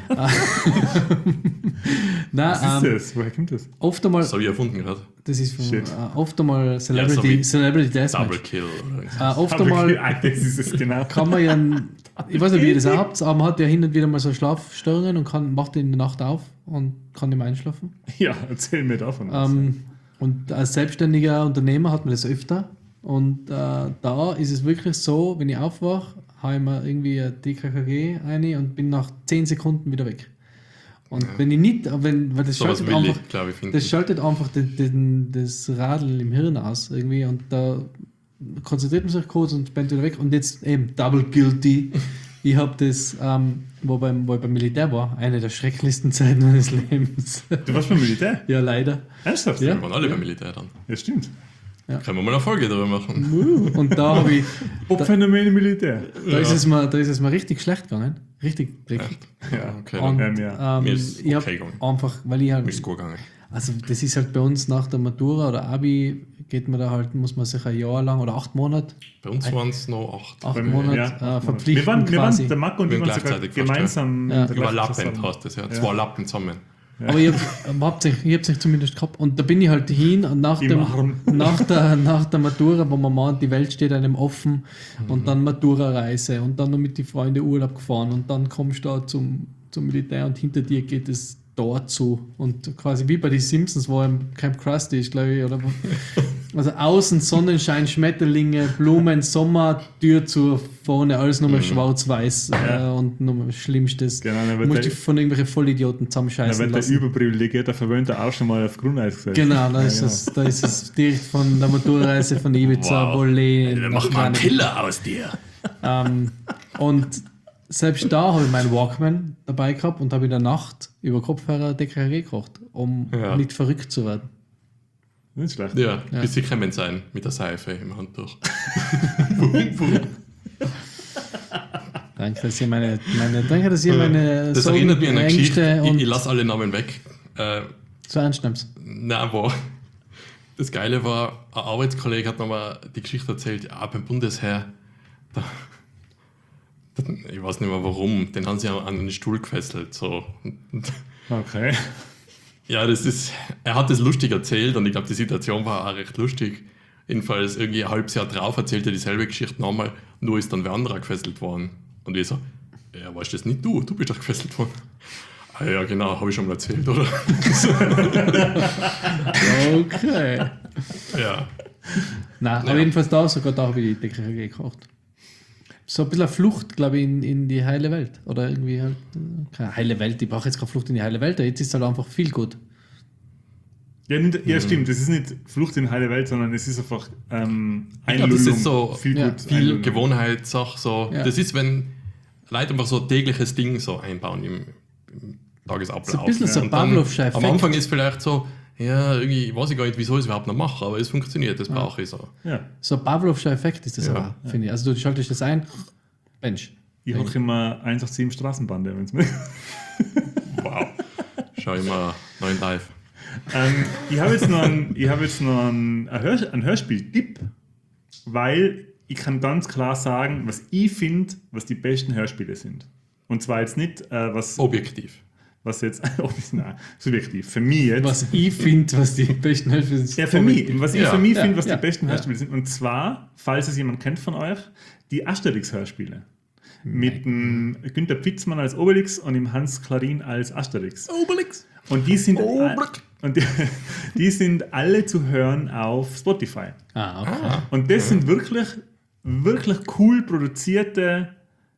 Was Nein, ist ähm, das? Woher kommt das? oft einmal, Das habe ich erfunden gerade. das ist von, Shit. äh, oft einmal Ja, Celebrity, so wie Celebrity Double Deathmatch. Kill. Oder Äh, oft Aber einmal ah, das ist es genau. kann man ja, ein- ich weiß nicht, wie ihr das auch habt, aber man hat ja hin und wieder mal so Schlafstörungen und kann, macht in der Nacht auf und kann nicht mehr einschlafen. Ja, erzähl mir davon. was. Ähm, und als selbstständiger Unternehmer hat man das öfter. Und äh, da ist es wirklich so, wenn ich aufwache, habe ich mir irgendwie ein D K K G rein und bin nach zehn Sekunden wieder weg. Und Ja. wenn ich nicht, wenn, weil das So was schaltet will einfach, ich, glaube ich, finden. das schaltet einfach den, den, das Radl im Hirn aus irgendwie und da konzentriert man sich kurz und spendet wieder weg. Und jetzt eben Double Guilty. Ich habe das, ähm, wo, beim, wo ich beim Militär war, eine der schrecklichsten Zeiten meines Lebens. Du warst beim Militär? Ja, leider. Ernsthaft? Ja. Wir waren alle beim Militär dann. Ja, stimmt. Können wir mal eine Folge darüber machen. Und da habe ich, Popphänomen im Militär. da, Ja. ist es mir, da ist es mir richtig schlecht gegangen. Richtig dreckig. Ja, okay. Und Dann Ähm, ja. ähm, Mir ist ich habe okay gegangen. einfach, weil ich halt, ist gut gegangen. also das ist halt bei uns nach der Matura oder Abi, geht man da halt, muss man sich ein Jahr lang oder acht Monate, Bei uns waren es noch acht. acht Bei mir, Monate ja, äh, acht Monate. verpflichten wir waren, wir quasi. waren, der Marco und Wir ich haben waren sogar gleichzeitig fast, ja. gemeinsam. in der gleichen Überlappend Klasse. hast du das, ja. Ja. Zwei Lappen zusammen. Aber ich habe es ich hab's nicht zumindest gehabt. Und da bin ich halt hin und nach, Im dem, Arm. nach, der, nach der Matura, wo man meint, die Welt steht einem offen und dann Matura-Reise und dann noch mit den Freunden Urlaub gefahren und dann kommst du da zum, zum Militär und hinter dir geht es dort zu und quasi wie bei den Simpsons, wo im Camp Krusty ist, glaube ich, oder wo, also außen Sonnenschein, Schmetterlinge, Blumen, Sommer, Tür zu, vorne alles nochmal schwarz-weiß Ja. äh, und nochmal Schlimmstes. Genau, dann Du wird musst der, dich von irgendwelchen Vollidioten dann zusammenscheißen wird der lassen. überprivilegierte Verwöhnte auch schon mal auf Grundeis gesetzt. Genau, da Ja, ist, genau. es, da ist es direkt von der Motorreise von Ibiza, Wow. Bolle. Dann mach mal einen Killer aus dir. Ähm, und selbst da habe ich meinen Walkman dabei gehabt und habe in der Nacht über Kopfhörer D K K G gekocht, um Ja. nicht verrückt zu werden. Nicht schlecht. Ja, Ja. bis sie kommen sein mit der Seife im Handtuch. Danke, dass ihr meine, meine, danke, dass ihr meine Das erinnert mich an eine Geschichte. Ängste Ich, und ich lasse alle Namen weg. Äh, so ernst nimmst. Nein, war. Das Geile war, ein Arbeitskollege hat nochmal die Geschichte erzählt, ja, beim Bundesheer, da, da, ich weiß nicht mehr warum, den haben sie an einen Stuhl gefesselt. So. Und, Okay. ja, das ist, er hat das lustig erzählt und ich glaube, die Situation war auch recht lustig. Jedenfalls irgendwie ein halbes Jahr drauf erzählt er dieselbe Geschichte nochmal, nur ist dann wer anderer gefesselt worden. Und ich so, ja, weißt du das nicht du? Du bist doch gefesselt worden. Ah ja, genau, habe ich schon mal erzählt, oder? Okay. Ja. Nein, Ja. aber jedenfalls da, sogar da habe ich die D K K G gekocht. So ein bisschen eine Flucht, glaube ich, in, in die heile Welt. Oder irgendwie halt, äh, keine heile Welt, ich brauche jetzt keine Flucht in die heile Welt, jetzt ist es halt einfach viel gut. Ja, nicht, ja, stimmt. Das ist nicht Flucht in die heile Welt, sondern es ist einfach ähm, Ich glaub, das Einlullung. ist so viel ja, gut Viel Einlullung. Gewohnheitssache, so. Ja. Das ist, wenn Leute einfach so ein tägliches Ding so einbauen im, im Tagesablauf. So ein bisschen so ein Und dann Pavlov-Effekt. Am Anfang ist vielleicht so, ja, irgendwie weiß ich gar nicht, wieso ich es überhaupt noch mache, aber es funktioniert, das brauche ich so. Ja. So ein Pavlovscher Effekt ist das Ja. aber, finde ich. Also du schaltest das ein, Mensch. Ich hocke immer eins acht sieben Straßenbande, wenn es mir. Wow. Schau immer neun live. ähm, ich habe jetzt noch einen, ich habe jetzt noch einen, ein, Hör, einen Hörspiel-Tipp, weil ich kann ganz klar sagen, was ich finde, was die besten Hörspiele sind. Und zwar jetzt nicht, äh, was, Objektiv. was jetzt, oh, nein, subjektiv, für mich jetzt. Was ich finde, was die besten Hörspiele sind. Ja, für mich, was ich Ja. für mich Ja, finde, was ja, die besten ja. Hörspiele sind. Und zwar, falls es jemand kennt von euch, die Asterix-Hörspiele. Mit dem Günther Pfitzmann als Obelix und dem Hans Klarin als Asterix. Obelix. Und die sind, Obelix. und die, die sind alle zu hören auf Spotify. Ah, okay. Ah, Und das sind wirklich, wirklich cool produzierte,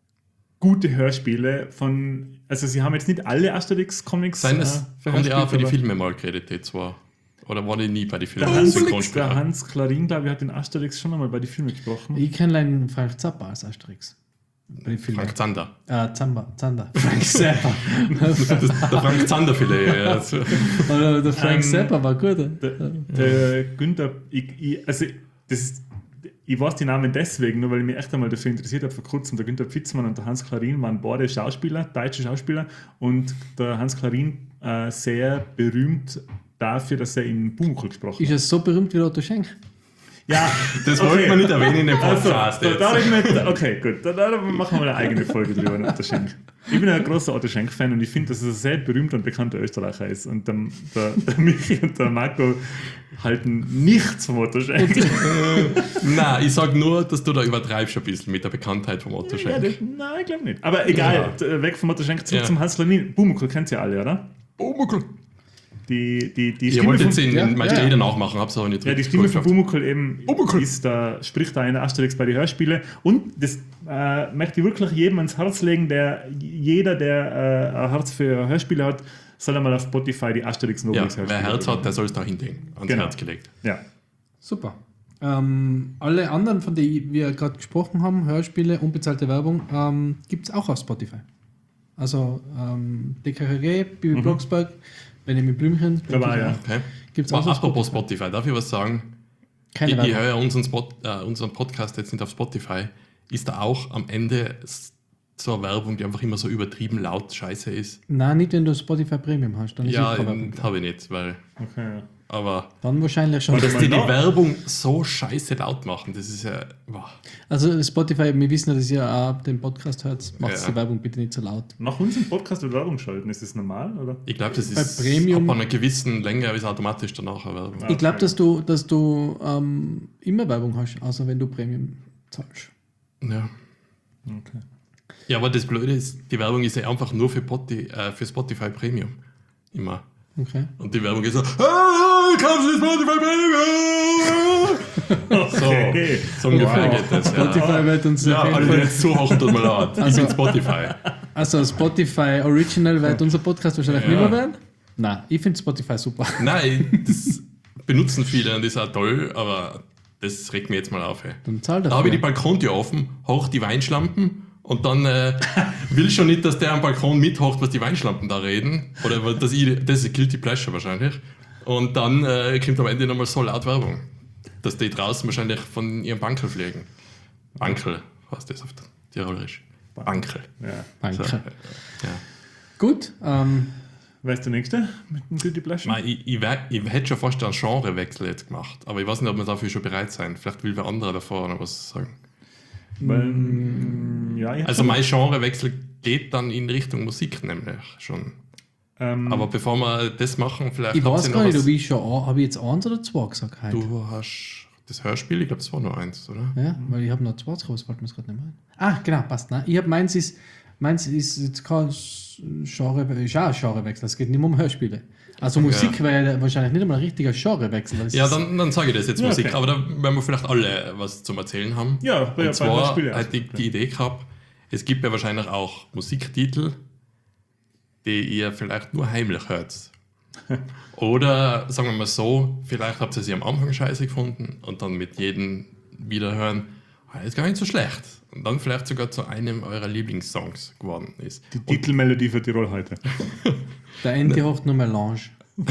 gute Hörspiele von, also sie haben jetzt nicht alle Asterix-Comics. Seien es, äh, haben die auch für die aber Filme mal geredet, die zwar. Oder war die nie bei den der Filmen? Hans, der Synchronsprecher? Hans Klarin, glaube ich, hat den Asterix schon einmal bei den Filmen gesprochen. Ich kenne einen Frank Zappa als Asterix. Bei den Filmen. Frank Zander. Äh, Zamba, Zander. Frank Zappa. Das, der Frank Zander vielleicht. Ja. Also, Oder der Frank Ähm, Zappa war gut. Der, der Günther, ich, ich, also das ist, ich weiß die Namen deswegen, nur weil ich mich echt einmal dafür interessiert habe vor kurzem. Der Günther Pfitzmann und der Hans Klarin waren beide Schauspieler, deutsche Schauspieler, und der Hans Klarin äh, sehr berühmt dafür, dass er in Pumuckl gesprochen Ist hat. er so berühmt wie der Otto Schenk? Ja, das wollte man nicht erwähnen in dem Also, Podcast. da, jetzt. da hab ich nicht, okay, gut, da, da machen wir eine eigene Folge drüber, den Otto Schenk. Ich bin ein großer Otto Schenk-Fan und ich finde, dass er ein sehr berühmter und bekannter Österreicher ist. Und der, der, der Michi und der Marco halten nichts vom Otto Schenk. Nein, ich sage nur, dass du da übertreibst ein bisschen mit der Bekanntheit vom Otto Ja, Schenk. das, nein, ich glaube nicht. Aber egal, d- weg vom Otto Schenk, zurück Ja. zum Hans Klarin. Pumuckl kennt ihr ja alle, oder? Pumuckl. Die, die, die Ich Stimme wollte von, jetzt in ja, den meine ja. Rede nachmachen, hab's aber nicht ja, die richtig Stimme gut von geschafft. Pumuckl eben Pumuckl. ist da, spricht da in der Asterix bei den Hörspielen. Und das äh, möchte ich wirklich jedem ans Herz legen, der jeder, der äh, ein Herz für Hörspiele hat, soll einmal auf Spotify die Asterix und Ja, Obelix wer Herz hat, der soll es da hinlegen. Ans Genau. Herz gelegt. Ja. Super. Ähm, alle anderen, von denen wir gerade gesprochen haben, Hörspiele, unbezahlte Werbung, ähm, gibt es auch auf Spotify. Also ähm, D K K G, Bibi Mhm. Blocksberg, Benjamin Blümchen, Da war ja. Okay. gibt es Aber auch auf apropos Spotify. Spotify, darf ich was sagen? Keine Ich, ich Werbung. höre ja unseren, Spot, äh, unseren Podcast jetzt nicht auf Spotify. Ist da auch am Ende s- so eine Werbung, die einfach immer so übertrieben laut scheiße ist? Nein, nicht wenn du Spotify Premium hast. Dann ist Ja, eh keine Werbung. habe ich nicht, weil. Okay, ja. Aber Dann wahrscheinlich schon. Warte dass mal die die nach. Werbung so scheiße laut machen, das ist ja. Wow. Also Spotify, wir wissen ja, dass ihr auch den Podcast hört, macht Ja. die Werbung bitte nicht so laut. Nach unserem Podcast wird Werbung schalten, ist das normal, oder? Ich glaube, das Bei ist Premium- ab einer gewissen Länge ist automatisch danach eine Werbung. Ja. Ich glaube, dass du, dass du ähm, immer Werbung hast, außer wenn du Premium zahlst. Ja. Okay. Ja, aber das Blöde ist, die Werbung ist ja einfach nur für, Poti, äh, für Spotify Premium. Immer. Okay. Und die Werbung ist so, ah, kaufst du Spotify Premium? Okay. So, so ungefähr Wow. geht das. Spotify Ja, wird uns ja auf jeden alle, die Fall. jetzt zuhören, tut mir leid. Ich Also- bin Spotify. Also Spotify Original wird unser Podcast wahrscheinlich Ja. nicht mehr werden. Nein, ich finde Spotify super. Nein, das benutzen viele und das ist auch toll, aber das regt mir jetzt mal auf. Ey. Dann zahl Da habe ich die dafür. Balkontür offen, hoch die Weinschlampen und dann äh, will schon nicht, dass der am Balkon mithocht, was die Weinschlampen da reden. Oder weil das, ich, das ist Guilty Pleasure wahrscheinlich. Und dann äh, kommt am Ende nochmal so laut Werbung, dass die draußen wahrscheinlich von ihrem Bankel fliegen. Bankel, was ist das auf Tirolerisch? Bankel. Ja. Danke. So, ja. Gut, ähm, Wer ist der Nächste mit dem Guilty Pleasure? Nein, ich, ich, wär- ich hätte schon fast einen Genrewechsel jetzt gemacht, aber ich weiß nicht, ob wir dafür schon bereit sein. Vielleicht will wer andere davor noch was sagen. Weil, mm, ja, ich hab Also schon- mein Genrewechsel geht dann in Richtung Musik nämlich schon. ähm, Aber bevor wir das machen, vielleicht ich habt weiß ihr gar noch nicht, was- ob ich schon, ein- habe ich jetzt eins oder zwei gesagt heute? Du hast das Hörspiel, ich glaube, es war nur eins, oder? Ja, weil ich habe noch zwei draus, fällt mir das gerade nicht mehr ein. Ah, genau, passt. Nein, ich habe meins ist, meins ist jetzt kein Genre, ist auch ein Genrewechsel, es geht nicht mehr um Hörspiele. Also Musik Ja. wäre ja wahrscheinlich nicht einmal ein richtiger Genrewechsel. weil es Ja, ist- dann, dann sage ich das jetzt Ja, Musik, okay. aber da werden wir vielleicht alle was zum Erzählen haben. Ja, bei- bei Und zwar Hörspiele hätte ich erst. die Idee gehabt, es gibt ja wahrscheinlich auch Musiktitel, die ihr vielleicht nur heimlich hört. Oder sagen wir mal so, vielleicht habt ihr sie am Anfang scheiße gefunden und dann mit jedem Wiederhören das ist gar nicht so schlecht. Und dann vielleicht sogar zu einem eurer Lieblingssongs geworden ist. Die Titelmelodie für Tirol heute. Der Ente hocht nur Melange.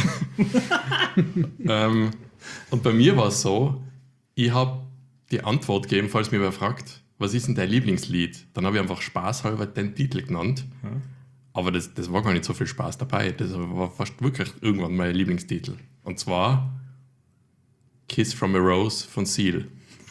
ähm, und bei mir war es so, ich habe die Antwort gegeben, falls mir wer fragt, was ist denn dein Lieblingslied? Dann habe ich einfach spaßhalber den Titel genannt. Ja. Aber das, das war gar nicht so viel Spaß dabei. Das war fast wirklich irgendwann mein Lieblingstitel. Und zwar Kiss from a Rose von Seal.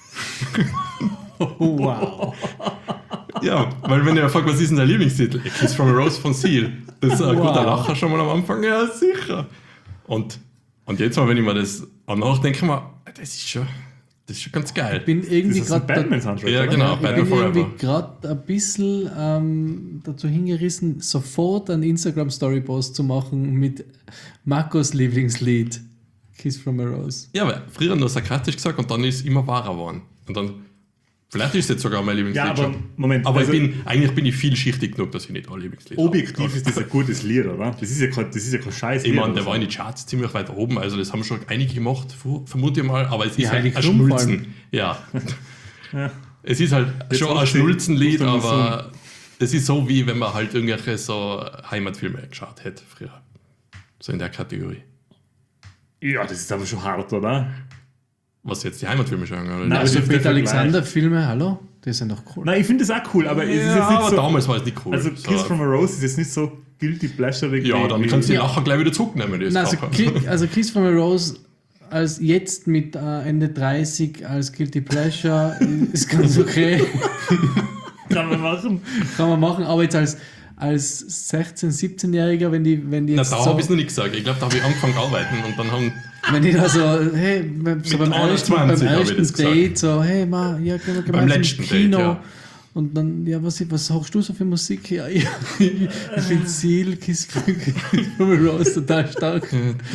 Oh, wow. Ja, weil wenn ihr fragt, was ist denn dein Lieblingstitel? Kiss from a Rose von Seal. Das ist ein wow. guter Lacher schon mal am Anfang. Ja, sicher. Und, und jetzt mal, wenn ich mir das anhöre, denke ich mir, das ist schon, das ist schon ganz geil. Ich bin irgendwie gerade gerade Ja, genau, ich Batman bin Forever. irgendwie gerade ein bisschen ähm, dazu hingerissen, sofort einen Instagram-Story-Post zu machen mit Marcos Lieblingslied, Kiss from a Rose. Ja, aber früher nur sarkastisch gesagt und dann ist es immer wahrer geworden. Und dann, vielleicht ist es jetzt sogar mein Lieblingslied Ja, aber schon. Moment. Aber also ich bin, eigentlich bin ich vielschichtig genug, dass ich nicht alle Lieblingslieder objektiv habe. ist das ein gutes Lied, oder? Das ist ja kein, das ist ja kein scheiß Ich Lied. meine, der oder war so. in die Charts ziemlich weit oben, also das haben schon einige gemacht, fu- vermute ich mal, aber es Die ist halt Heidi ein Klum vor Schnulzen. allem. Ja. Ja. Es ist halt Jetzt schon ein macht's Sinn. Schnulzenlied, Macht dann aber das ist so, wie wenn man halt irgendwelche so Heimatfilme geschaut hätte früher. So in der Kategorie. Ja, das ist aber schon hart, oder? Was jetzt die Heimatfilme schauen, oder? Nein, Also aber der Peter Vergleich- Alexander-Filme, hallo? Die sind doch cool. Nein, ich finde das auch cool, aber es ist ja, jetzt nicht aber so. damals war es nicht cool. Also so. Kiss from a Rose ist jetzt nicht so guilty pleasure. Ja, dann kannst du die Ja. Lacher gleich wieder zurücknehmen. Die Nein, also, Skapper. Ki- also Kiss from a Rose als jetzt mit äh, Ende dreißig als Guilty Pleasure ist ganz okay. Kann man machen. Kann man machen, aber jetzt als, als sechzehn-, siebzehnjähriger, wenn die, wenn die Na, jetzt da so, habe ich es noch nicht gesagt. Ich glaube, da habe ich angefangen zu arbeiten und dann haben. wenn die da so, hey, beim- so Mit beim ersten, beim einundzwanzig habe ich ersten das gesagt. Date, so, hey, ma, ja, gehen wir Beim gemeinsam letzten ins Kino. Date, ja. Und dann, ja, was, was hörst du so für Musik? Ja, ich, ich finde Seal, Kiss from a Rose total stark.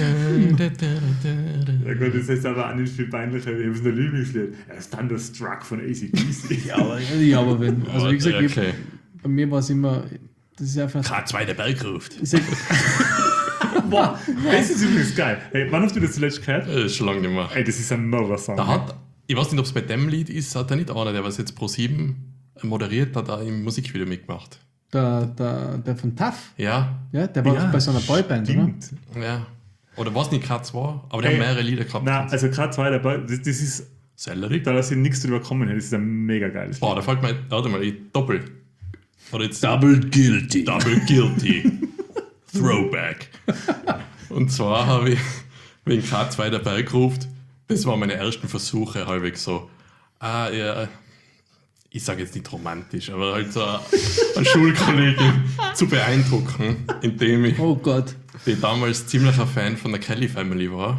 Ja gut, das ist aber auch nicht viel peinlicher wie unser Lieblingslied. Ja, Thunderstruck von A C D C. Ja, aber, ja, aber wenn, also wie gesagt, okay. ich, bei mir war es immer, das ist einfach. K zwei der Berg ruft. Ist ja, Boah, das ist übrigens geil. Hey, wann hast du das zuletzt gehört? Das ist schon lange nicht mehr. Ey, das ist ein Mörder-Song. Da hat, ich weiß nicht, ob es bei dem Lied ist, hat er nicht einer, der was jetzt Pro sieben moderiert hat, da im Musikvideo mitgemacht. der, der, der von Taff, Ja, ja, der war Ja, bei so einer Boyband, oder? stimmt. ja. Oder war es nicht K zwei? Aber die Ey, haben mehrere Lieder gehabt. Nein, also K zwei dabei, das, das ist, Sellerie. da dass ich nichts drüber kommen hätte, das ist ein mega geiles Boah, da fällt mir, warte mal, ich doppel. Oder jetzt Double Guilty. Double Guilty. Throwback. Und zwar habe ich, wenn K zwei der Berg ruft, das waren meine ersten Versuche, halbwegs so, ah, ja, ich sage jetzt nicht romantisch, aber halt so eine Schulkollegin zu beeindrucken, indem ich, Oh Gott. die damals ziemlicher Fan von der Kelly Family war,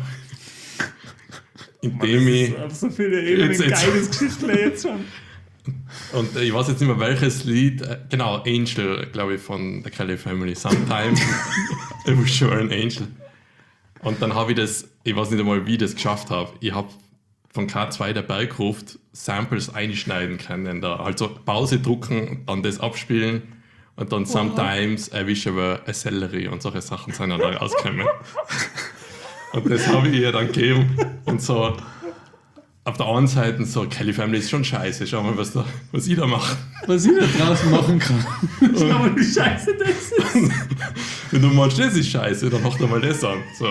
indem ich, Ich habe so viele Ebenen, Jetzt- jetzt- geiles Geschichtle jetzt schon. und ich weiß jetzt nicht mehr welches Lied, äh, genau, Angel, glaube ich, von der Kelly Family, Sometime I was sure an Angel. Und dann habe ich das, ich weiß nicht einmal, wie ich das geschafft habe. Ich habe von K zwei der Berg ruft Samples einschneiden können. Da. Also Pause drucken, dann das abspielen und dann Sometimes I wish I were a celery und solche Sachen sind dann da rausgekommen. Und das habe ich ihr dann gegeben und so auf der einen Seite so, Kelly Family ist schon scheiße, schau mal, was, da, was ich da mache. Was ich da draußen machen kann. Schau mal, wie scheiße das ist. Wenn du meinst, das ist scheiße, dann mach doch mal das an. So.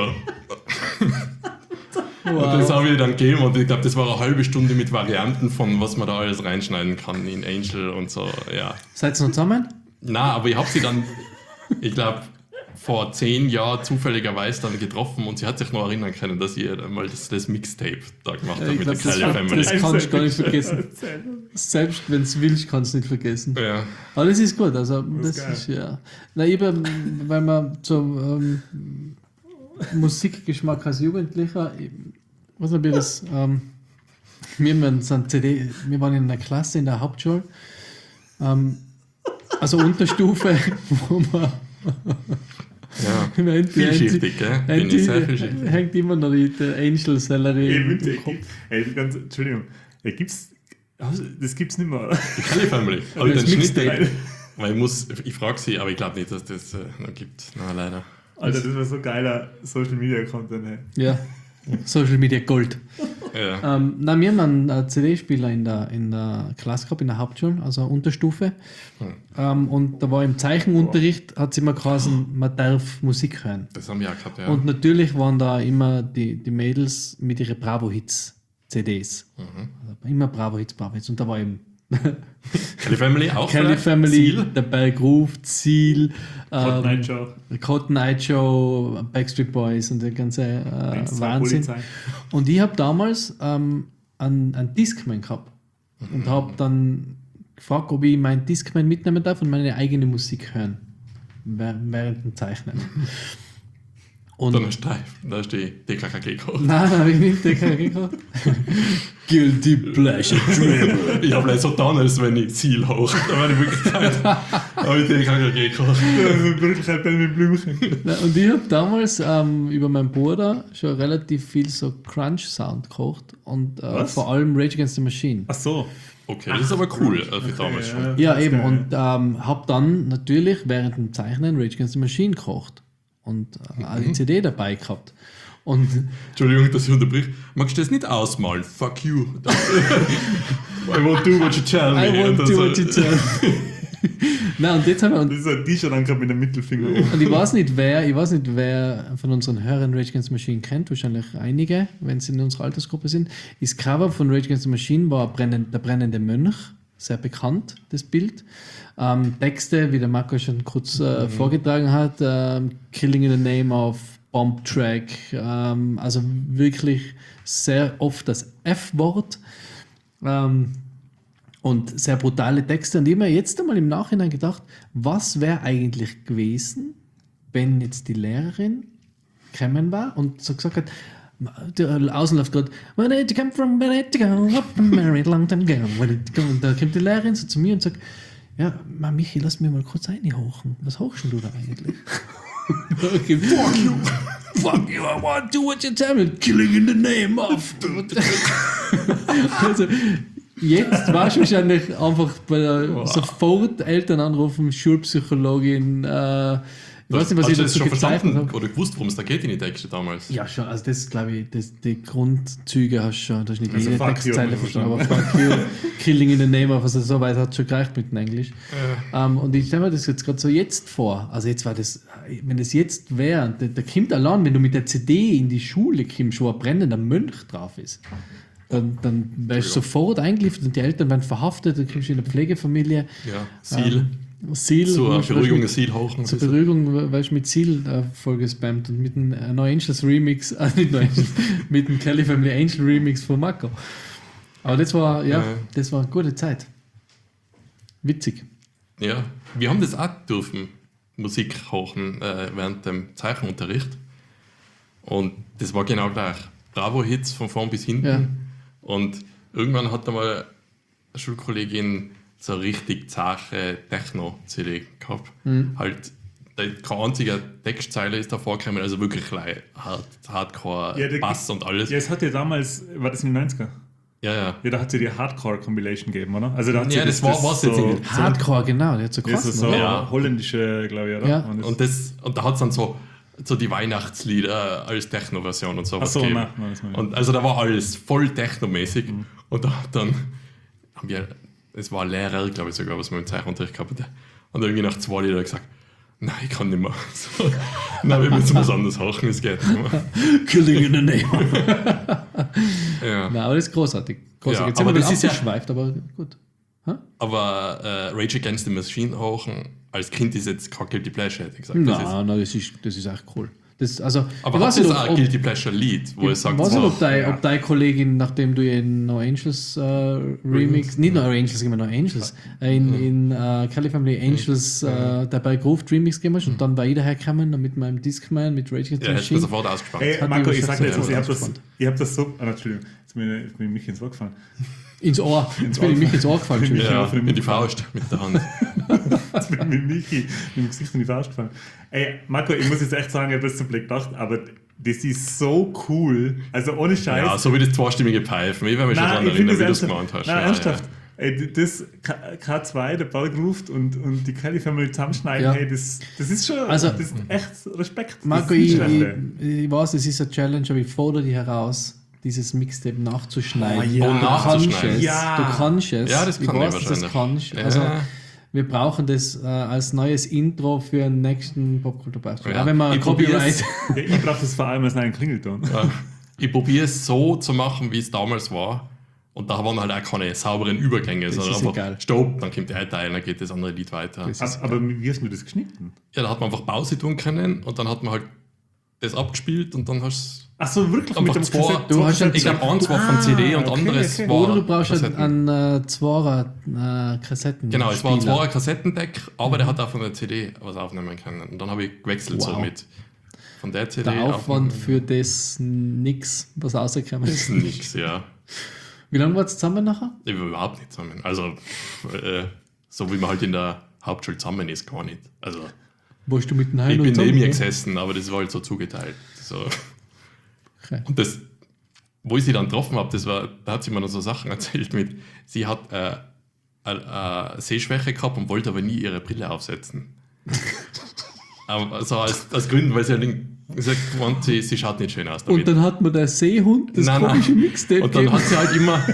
Und das habe ich dann gegeben und ich glaube, das war eine halbe Stunde mit Varianten von, was man da alles reinschneiden kann in Angel und so, ja. Seid ihr noch zusammen? Na, aber ich habe sie dann, ich glaube, vor zehn Jahren zufälligerweise dann getroffen und sie hat sich noch erinnern können, dass ich ihr mal das, das Mixtape da gemacht habe Ich mit glaub, der das Kelly war- Family. das kannst du gar nicht vergessen. Erzähl. Selbst wenn du willst, kannst du nicht vergessen. Ja. Aber das ist gut, also das, ist geil. ist ja. Na, ich hab, weil man zum ähm, Musikgeschmack als Jugendlicher, ich weiß nicht, ob ich das, ähm, wir, haben so ein C D, wir waren in einer Klasse in der Hauptschule, ähm, also Unterstufe, wo man Ja. hängt, Vielschichtig, gell? Bin ich sehr vielschichtig. hängt immer noch die der Angel Celery Ey, im bitte, Kopf. ey, die ganze, Entschuldigung. Ey, gibt's, das gibt's nicht mehr. Die Kelly Family. Aber Das den Schnitt, Mixtape. weil ich muss, ich frage sie, aber ich glaube nicht, dass das äh, noch gibt. Na, leider. Alter, das war so geiler Social Media Content, ey. Ja, Social Media Gold. Ja. Ähm, nein, wir haben einen äh, C D-Spieler in der, in der Klasse gehabt, in der Hauptschule, also Unterstufe. Hm. Ähm, und da war im Zeichenunterricht, hat es immer geheißen, man darf Musik hören. Das haben wir auch gehabt, ja. Und natürlich waren da immer die, die Mädels mit ihren Bravo-Hits-C Ds. Mhm. Also immer Bravo-Hits, Bravo-Hits. Und da war eben Kelly Family auch. Kelly vielleicht? Family, Seal? der Bell Groove, Ziel, Hot ähm, Night Show. Cotton Eye Joe, Backstreet Boys und der ganze äh, Eins, zwei Wahnsinn. Polizei. Und ich habe damals ähm, einen, einen Discman gehabt und habe dann gefragt, ob ich meinen Discman mitnehmen darf und meine eigene Musik hören während während dem Zeichnen. Und Dann hast du, da hast du die D K K G gekocht. nein, habe ich nicht D K K gehabt. Guilty Pleasure Dribble. Ich habe so getan, als wenn ich Ziel hoch. Da war die Möglichkeit. habe ich D K K G gekocht. Also wirklich halt dann mit Blümchen. Na, und ich habe damals ähm, über meinen Bruder schon relativ viel so Crunch-Sound gekocht und äh, Was? vor allem Rage Against the Machine. Ach so. Okay, das ist aber cool äh, für damals schon. Ja, das ist eben. geil. Und ähm, habe dann natürlich während dem Zeichnen Rage Against the Machine gekocht und äh, auch die C D dabei gehabt. Und Entschuldigung, dass ich unterbrich. Magst du das nicht ausmalen? Fuck you. I won't do what you tell me. I won't Und dann do so- what you tell. Nein, und jetzt haben wir uns Das ist ein T-Shirt dann gerade mit dem Mittelfinger oben. und ich weiß nicht, wer, ich weiß nicht, wer von unseren Hörern Rage Against the Machine kennt, wahrscheinlich einige, wenn sie in unserer Altersgruppe sind. Das Cover von Rage Against the Machine war brennend, der brennende Mönch, sehr bekannt, das Bild. Ähm, Texte, wie der Marco schon kurz äh, vorgetragen hat, ähm, Killing in the Name of, Bomb Track, ähm, also wirklich sehr oft das F-Wort. Ähm, Und sehr brutale Texte. Und ich habe mir jetzt einmal im Nachhinein gedacht, was wäre eigentlich gewesen, wenn jetzt die Lehrerin gekommen war und so gesagt hat, der Außen läuft gerade, "Where did you come from, where did you go, up and married long time ago, where did you go?" Und da kommt die Lehrerin so zu mir und sagt, ja, Ma Michi, lass mich mal kurz reinhochen. Was hochst du da eigentlich? Okay. Fuck you! Fuck you, I want to do what you tell me. Killing in the name of... also, jetzt warst du wahrscheinlich einfach bei der, Wow. sofort Eltern anrufen, Schulpsychologin. Äh, ich weiß nicht, was Hast ich du das dazu schon gezeichnet verstanden habe. oder gewusst, worum es da geht in die Texte damals? Ja, schon. Also, das glaube ich, das, die Grundzüge hast du schon. Du hast nicht Also jede fuck you, Textzeile hab ich verstanden, aber fuck you, killing in the name of, also so weit hat es schon gereicht mit dem Englisch. Ähm, und ich stelle mir das jetzt gerade so jetzt vor. Also, jetzt war das, wenn das jetzt wäre, da, da kommt allein, wenn du mit der C D in die Schule kommst, wo ein brennender Mönch drauf ist. Dann, dann wärst du sofort eingeliefert und die Eltern werden verhaftet, dann kommst du in eine Pflegefamilie. Ja, Ziel. Ähm, Ziel. Zur weißt du, Beruhigung mit- des Ziel hochen. Zur Beruhigung, weil ich mit Ziel äh, voll gespammt und mit dem äh, No Angels Remix, äh, nicht No Angels, mit dem Kelly Family Angel Remix von Marco. Aber das war, ja, Ja. das war eine gute Zeit. Witzig. Ja, wir haben das auch dürfen, Musik hochen äh, während dem Zeichenunterricht. Und das war genau gleich. Bravo-Hits von vorn bis hinten. Ja. Und irgendwann hat einmal eine Schulkollegin so eine richtig zache Techno-C D gehabt. Mhm. Halt, da- keine einzige Textzeile ist da vorgekommen, also wirklich like, hard, Hardcore, Ja, der- Bass und alles. Ja, es hat ja damals, war das in den neunziger? Ja, ja. Ja, da hat sie die Hardcore-Compilation gegeben, oder? Also da hat sie Ja, das war- war's jetzt so, irgendwie. Hardcore, genau, der hat so Ja, so, krass. so oder? Ja. holländische, glaube ich, oder? Ja. Und das, Und, das, und da hat es dann so, so die Weihnachtslieder als Techno-Version und ach sowas so, gegeben. nein, nein, das meine ich. Und also da war alles voll technomäßig. Mhm. Und da, dann haben wir, es war ein Lehrer, glaube ich sogar, was wir im Zeichenunterricht gehabt haben. Und irgendwie nach zwei Liedern gesagt, nein, ich kann nicht mehr. So, nein, wir müssen was anderes hochen, es geht nicht mehr. Killing in the name. Ja. Nein, aber das ist großartig. großartig. Ja, Jetzt sind aber wir das das ist ja- abgeschweift, aber gut. Aber äh, Rage Against the Machine hochen, als Kind ist jetzt kein Guilty Pleasure, hätte ich gesagt. Das ist, Nein, nein, das ist, das ist echt cool. Das, also, aber ich hat weiß nicht, das ob- auch ein ob- Guilty Pleasure Lied, wo er sagt, weiß so, nicht, ob deine, ja. ob deine Kollegin, nachdem du in No Angels äh, Remix, nicht No Angels, immer No Angels, äh, in, in äh, Kelly Family Angels äh, dabei Groove Remix gemacht hast und dann war ich dahergekommen mit meinem Discman, mit Rage Against the ja, hätte ich mir Machine. sofort ausgespannt. Hey, hat Marco, die ich sag dir jetzt, was, ich hab das, ausgespannt. ich hab das so. Ah, Entschuldigung, jetzt bin ich, jetzt bin ich mich ins Ohr gefallen. Ins Ohr. Jetzt bin ich mich ins Ohr gefallen. Entschuldigung. ja, auf den in die Mund. Faust mit der Hand. Jetzt bin ich mit Michi mit dem Gesicht in die Faust gefallen. Ey, Marco, ich muss jetzt echt sagen, ich habe das zum Blick gedacht, aber das ist so cool. Also ohne Scheiß. Ja, so wie das zweistimmige Pfeifen. Ich werde mich schon daran ich finde erinnern, wie du das es gemeint hast. Nein, Ja, ernsthaft. Ey, das K- K2, der Ball ruft und, und die Kelly Family zusammenschneiden, Ja. hey, das, das ist schon, Also- das ist echt Respekt. Das Marco, ist ich, nicht ich, schlecht, ey. ich weiß, es ist eine Challenge, aber ich fordere dich heraus. dieses Mixtape nachzuschneiden. Oh, ja. Du kannst nachzuschneiden. es. Ja. Du kannst es. Ja, das kann ich ich weiß, dass das wahrscheinlich. kannst. Ja. Also, wir brauchen das äh, als neues Intro für den nächsten Popkulturbeispiel. Ja. Auch wenn man Ich Copyright. Ja, ich brauche das vor allem als einen Klingelton. Ja. Ich probiere es so zu machen, wie es damals war. Und da waren halt auch keine sauberen Übergänge, Das sondern ist einfach egal. Stopp, dann kommt der eine Teil, dann geht das andere Lied weiter. Das ist Aber, aber wie hast du das geschnitten? Ja, da hat man einfach Pause tun können und dann hat man halt das abgespielt und dann hast Ach so, wirklich du einfach dem zwei, Kassett- Du hast halt- ich glaube, eins war von C D und okay, anderes okay. war Oder du brauchst halt Kassetten. einen äh, Zweier äh, Kassetten. Genau, es war ein Spieler. zweier Kassettendeck, aber der hat auch von der C D was aufnehmen können. Und dann habe ich gewechselt Wow. so mit von der C D Der Aufwand auf für das nix, was rausgekommen ist. nix, ja. Wie lange war es zusammen nachher? Ich war überhaupt nicht zusammen. Also, äh, so wie man halt in der Hauptschule zusammen ist, gar nicht. Also, Warst du mit dem ich Heino bin zusammen, neben ihr oder? gesessen, aber das war halt so zugeteilt. So. Okay. Und das, wo ich sie dann getroffen habe, das war, da hat sie mir noch so Sachen erzählt mit, sie hat äh, äh, Sehschwäche gehabt und wollte aber nie ihre Brille aufsetzen. Aber so als, als Grund, weil sie halt gesagt hat, sie, sie schaut nicht schön aus damit. Und dann hat man der Seehund, das Nein, komische nein. Mixtape Und dann gegeben. hat sie halt immer.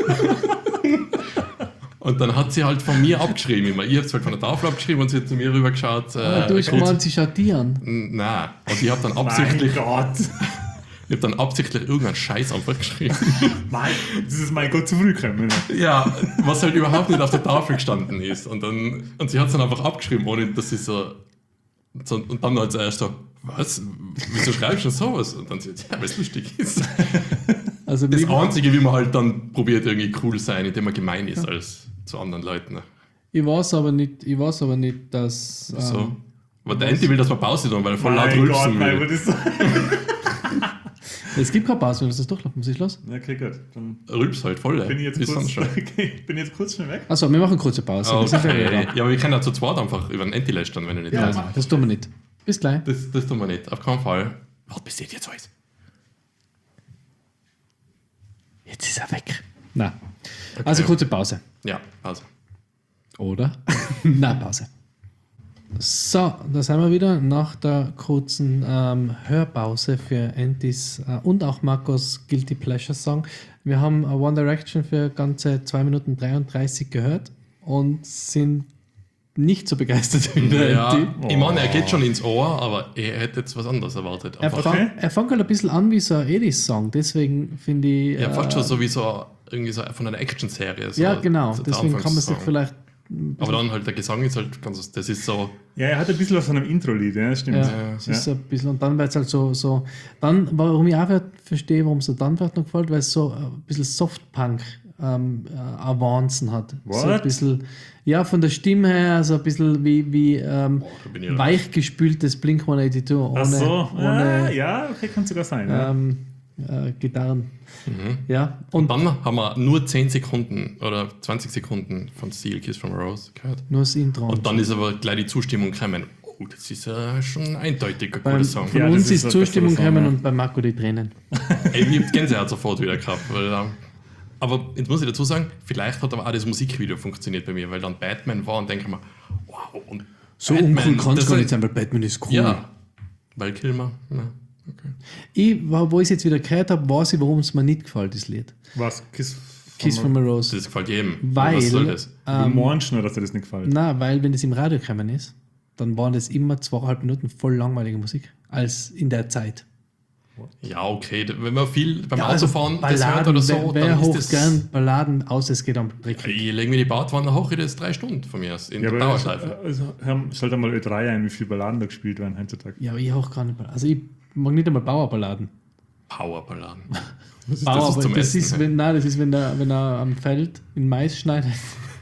Und dann hat sie halt von mir abgeschrieben immer. Ich habe es halt von der Tafel abgeschrieben und sie hat zu mir rüber geschaut. Ah, du hast kurz- gemeint, sie schaut die an. Nein. Und ich habe dann Mein absichtlich, Gott! ich hab dann absichtlich irgendeinen Scheiß einfach geschrieben. Mein, das ist mein Gott zu früh gekommen. Ja, was halt überhaupt nicht auf der Tafel gestanden ist. Und, dann, und sie hat es dann einfach abgeschrieben, ohne dass sie so, so. Und dann hat sie erst so, was? Wieso schreibst du sowas? Und dann sie, ja, weil es lustig ist. Also Das mir- Einzige, wie man halt dann probiert, irgendwie cool sein, indem man gemein ist als zu anderen Leuten. ich weiß aber nicht, ich weiß aber nicht, dass. So. Ähm, Aber der Enti will, dass wir Pause tun, weil er voll laut Mein Gott, rülpsen mein, will. was ist das? es gibt keine Pause, wenn das durchlaufen. Was ist los? Okay, gut. Dann Rülps halt voll. bin ich jetzt, Bis kurz, sonst schon. okay, ich bin jetzt kurz schnell weg. Achso, wir machen eine kurze Pause. Wir sind ja Okay. wieder da. Ja, aber wir können ja zu zweit einfach über den Enti lästern, wenn er nicht da ist. Ja, das tun wir nicht. Bis gleich. Das, das tun wir nicht, auf keinen Fall. Warte, bis jetzt alles. Jetzt ist er weg. Na. Also kurze Pause. Ja, also. Oder? Na, Pause. So, da sind wir wieder nach der kurzen ähm, Hörpause für Entis äh, und auch Marcos Guilty Pleasure Song. Wir haben äh, One Direction für ganze zwei Minuten dreiunddreißig gehört und sind nicht so begeistert wie der Ja, Enti. ich meine, er geht schon ins Ohr, aber er hätte jetzt was anderes erwartet. Er, Einfach, fang, er fängt halt ein bisschen an wie so ein Edis-Song, deswegen finde ich. ja, fast äh, schon so wie so, irgendwie so von einer Action-Serie. So Ja, genau, so der deswegen kann man sich Anfangssong. vielleicht. Aber dann halt der Gesang ist halt ganz, das ist so, Ja, er hat ein bisschen was von einem Intro-Lied, ja, stimmt. Ja, es ist so ein bisschen, und dann wird es halt so, so, dann, warum ich auch wieder verstehe, warum es so dann vielleicht noch gefällt, weil es so ein bisschen Softpunk ähm, äh, Avancen hat. So ein What? bisschen, ja, von der Stimme her, so ein bisschen wie, wie ähm, da bin ich raus. weichgespültes Blink one eighty-two, ohne, Ach so, ohne ah, ja, okay, kann sogar sein. Ja. ähm, äh, Gitarren. Mhm. Ja, Und und dann haben wir nur zehn Sekunden oder zwanzig Sekunden von Steel Kiss from a Rose gehört. nur das Intro. Und dann ist aber gleich die Zustimmung gekommen. Oh, das ist ja schon eindeutig ein cooler Beim, Song. von Ja, das uns ist ist ein Zustimmung besserer Song, gekommen ja. und bei Marco die Tränen. Ey, ich hab Gänsehaut sofort wieder gehabt. Weil, ähm, aber jetzt muss ich dazu sagen, vielleicht hat aber auch das Musikvideo funktioniert bei mir, weil dann Batman war und denke mir, wow, und So Batman, uncool kann es das gar ist- nicht sein, weil Batman ist cool. Ja, weil Kilmer, ja, okay. Ich, wo ich es jetzt wieder gehört habe, weiß ich, warum es mir nicht gefällt, das Lied. Was? Kiss, Kiss from a Rose. Das gefällt jedem. Weil, Was soll das? Du ähm, meinst nur, dass dir das nicht gefällt. na, weil wenn es im Radio gekommen ist, dann waren das immer zweieinhalb Minuten voll langweilige Musik, als in der Zeit. Ja, okay, da- wenn man viel beim Ja, also Autofahren das hört oder so, wer, wer dann hoch ist das... gern Balladen aus, es geht am Trick. Ich lege mir die Badwanne hoch, das ist drei Stunden von mir aus, in Ja, der aber Dauerschleife. also, Herr, schalt einmal Ö drei ein, wie viele Balladen da gespielt werden heutzutage. Ja, aber ich auch gar nicht. Also ich mag nicht einmal Bauerballaden. Powerballaden. Bauer, das ist aber zum das Essen, ist, ja. wenn, nein, das ist, wenn er, wenn er am Feld in Mais schneidet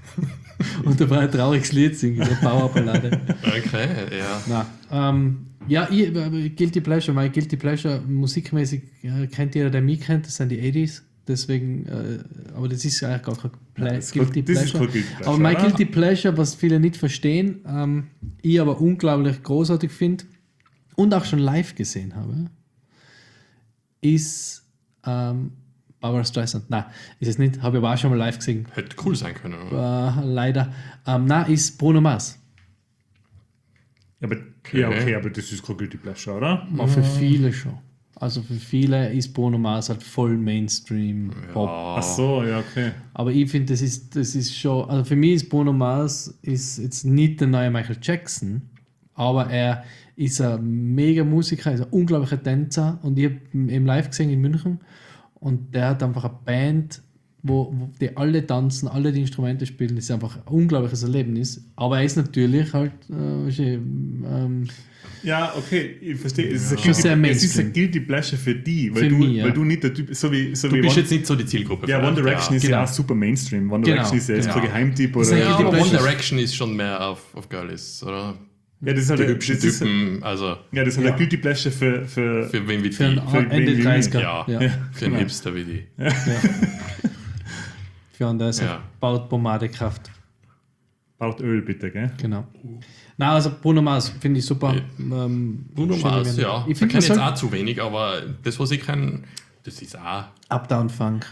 und dabei ein trauriges Lied singt, eine Bauerballade. Okay, ja. Na, ähm, ja, ich, äh, Guilty Pleasure, mein Guilty Pleasure musikmäßig äh, kennt jeder, der mich kennt, das sind die achtziger. Deswegen, äh, aber das ist ja eigentlich gar kein Pla Das ist Guilty kein- das ist Pleasure. kein Guilty Pleasure, Aber mein oder? Guilty Pleasure, was viele nicht verstehen, ähm, ich aber unglaublich großartig finde und auch schon live gesehen habe, ist ähm, Barbara Streisand. Nein, ist es nicht, habe ich aber auch schon mal live gesehen. Hätte cool sein können. Oder? Äh, leider. Ähm, nein, ist Bruno Mars. Ja, aber, ja, okay, aber das ist kein Guilty Pleasure, oder? War für viele schon. Also für viele ist Bruno Mars halt voll Mainstream Pop. Ach so, ja, okay. Aber ich finde, das ist, das ist schon, also für mich ist Bruno Mars ist jetzt nicht der neue Michael Jackson, aber er ist ein mega Musiker, ist ein unglaublicher Tänzer und ich habe ihn live gesehen in München und der hat einfach eine Band, wo, wo die alle tanzen, alle die Instrumente spielen, das ist einfach ein unglaubliches Erlebnis. Aber er ist natürlich halt äh, ähm, Ja, okay, ich verstehe. Es ist, Schon ein guilty, sehr es ist Mainstream. ein Guilty Pleasure für die, weil, Für du, mich, ja. weil du nicht der Typ, so wie, so Du wie bist One, jetzt nicht so die Zielgruppe. ja, One vielleicht, Direction ist genau. ja auch super Mainstream. One Genau, Direction ist ja jetzt genau. kein Geheimtipp oder. Das ist Ja, Guilty aber One Pleasure. Direction ist schon mehr auf, auf Girlies, oder? Ja, das ist halt Die ein- hübschen das ist, Typen, also ja, das ist halt Ja. ein Guilty Pleasure für, für, für wen wie für einen die. für Ende wen wie dreißiger. Ja, Ja. für einen genau. Hipster wie die. Ja. Für einen, der sagt, Ja. baut Pomadekraft. Baut Öl bitte, gell? Genau. Na, also Bruno Mars finde ich super. Ähm, Bruno schön Mars, erwähnt. ja. Ich Ich finde kenne das jetzt halt auch zu wenig, aber das, was ich kenne, das ist auch, Uptown Funk.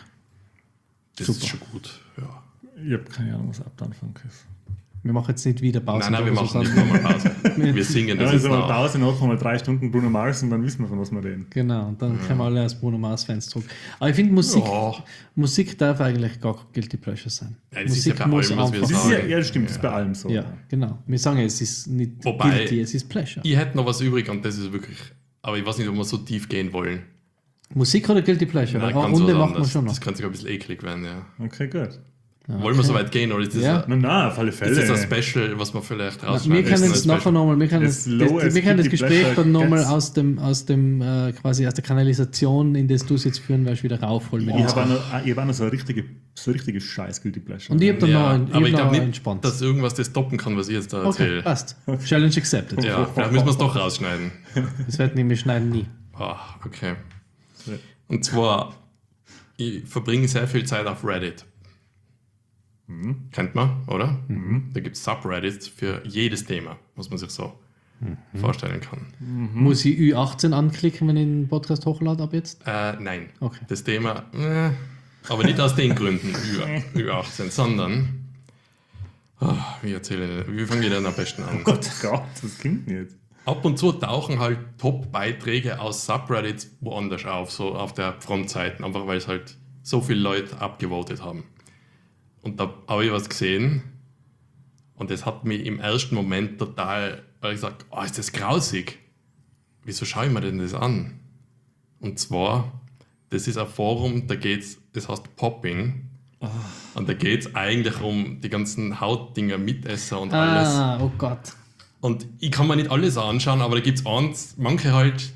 das Super. ist schon gut. Ja. Ich habe keine Ahnung, was Uptown Funk ist. Wir machen jetzt nicht wieder Pause. Nein, nein, wir oder machen so, nicht sondern- nochmal Pause. Wir singen Ja, das also jetzt mal nach. Pause, noch mal drei Stunden Bruno Mars und dann wissen wir, von was wir reden. Genau, und dann kommen alle als Bruno Mars-Fans zurück. Aber ich finde, Musik, Ja. Musik darf eigentlich gar kein Guilty Pleasure sein. Ja, das ist ja bei allem, was wir Das ist ja, sagen. ja, das stimmt, das ist bei allem so. Ja, genau. Wir sagen, es ist nicht Wobei- Guilty, es ist Pleasure. Ich hätte noch was übrig und das ist wirklich, aber ich weiß nicht, ob wir so tief gehen wollen. Musik oder Guilty Pleasure? Nein, Eine ganz Runde was machen wir anderes. schon noch. Das kann sogar ein bisschen eklig werden, ja. Okay, gut. Wollen wir so weit gehen oder ist das, Ja. ein, Na, na, auf alle ist Fälle. das ein Special, was wir vielleicht Wir rausschneiden können müssen es als nachher Special? nochmal, wir können As das, low das, as wir können das Guilty Gespräch Pleasure dann nochmal gets. aus dem, aus dem äh, quasi aus der Kanalisation, in das du es jetzt führen wirst, wieder raufholen. Mit Ich uns. habe auch noch, ich hab auch noch so eine richtige, so eine richtige scheiß Guilty Pleasure. Und ich habe dann Ja, noch, ein, ich aber hab ich noch glaube nicht, entspannt. dass irgendwas das toppen kann, was ich jetzt da Okay, erzähle. passt. Challenge accepted. Ja, vielleicht müssen wir es doch rausschneiden. Das wird nämlich schneiden nie. Ah, okay. Ja. Und zwar, ich verbringe sehr viel Zeit auf Reddit. Kennt man, oder? Da gibt es Subreddits für jedes Thema, was man sich so vorstellen kann. Muss ich Ü achtzehn anklicken, wenn ich den Podcast hochlade ab jetzt? Äh, nein. Okay. Das Thema, äh, aber nicht aus den Gründen Ü, Ü achtzehn, sondern, ah, wie erzähle ich, wie fange ich denn am besten an? Gott, Gott, das klingt nicht. Ab und zu tauchen halt Top-Beiträge aus Subreddits woanders auf, so auf der Frontseite, einfach weil es halt so viele Leute abgevotet haben. Und da habe ich was gesehen und das hat mich im ersten Moment total, weil ich gesagt, oh, ist das grausig. Wieso schaue ich mir denn das an? Und zwar, das ist ein Forum, da geht's, das heißt Popping. Und da geht es eigentlich um die ganzen Hautdinger, Mitesser und alles. Ah, oh Gott. Und ich kann mir nicht alles anschauen, aber da gibt es eins, manche halt,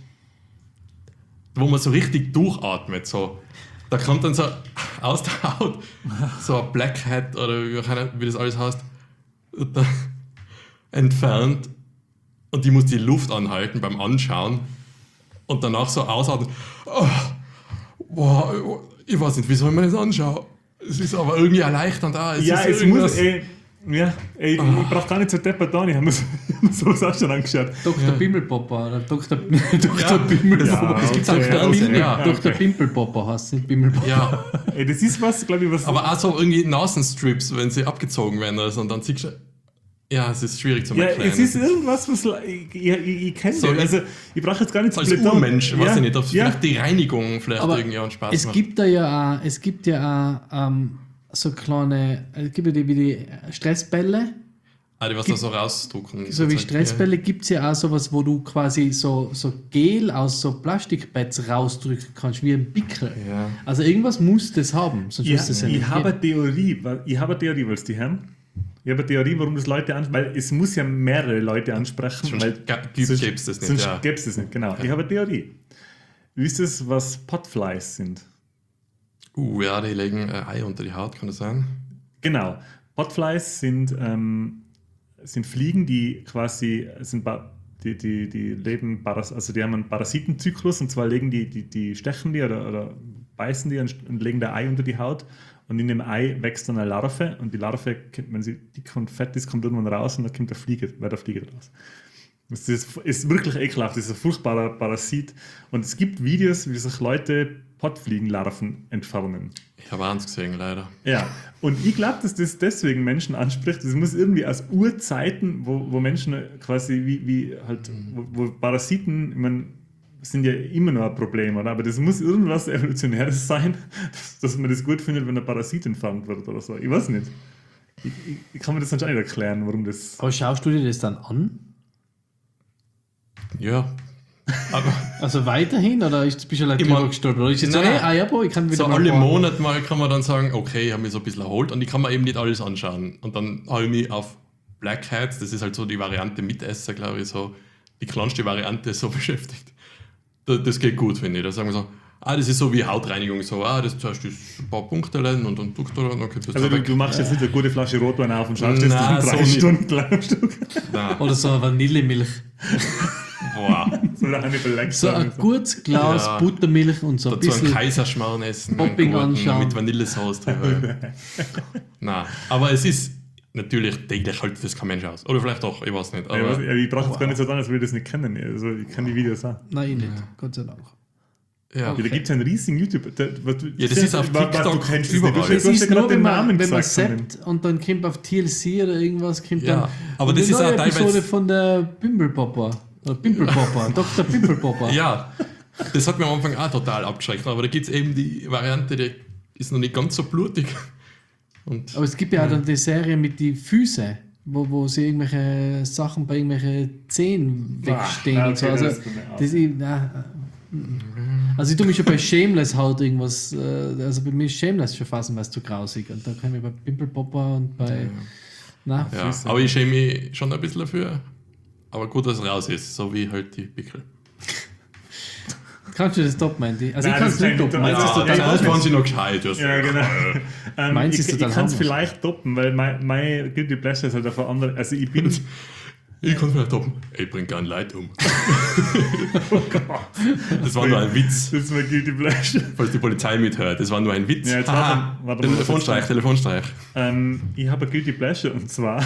wo man so richtig durchatmet. So. Da kommt dann so aus der Haut so ein Blackhead oder wie, keine- wie das alles heißt, da, entfernt. Und die muss die Luft anhalten beim Anschauen und danach so ausatmen. Oh, boah, ich weiß nicht, wie soll man das anschauen? Es ist aber irgendwie erleichternd. Ah, es Ja, ist es irgendwas- muss, ey, ja, ey, Ah. ich brauche gar nicht so deppert da, ich habe mir so- ich hab mir sowas auch schon angeschaut. Doktor Bimmelpopper oder Doktor Doktor Bimmelpopper. Ja, Es gibt okay, auch Doktor okay, Bimmel- ja, Doktor Pimpelpopper, heißt nicht Bimmelpopper. Ja, Ey, das ist was, glaube ich, was. aber auch so irgendwie Nasenstrips, wenn sie abgezogen werden oder so, und dann siehst du, ja, es ist schwierig zu ja, erklären. es ist irgendwas, was. Ich, ich, ich, ich kenne So, das. Also, ich brauche jetzt gar nicht als blöd da- Urmensch, weiß ja, ich nicht, ob ja. vielleicht die Reinigung vielleicht Aber irgendwie einen Spaß Es macht. gibt da ja auch, es gibt ja auch ähm, so kleine, es gibt ja die, wie die Stressbälle. Ah, die was da so rausdrucken. So wie Zeug, Stressbälle gibt es ja auch sowas, wo du quasi so, so Gel aus so Plastikpads rausdrücken kannst, wie ein Pickel. Ja. Also irgendwas muss das haben, sonst Ja, wirst du es ja ich nicht habe geben. eine Theorie, weil- ich habe eine Theorie, willst du die hören? Ich habe eine Theorie, warum das Leute ansprechen, weil es muss ja mehrere Leute ansprechen, Sonst weil ga- gibt's- sonst- gäb's das nicht, Sonst ja. gäbe es das nicht, genau. Ich habe eine Theorie. Wisst ihr, was Potflies sind? Uh, ja, die legen äh, Ei unter die Haut, kann das sein? Genau. Potflies sind, ähm, sind Fliegen, die quasi sind ba- die, die, die leben Paras also die haben einen Parasitenzyklus, und zwar legen die, die, die stechen die oder, oder beißen die und, und legen der Ei unter die Haut, und in dem Ei wächst dann eine Larve, und die Larve, wenn sie dick und fett ist, kommt irgendwann raus und dann kommt der Fliege, weil der Fliege raus. Das ist, ist wirklich ekelhaft, das ist ein furchtbarer Parasit, und es gibt Videos, wie sich Leute Pottfliegenlarven entfernen. Ich habe eins gesehen, leider. Ja, und ich glaube, dass das deswegen Menschen anspricht. Das muss irgendwie aus Urzeiten, wo, wo Menschen quasi wie, wie halt, wo, wo Parasiten, ich meine, sind ja immer noch ein Problem, oder? Aber das muss irgendwas Evolutionäres sein, dass, dass man das gut findet, wenn ein Parasit entfernt wird oder so. Ich weiß nicht. Ich, ich, ich kann mir das anscheinend nicht erklären, warum das... Aber schaust du dir das dann an? Ja. Aber Also weiterhin oder ist, bist du like Immer- drüber gestolpert? Oder ist jetzt so, Nein, hey, nein. ah ja, boah, ich kann wieder so mal alle fahren. Monate mal kann man dann sagen, okay, ich habe mich so ein bisschen erholt und ich kann mir eben nicht alles anschauen. Und dann habe ich mich auf Black Hats, das ist halt so die Variante Mitesser, glaube ich, so die kleinste Variante so beschäftigt. Das, das geht gut, finde ich. Da sagen wir so, ah, das ist so wie Hautreinigung, so, ah, das zuerst ist ein paar Punkte lernen und dann tust du und dann kommt das Also so du, weg. du machst jetzt nicht eine gute Flasche Rotwein auf und schaust das Nein, dann drei so nicht. Stunden lang am Stück. Nein. Oder so eine Vanillemilch. Boah. So eine Hannibal Lecter. So ein gutes Glas Ja. Buttermilch und so ein Dazu einen bisschen. Kaiserschmarrn essen, einen Popping guten anschauen. mit Vanillesauce drüber. Nein, aber es ist natürlich, täglich hält das kein Mensch aus. Oder vielleicht doch, ich weiß nicht. Ja, ich, weiß, Aber ja, ich brauche jetzt gar nicht so sagen, als würde ich das nicht kennen. Also ich kenne die Videos auch. Nein, ich nicht. Gott sei Dank. ja. Ja, da gibt es einen riesigen YouTube. Der, was du, Ja, das ist auf was- was TikTok du kennst das überall. nicht. Du Das hast ja ist gerade nur, den wenn man, Namen wenn man gesagt von dem. zappt und dann kommt auf T L C oder irgendwas, kommt Ja, dann aber die das ist neue auch teilweise- Episode von der Pimpelpopper. Oder Pimpelpopper, Doktor Pimpelpopper. Ja, das hat mir am Anfang auch total abgeschreckt. Aber da gibt es eben die Variante, die ist noch nicht ganz so blutig. Und Aber es gibt ja auch dann die Serie mit den Füßen, wo, wo sie irgendwelche Sachen bei irgendwelchen Zehen wegstehen Ah, und so. okay, Also, das ist mir auch. das ist, na, also ich tue mich schon bei Shameless Haut irgendwas, äh, also bei mir ist Shameless schon phasenweise zu grausig. Und da kann ich bei Pimpelpopper und bei. Na, ja, Füße. aber ich schäme mich schon ein bisschen dafür. Aber gut, dass es raus ist, so wie halt die Pickel. kannst du das toppen, Mandy? Also Nein, ich kann es das nicht kann toppen. ich- Meins Ja, ist ja, total ja, das harmlos. waren sie noch gescheit. Ja, Ja, genau. Ähm, Meins ist ich total ich kann es harmlos. vielleicht toppen, weil mein, mein Guilty Pleasure ist halt einfach andere. Also ich bin... Ich kann es vielleicht toppen. Ich bringe gern Leid um. Das war nur ein Witz, Das ist mein Guilty Pleasure. falls die Polizei mithört. Das war nur ein Witz. Ja, jetzt Haha. warte- warte mal, Telefonstreich, was Telefonstreich. Ähm, ich habe ein Guilty Pleasure und zwar...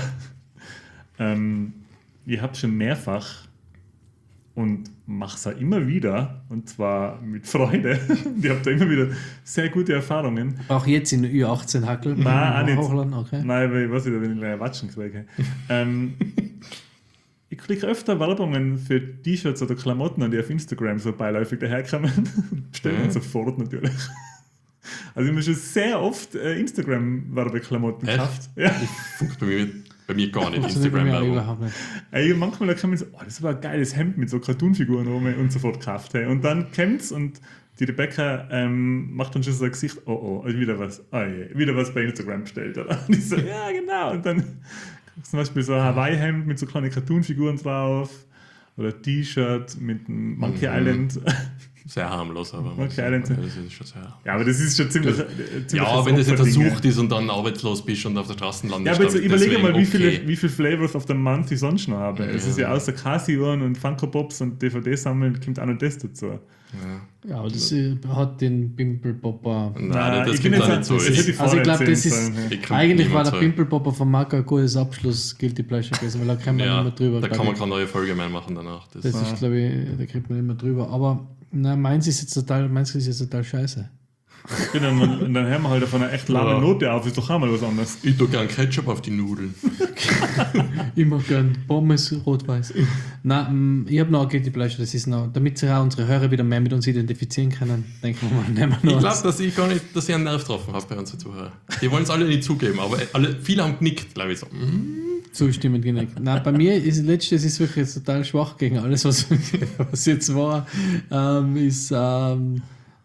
Ähm, ich habe schon mehrfach und mache es auch immer wieder und zwar mit Freude. Und ich habe da immer wieder sehr gute Erfahrungen. Auch jetzt in Ü achtzehn Hackel. Nein, auch nicht. Hochladen, okay. Nein, weil ich weiß nicht, wenn ich gleich Watschen kriege. ähm, ich kriege öfter Werbungen für T-Shirts oder Klamotten, die auf Instagram so beiläufig daherkommen. Bestellen Mhm. sofort natürlich. Also ich habe mir schon sehr oft äh, Instagram-Werbeklamotten Echt? gekauft. Ja. Funkt bei mir, bei mir gar nicht. Also nicht bei mir Instagram-Werbung. überhaupt nicht. Ey, manchmal da kann man so, oh, das war ein geiles Hemd mit so Cartoonfiguren oben und sofort gekauft. Hey. Und dann kommt's und die Rebecca ähm, macht dann schon so ein Gesicht, oh oh, also wieder was, oh je, wieder was bei Instagram bestellt. Oder? Und ich so, ja genau. Und dann zum Beispiel so ein Hawaii-Hemd mit so kleinen Cartoonfiguren drauf oder ein T-Shirt mit einem Monkey Mhm. Island. Sehr harmlos, aber Okay, dann- ja, das ist schon sehr. Ja, aber das ist schon ziemlich. äh, ziemlich Ja, wenn das jetzt Opferding, ersucht ist und dann arbeitslos bist und auf der Straße landest. Ja, aber jetzt dann ist überlege deswegen mal, wie viele, okay. wie viele Flavors of the Month ich sonst noch habe. Es ist ja außer Casio-Uhren und Funko Pops und D V D-Sammeln, kommt auch noch das dazu. Ja. Ja, aber das äh, hat den Pimpelpopper. Nein, Nein, das ich bin gibt da jetzt nicht so. an- das hätte Ich, ich Also ich glaube, vorher das erzählen ist sollen, ich kann eigentlich war niemand der sagen. Pimpelpopper von Marco ein gutes Abschluss Guilty Pleasure gewesen, weil da kann man ja, nicht mehr drüber. da glaub kann man ich. keine neue Folge mehr machen danach. Das Das ist, glaube ich, da kriegt man nicht mehr drüber. Aber na, meins ist jetzt total, meins ist jetzt total scheiße. Ja, dann, und dann hören wir halt auf einer echt lahmen Ja. Note auf, ist doch auch mal was anderes. ich tue gern Ketchup auf die Nudeln. Immer gern Pommes rot-weiß. Nein, ich habe noch ein Guilty Pleasure, das ist noch, damit sich auch unsere Hörer wieder mehr mit uns identifizieren können, denken wir mal, nehmen wir Ich noch glaube, eins. dass ich gar nicht, dass ich einen Nerv getroffen habe bei unseren Zuhörern. Die wollen es alle nicht zugeben, aber alle, viele haben genickt, glaube ich so. Mhm. Zustimmend genickt. Nein, bei mir ist letztes ist wirklich jetzt total schwach gegen alles, was, was jetzt war, ähm, ist ähm,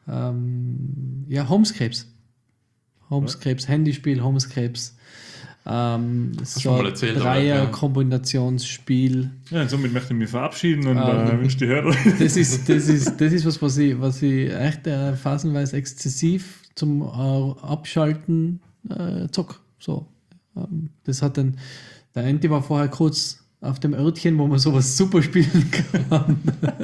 ähm, ja, Homescapes. Homescapes, Handyspiel, Homescapes. Ähm, du so schon mal ein erzählt, aber, Dreier-Kombinationsspiel. Ja, und somit möchte ich mich verabschieden und Ähm, äh, wünsche die Hörer. Das ist, das ist, das ist was, was ich, was ich echt äh, phasenweise exzessiv zum äh, Abschalten äh, zock. So. Ähm, das hat dann, der Andy war vorher kurz auf dem Örtchen, wo man sowas super spielen kann.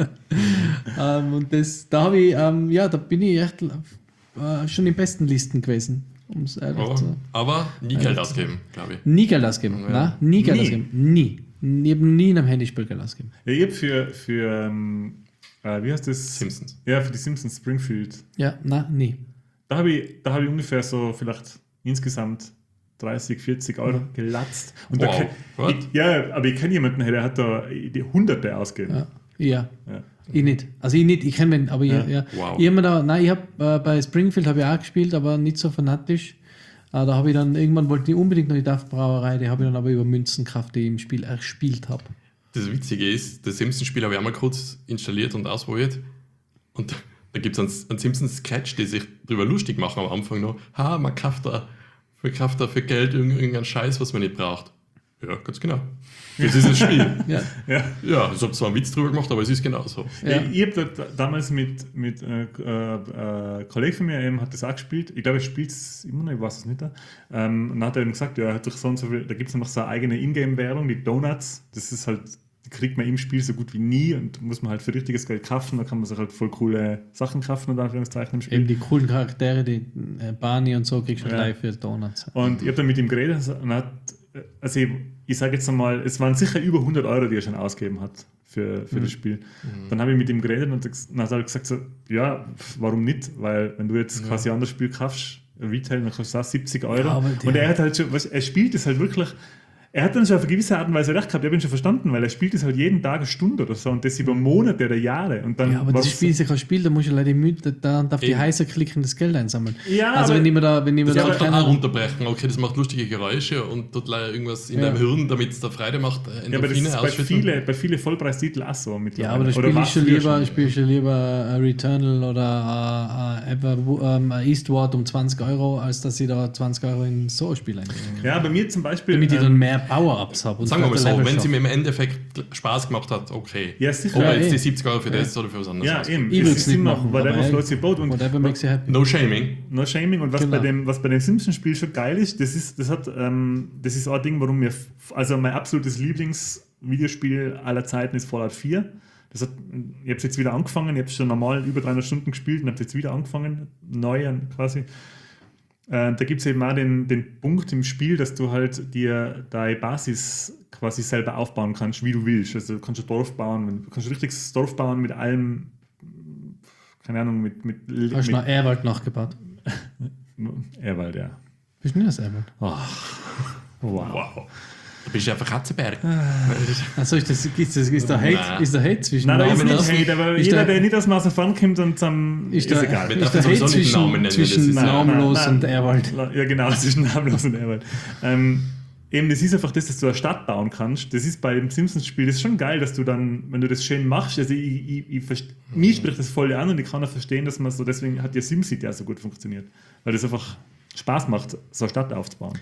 ähm, und das, da habe ich, ähm, ja, da bin ich echt äh, schon in besten Listen gewesen. Um's ehrlich Aber, zu aber nie Geld ausgeben, glaube ich. Nie Geld ausgeben. Ja. Nein, nie Geld Nie. ausgeben. Nie. Ich habe nie in einem Handyspiel Geld ausgeben. Ja, ich habe für, für ähm, äh, wie heißt das? Simpsons. Ja, für die Simpsons Springfield. Ja, nein, nie. Da habe ich, da hab ich ungefähr so vielleicht insgesamt dreißig, vierzig Euro gelatzt. Und da Wow. kenn- What? ich, ja, aber ich kenne jemanden, der hat da die Hunderte ausgegeben. Ja. Ja. Ja. Ich nicht. Also ich nicht, ich kenne ihn, aber Ja. ich, ja. Wow. Ich hab mir da, nein, ich habe äh, bei Springfield habe ich auch gespielt, aber nicht so fanatisch. Äh, da habe ich dann, irgendwann wollte ich unbedingt noch die Daft-Brauerei, die habe ich dann aber über Münzen gekauft, die ich im Spiel erspielt habe. Das Witzige ist, das Simpsons-Spiel habe ich einmal kurz installiert und ausprobiert. Und da gibt es einen, einen Simpsons-Sketch, die sich darüber lustig machen am Anfang noch. Ha, man kauft da für, kauft da für Geld irgendeinen Scheiß, was man nicht braucht. Ja, ganz genau. Das ist das Spiel. Ja. Ja. Ja, ich habe zwar einen Witz drüber gemacht, aber es ist genauso. Ja. Ich, ich habe da damals mit, mit äh, äh, Kollege von mir eben hat das auch gespielt. Ich glaube, er spielt es immer noch, ich weiß es nicht. Ähm, und dann hat er eben gesagt, ja, er hat durch so und so viel, da gibt es noch so eine eigene Ingame-Währung, die Donuts. Das ist halt, die kriegt man im Spiel so gut wie nie und muss man halt für richtiges Geld kaufen. Da kann man sich halt voll coole Sachen kaufen und Anführungszeichen im Spiel. Eben die coolen Charaktere, die äh, Barney und so, kriegst du Ja. live für Donuts. Und ich habe dann mit ihm geredet und hat, also ich, ich sage jetzt einmal, es waren sicher über hundert Euro, die er schon ausgegeben hat für, für Mhm. das Spiel. Dann habe ich mit ihm geredet und dann hat er gesagt so, ja, warum nicht? Weil wenn du jetzt Ja. quasi ein anderes Spiel kaufst, Retail, dann kostet es auch siebzig Euro. Ja, aber und der- er hat halt schon, was, er spielt es halt wirklich, er hat dann schon auf eine gewisse Art und Weise recht gehabt, ich habe ihn schon verstanden, weil er spielt es halt jeden Tag eine Stunde oder so und das über Monate oder Jahre. Und dann Ja, aber das war's- Spiel ist ja kein Spiel, da musst du leider müde, da darf die Eben. heißer klicken, das Geld einsammeln. Ja, also aber- wenn ich mir da, wenn ich mir Das da kannst du dann keine- auch runterbrechen. Okay, das macht lustige Geräusche und tut leider irgendwas in Ja. deinem Hirn, damit es da Freude macht, äh, ja, aber das Endorphine ist bei ausschütten. vielen bei viele Vollpreistiteln auch so mittlerweile. Ja, aber da Oder spiele ich war's schon früher lieber, spiel ich schon lieber äh, Returnal oder äh, äh, Ever, ähm, Eastward um zwanzig Euro, als dass ich da zwanzig Euro in so ein Spiel eingehe. Ja, bei mir zum Beispiel. Damit ich ähm, dann mehr Power-Ups habe. und Sagen wir mal vielleicht so, ein Level wenn sie schaffe. mir im Endeffekt Spaß gemacht hat, okay. Ja, sicher. Ob Ja, er jetzt eh. die siebzig Euro für das oder für was anderes Ja, ausgibt. eben. Ich Es würde es ist nicht immer machen. Whatever aber floats your boat. Und whatever makes you happy. No shaming. no shaming. Und was, Genau. bei dem, was bei dem Simpsons-Spiel schon geil ist, das ist, das hat, ähm, das ist auch ein Ding, warum mir, f- also mein absolutes Lieblingsvideospiel aller Zeiten ist Fallout vier. Das hat, ich habe es jetzt wieder angefangen, ich habe schon normal über dreihundert Stunden gespielt und habe jetzt wieder angefangen, neu an- quasi. Äh, da gibt es eben auch den, den Punkt im Spiel, dass du halt dir deine Basis quasi selber aufbauen kannst, wie du willst. Also du kannst ein Dorf bauen, du kannst ein richtiges Dorf bauen mit allem, keine Ahnung, mit, mit, Hast du mit noch Erwald nachgebaut? Erwald, ja. Bist du nicht aus Erwald? Oh. Wow. Wow. Da bist du einfach Katzenberg. Achso, ist, das, ist, das, ist, der Hate, Nein. ist der Hate zwischen Nein, da ist Namen nicht aus- Hate, aber ist jeder, der- der nicht aus dem Maserfan kommt und zum, Ist ist, der, egal. Wir ist dürfen der sowieso Hate nicht Namen zwischen, nennen, zwischen das ist- Namenlos Nein, nein, und Erwald? Ja, genau, zwischen Namenlos und Erwald. Ähm, eben, das ist einfach das, dass du eine Stadt bauen kannst. Das ist bei dem Simpsons-Spiel, das ist schon geil, dass du dann, wenn du das schön machst, also ich, ich, ich, verste- mir spricht das voll an und ich kann auch verstehen, dass man so, deswegen hat ja SimCity auch so gut funktioniert. Weil das einfach Spaß macht, so eine Stadt aufzubauen.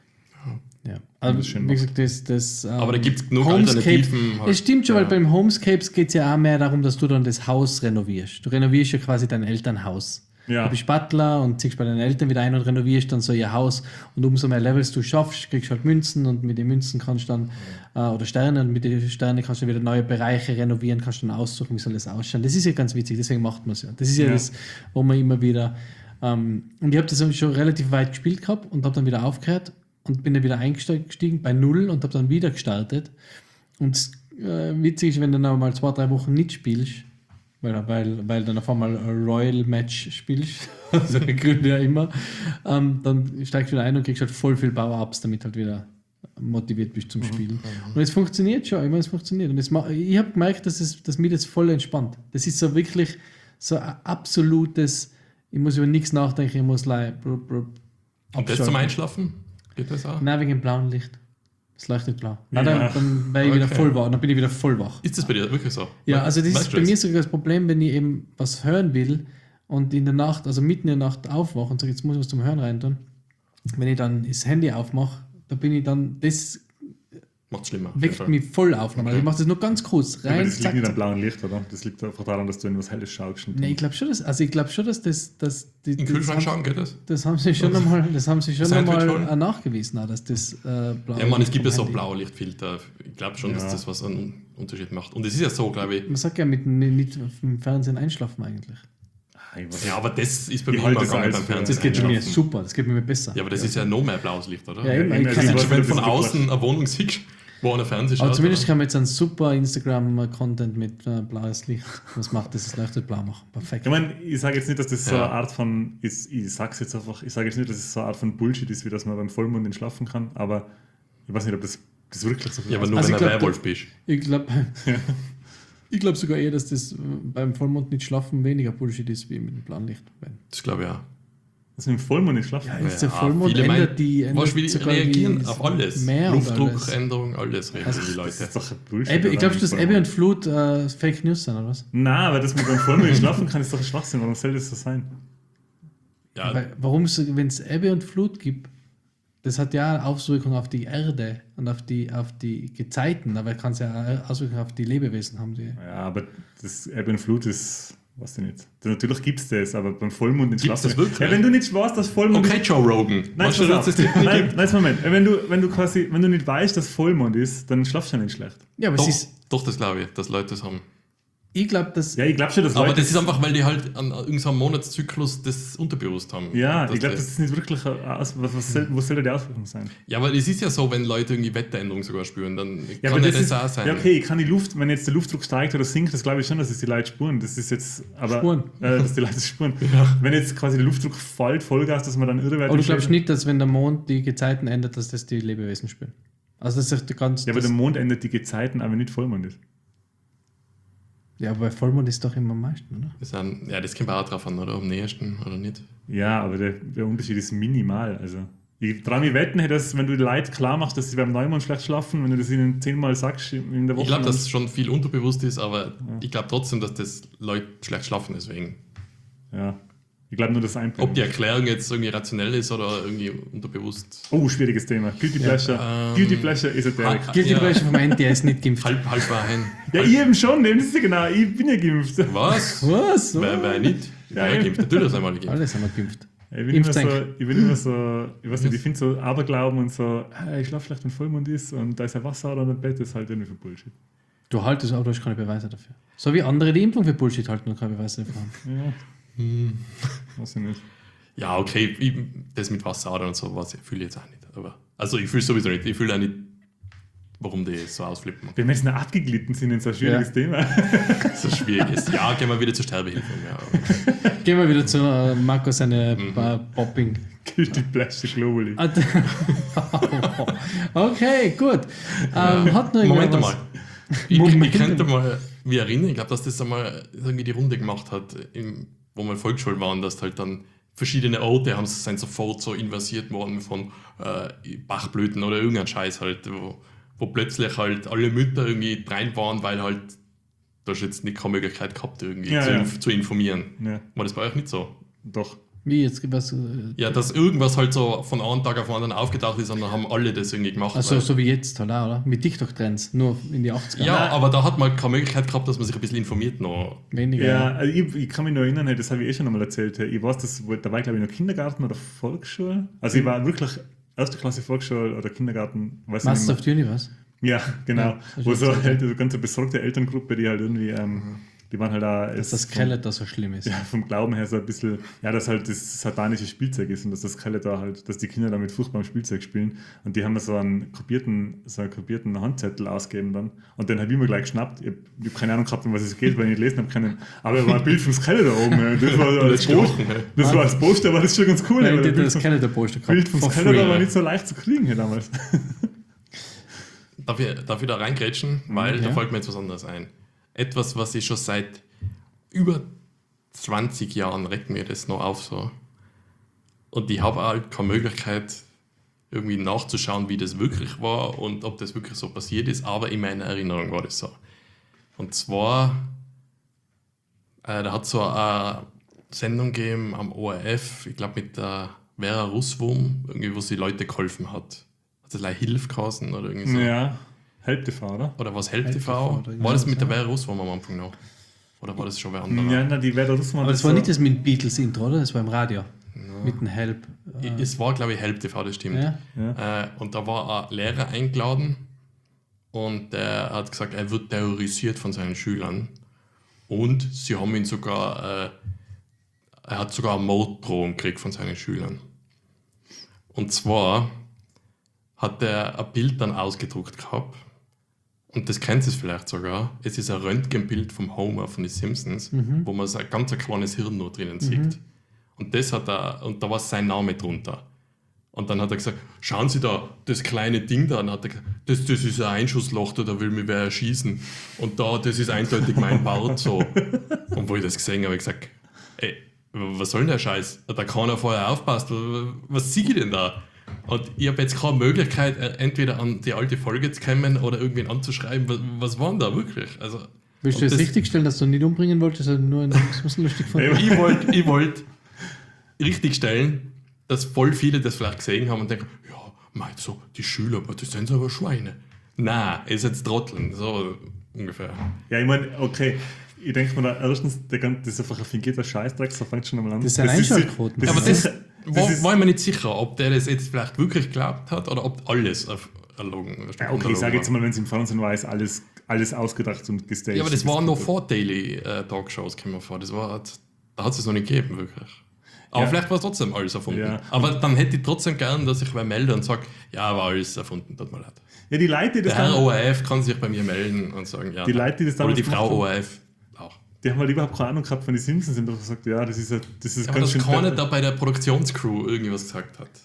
Ja. Also, das schön wie gesagt, das, das, ähm, Aber da gibt's genug Homescape- Alternativen halt. Es stimmt schon, Ja. weil beim Homescapes geht es ja auch mehr darum, dass du dann das Haus renovierst. Du renovierst ja quasi dein Elternhaus. Ja. Du bist Butler und ziehst bei deinen Eltern wieder ein und renovierst dann so ihr Haus. Und umso mehr Levels du schaffst, kriegst du halt Münzen und mit den Münzen kannst du dann, äh, oder Sterne, und mit den Sternen kannst du wieder neue Bereiche renovieren, kannst du dann aussuchen, wie soll das ausschauen. Das ist ja ganz witzig, deswegen macht man es ja. Das ist ja, Ja. das, wo man immer wieder. Ähm, und ich habe das schon relativ weit gespielt gehabt und habe dann wieder aufgehört und bin dann wieder eingestiegen bei Null und habe dann wieder gestartet. Und äh, witzig ist, wenn du dann mal zwei, drei Wochen nicht spielst, weil, weil, weil dann auf einmal ein Royal Match spielst, also Gründe ja immer, ähm, dann steigst du wieder ein und kriegst halt voll viel Power-Ups, damit halt wieder motiviert bist zum Spielen. Und es funktioniert schon, ich meine, es funktioniert. Und es ma- ich habe gemerkt, dass, es, dass mir das voll entspannt. Das ist so wirklich so ein absolutes, ich muss über nichts nachdenken, ich muss like, blub, blub, Und das zum Einschlafen? Geht das auch? Nein, wegen dem blauen Licht. Es leuchtet blau. Ja. Nein, dann, dann wäre ich wieder Okay. voll wach. Dann bin ich wieder voll wach. Ist das bei dir wirklich so? Ja, also das Weißt ist du bei das? mir sogar das Problem, wenn ich eben was hören will und in der Nacht, also mitten in der Nacht aufwache und sage, jetzt muss ich was zum Hören rein tun. Wenn ich dann das Handy aufmache, da bin ich dann, das Macht's schlimmer. auf jeden weckt Fall. mich voll auf. Okay. Ich mache das nur ganz kurz Ja, aber rein. das liegt zack, nicht am zack. blauen Licht, oder? Das liegt einfach daran, dass du in was Helles schaust. und Nee, ich glaube schon, dass, also ich glaube schon, dass das, dass die, In den Kühlschrank das schauen, haben, geht das? das haben sie schon einmal, das haben sie schon Sandwich einmal holen? äh, nachgewiesen, auch, dass das äh, blaue Ja, man, es Licht gibt ja vom so Handy- Blaulichtfilter. Ich glaube schon, Ja. dass das was einen Unterschied macht. Und es ist ja so, glaube ich. Man sagt ja mit nicht im Fernsehen einschlafen eigentlich. Ah, ich weiß- Ja, aber das ist bei Ich mir halte immer das gegangen als beim für- Fernsehen. Das geht mir einschlafen. super, das geht mir besser. Ja, aber das ist ja noch mehr blaues Licht, oder? Ja, eben, Ja, ich immer, kann das nicht ist Wenn was- du von das ist außen eine Wohnung siehst, wo einer Fernseher Aber schaut. zumindest oder? haben wir jetzt einen super Instagram-Content mit äh, blaues Licht. Was macht das? Das leuchtet blau machen. Perfekt. Ich meine, ich sage jetzt nicht, dass das so Ja. eine Art von, ist, ich sag's jetzt einfach, ich sage jetzt nicht, dass es so eine Art von Bullshit ist, wie dass man beim Vollmond entschlafen kann, aber ich weiß nicht, ob das, das wirklich so viel Ja, aber nur Also wenn ich du ein glaub, Werwolf bist. Ich glaube, Ich glaube sogar eher, dass das beim Vollmond nicht schlafen weniger Bullshit ist wie mit dem Planlicht. Das glaube ich auch. Das mit dem Vollmond nicht schlafen. Ja, Ja, jetzt der Ja, Vollmond viele ändert meinen, die ändert Weißt du, wie die sogar reagieren die auf alles? Meer und alles. Luftdruckänderung, alles reagieren Also, die das Leute. ist doch ein Bullshit. Ebbe, oder? glaubst du, dass Vollmond. Ebbe und Flut äh, Fake News sind, oder was? Nein, aber das mit dem Vollmond nicht schlafen kann, ist doch ein Schwachsinn. Warum soll das so sein? Ja, Weil, warum, wenn es Ebbe und Flut gibt, das hat ja Auswirkungen auf die Erde und auf die, auf die Gezeiten, aber kann es ja auch Auswirkungen auf die Lebewesen haben. Die. Ja, aber das Ebbe und Flut ist, weiß ich nicht. Das, natürlich gibt es das, aber beim Vollmond nicht Gibt's schlafen. das wirklich? Ja, wenn du nicht weißt, dass Vollmond. okay, Joe Rogan. Nein, Weißt du, pass dass auf. das nicht nein, gibt? nein, Moment. Wenn du, wenn du quasi, wenn du nicht weißt, dass Vollmond ist, dann schlafst du ja nicht schlecht. Ja, aber Doch, es ist, doch, das glaube ich, dass Leute das haben. ich glaube, dass. Ja, ich glaube schon, dass Aber Leute das ist einfach, weil die halt an irgendeinem Monatszyklus das unterbewusst haben. Ja, Dass ich glaube, das- das ist nicht wirklich ein Aus, was, was, soll, was soll da die Auswirkung sein? Ja, aber es ist ja so, wenn Leute irgendwie Wetteränderungen sogar spüren, dann Ja, kann aber ja das ist, auch sein. Ja, okay, kann die Luft, wenn jetzt der Luftdruck steigt oder sinkt, das glaube ich schon, dass es die Leute spüren. Das ist jetzt, aber, Spuren. Äh, dass die Leute es spüren. Wenn jetzt quasi der Luftdruck fällt, Vollgas, dass man dann irre wird. Aber du glaubst nicht, dass wenn der Mond die Gezeiten ändert, dass das die Lebewesen spüren? Also das ist ganz. Ja, aber das, der Mond ändert die Gezeiten, aber nicht Vollmond ist. ja, aber bei Vollmond ist doch immer am meisten, oder? Das sind, ja, das kommt auch drauf an, oder? Am nächsten oder nicht. Ja, aber der, der Unterschied ist minimal. Also, ich traue mich wetten, dass, wenn du die Leute klar machst, dass sie beim Neumond schlecht schlafen, wenn du das ihnen zehnmal sagst in der Woche. Ich glaube, dann- dass schon viel unterbewusst ist, aber ich glaube trotzdem, dass das Leute schlecht schlafen deswegen. Ja. Ich glaube nur, dass ein. Ob die Erklärung jetzt irgendwie rationell ist oder irgendwie unterbewusst. Oh, schwieriges Thema. Guilty Pleasure. ähm, Guilty Pleasure, Esoterik. Ah, Gilt die ja. Pleasure vom N T S nicht geimpft. Halb, halb Wahrheit. Ja, ich eben schon, das ist ja genau. Ich bin ja geimpft. Was? Was? Wer, wer nicht? Ja, Ja, eben. geimpft. Natürlich ist einmal geimpft. Alle sind wir geimpft. Ich bin, immer so, Impfzeit. ich bin immer so, ich weiß nicht, ich finde so Aberglauben und so, ah, ich schlafe schlecht, wenn Vollmond ist und da ist ein Wasser oder ein Bett, das ist halt irgendwie für Bullshit. Du haltest, aber du hast keine Beweise dafür. So wie andere die Impfung für Bullshit halten und keine Beweise dafür haben. Ja, Hm. weiß ich nicht. Ja, okay, ich, das mit Wasseradern und so was ich fühle ich jetzt auch nicht. Aber, also ich fühle sowieso nicht. Ich fühle auch nicht, warum die so ausflippen. Wir müssen abgeglitten sind in so ein schwieriges Ja. Thema. So schwierig ist. Ja, gehen wir wieder zur Sterbehilfe. Ja. Gehen wir wieder zu äh, Marco seine Mhm. äh, Popping. Guilty Pleasure globally. Ah, okay, gut. Ähm, hat noch Moment irgendwer mal. Ich, Moment ich könnte mal mich erinnern, ich glaube, dass das einmal irgendwie die Runde gemacht hat, im, wo wir in Volksschule waren, dass halt dann verschiedene Orte haben sind sofort so invasiert worden von äh, Bachblüten oder irgendein Scheiß halt, wo, wo plötzlich halt alle Mütter irgendwie rein waren, weil halt da hast jetzt nicht keine Möglichkeit gehabt, irgendwie Ja, zu, ja. inf- zu informieren. Ja, War das bei euch nicht so? doch. Wie jetzt was? Äh, Ja, dass irgendwas halt so von einem Tag auf den anderen aufgetaucht ist und dann haben alle das irgendwie gemacht. also weil- so wie jetzt, halt auch, oder? Mit TikTok-Trends, nur in die achtziger. ja, Nein. aber da hat man keine Möglichkeit gehabt, dass man sich ein bisschen informiert noch. Weniger. Ja, also ich, ich kann mich noch erinnern, hey, das habe ich eh schon einmal erzählt. hey, Ich weiß, das, da war ich glaube ich noch Kindergarten oder Volksschule. Also ich war wirklich erste Klasse Volksschule oder Kindergarten, weiß ich Masters nicht of the Universe. mehr. Ja, genau. Ja, das Wo ist so schon halt eine ganze besorgte Elterngruppe, die halt irgendwie, ähm, die waren halt da. Dass das Skeletor so schlimm ist. Ja, vom Glauben her so ein bisschen, ja, dass halt das satanische Spielzeug ist und dass das Skeletor halt, dass die Kinder damit furchtbarem Spielzeug spielen. Und die haben mir so einen kopierten, so einen kopierten Handzettel ausgegeben dann. Und den habe ich mir gleich geschnappt. Ich habe hab keine Ahnung gehabt, um was es geht, weil ich nicht lesen habe können. Aber da war ein Bild vom Skeletor oben. Ja. Das war als Das Poster, gerochen, ja. das war als Poster, war das schon ganz cool. Nein, aber die das hat das Skeletor-Poster gehabt. Bild vom For Skeletor free. war nicht so leicht zu kriegen hier damals. Darf ich, darf ich da reingrätschen? Weil Ja. da fällt mir jetzt was anderes ein. Etwas, was ich schon seit über zwanzig Jahren regt mir das noch auf so. Und ich habe halt keine Möglichkeit, irgendwie nachzuschauen, wie das wirklich war und ob das wirklich so passiert ist, aber in meiner Erinnerung war das so. Und zwar, äh, da hat es so eine Sendung gegeben am O R F, ich glaube mit der Vera Russwurm, irgendwie, wo sie Leute geholfen hat. Hat das like Hilfe geheißen oder irgendwie so? Ja, Help T V, oder? Oder was Help Help T T V V? oder War das irgendwas, mit der ja. Vera Russwurm am Anfang noch? Oder war das schon wer anderer? Ja, na, die wäre der Russmann. Aber das war nicht das mit Beatles-Intro, oder? Das war im Radio. Mit dem Help. I- Es war, glaube ich, Help T V, das stimmt. Ja. Ja. Äh, und da war ein Lehrer eingeladen und der hat gesagt, er wird terrorisiert von seinen Schülern. Und sie haben ihn sogar, äh, er hat sogar eine Morddrohung gekriegt von seinen Schülern. Und zwar hat er ein Bild dann ausgedruckt gehabt. Und das kennt ihr vielleicht sogar. Es ist ein Röntgenbild vom Homer von den Simpsons, wo man so ein ganz ein kleines Hirn noch drinnen sieht. Und das hat er, und da war sein Name drunter. Und dann hat er gesagt, schauen Sie da, das kleine Ding da. Und hat er gesagt, das, das ist ein Einschussloch, da, da will mich wer erschießen. Und da, das ist eindeutig mein Bart so. Und wo ich das gesehen habe, habe ich gesagt, ey, was soll denn der Scheiß? Da keiner vorher aufpasst. Was, was sehe ich denn da? Und ich habe jetzt keine Möglichkeit, entweder an die alte Folge zu kommen oder irgendwen anzuschreiben. Was, was war denn da wirklich? Also, Willst du jetzt richtig stellen, dass du nicht umbringen wolltest, sondern nur ein bisschen lustig fand? Ich wollte ich wollt richtig stellen, dass voll viele das vielleicht gesehen haben und denken, ja, meint so, die Schüler, aber das sind aber Schweine. Nein, ihr seid Trotteln, so ungefähr. Ja, ich meine, okay, ich denke mir da erstens, der ganze, das ist einfach ein fingierter Scheißdreck, so fängt schon einmal an. Das sind Einschaltquoten. Ja, aber das, das war, ist- war ich mir nicht sicher, ob der das jetzt vielleicht wirklich geglaubt hat oder ob alles auf- erlogen Ja, okay, ich sage jetzt mal, wenn es im Fernsehen war, ist alles, alles ausgedacht und gestaged. Ja, aber das war noch vor Daily äh, Talkshows, kommen wir vor. Das war, da hat es noch nicht gegeben, wirklich. Aber Ja. vielleicht war es trotzdem alles erfunden. Ja. Aber dann hätte ich trotzdem gern, dass ich wer melde und sage, ja, war alles erfunden, tut mir leid. Ja, die Leute, die das Der Herr dann, O R F kann sich bei mir melden und sagen, ja. Die Leute, die das oder damals die Frau gemacht O R F auch. die haben halt überhaupt keine Ahnung gehabt von den Simpsons und haben gesagt, ja, das ist, ein- das ist Ja, aber ganz dass schön. keiner da bei der Produktionscrew irgendwas gesagt hat.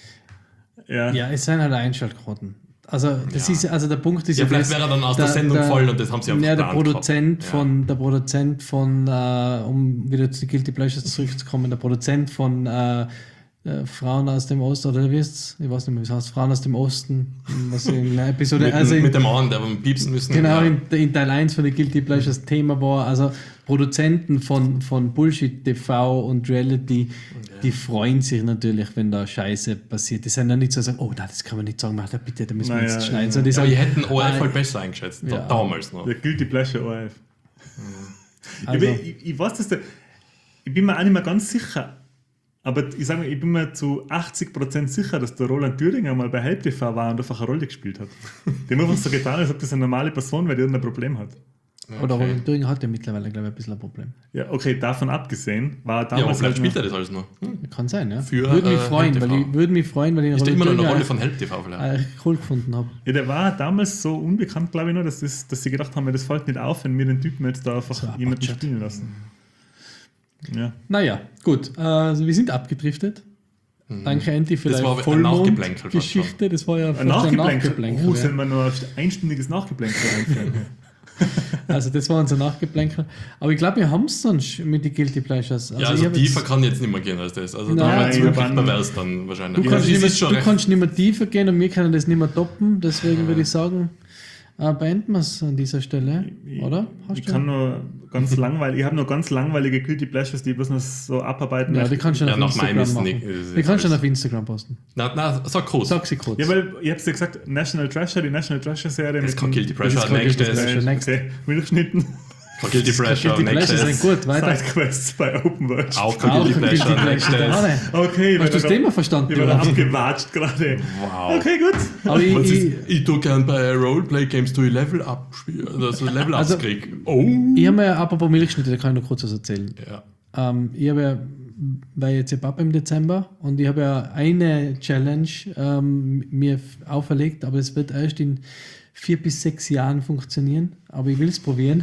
Ja. Ja, es sind halt Einschaltquoten. Also, das Ja. ist, also der Punkt ist Ja, vielleicht das, wäre er dann aus der Sendung gefallen und das haben sie einfach ja, der geplant Produzent gehabt. von, der Produzent von, äh, um wieder zu Guilty Pleasures zurückzukommen, der Produzent von äh, äh, Frauen aus dem Osten, oder wie heißt's? Ich weiß nicht mehr, wie es heißt, Frauen aus dem Osten, was in der Episode, Mit, also in, mit dem Mann, der wir piepsen müssen. genau, ja. in, in Teil eins von der Guilty Pleasures Thema war, also Produzenten von, von Bullshit-T V und Reality, die freuen sich natürlich, wenn da Scheiße passiert. Die sind ja nicht so sagen, oh nein, das kann man nicht sagen, mach da bitte, da müssen wir Naja, jetzt schneiden. ja. Sondern die Ja, aber sagen, die hätten O R F ah, halt besser eingeschätzt, Ja. da, damals noch. Der Guilty Pleasure O R F. Also- ich, ich, ich weiß das, der, ich bin mir auch nicht mehr ganz sicher, aber ich sage mal, ich bin mir zu achtzig Prozent sicher, dass der Roland Thüringer mal bei Help T V war und einfach eine Rolle gespielt hat. Die haben einfach so getan, als ob das eine normale Person wäre, die irgendein Problem hat. Oder Okay. Roland Thüringer hat ja mittlerweile, glaube ich, ein bisschen ein Problem. Ja, okay, davon abgesehen, war Ja, aber damals vielleicht halt spielt noch, er das alles noch. Hm. Kann sein, ja. Für, würde mich äh, freuen, Help weil T V. ich würde mich freuen, weil ich Ist da immer noch eine Rolle Thüringer von Help T V vielleicht? äh, cool gefunden habe. ja, der war damals so unbekannt, glaube ich, nur, dass, das, dass sie gedacht haben, ja, das fällt nicht auf, wenn wir den Typen jetzt da einfach So jemanden abgecheckt. spielen lassen. Ja. Naja, gut. Äh, also wir sind abgedriftet. Danke, Andy, für Das deine war ein Nachgeplänkel fast Vollmond-Geschichte. Das war ja Ein fast Nachgeplänkel. Nachgeplänkel, Oh, ja. sollen wir noch ein einstündiges Nachgeplänkel einführen? Also das war unser Nachgeplänkel. Aber ich glaube, wir haben es sonst mit den Guilty Pleasures. Ja, also ich hab tiefer jetzt- kann jetzt nicht mehr gehen als das. Also Nein, da wird es ich wirklich hab pervers dann wahrscheinlich. Du, Ja, kannst es nicht, ist schon mehr, du recht. kannst nicht mehr tiefer gehen und wir können das nicht mehr toppen. Deswegen würde ich sagen, äh, beenden wir es an dieser Stelle, Ich- oder? Hast Ich du? kann nur ganz langweilig, ich habe nur ganz langweilige Guilty Pleasures, die ich bloß noch so abarbeiten Ja, möchte. die kannst du Ja, auf nach meinem Instagram ist machen. nicht- ist Die kannst du alles- auf Instagram posten. Na, na, sag groß. Sag sie kurz. Ja, weil ich habe ja gesagt, National Treasure, die National Treasure Serie. Das mit kann dem- Guilty Das ist Pleasure kein Guilty nächstes. Pleasure. Next. Okay, Milchschnitten. Kann Guilty Pleasure Guilty Pleasures nächstes. sind gut, weiter. Sidequests bei Open World. Auch kein Auch Guilty ein Guilty Pleasure Pleasure. nächstes. Nein, Okay, Hast du das Thema verstanden? Ich war überhaupt? abgewatscht gerade. Wow. Okay, gut. Aber ich, Was ist, ich, ich tue gern bei Roleplay-Games durch Level Up spielen, also Level Ups Also- krieg. Oh! ich habe mir apropos Milchschnitte, da kann ich noch kurz was erzählen. Ja. Ähm, ich habe ja, war jetzt ja Papa im Dezember und ich habe ja eine Challenge ähm, mir f- auferlegt, aber es wird erst in vier bis sechs Jahren funktionieren. Aber ich will es probieren.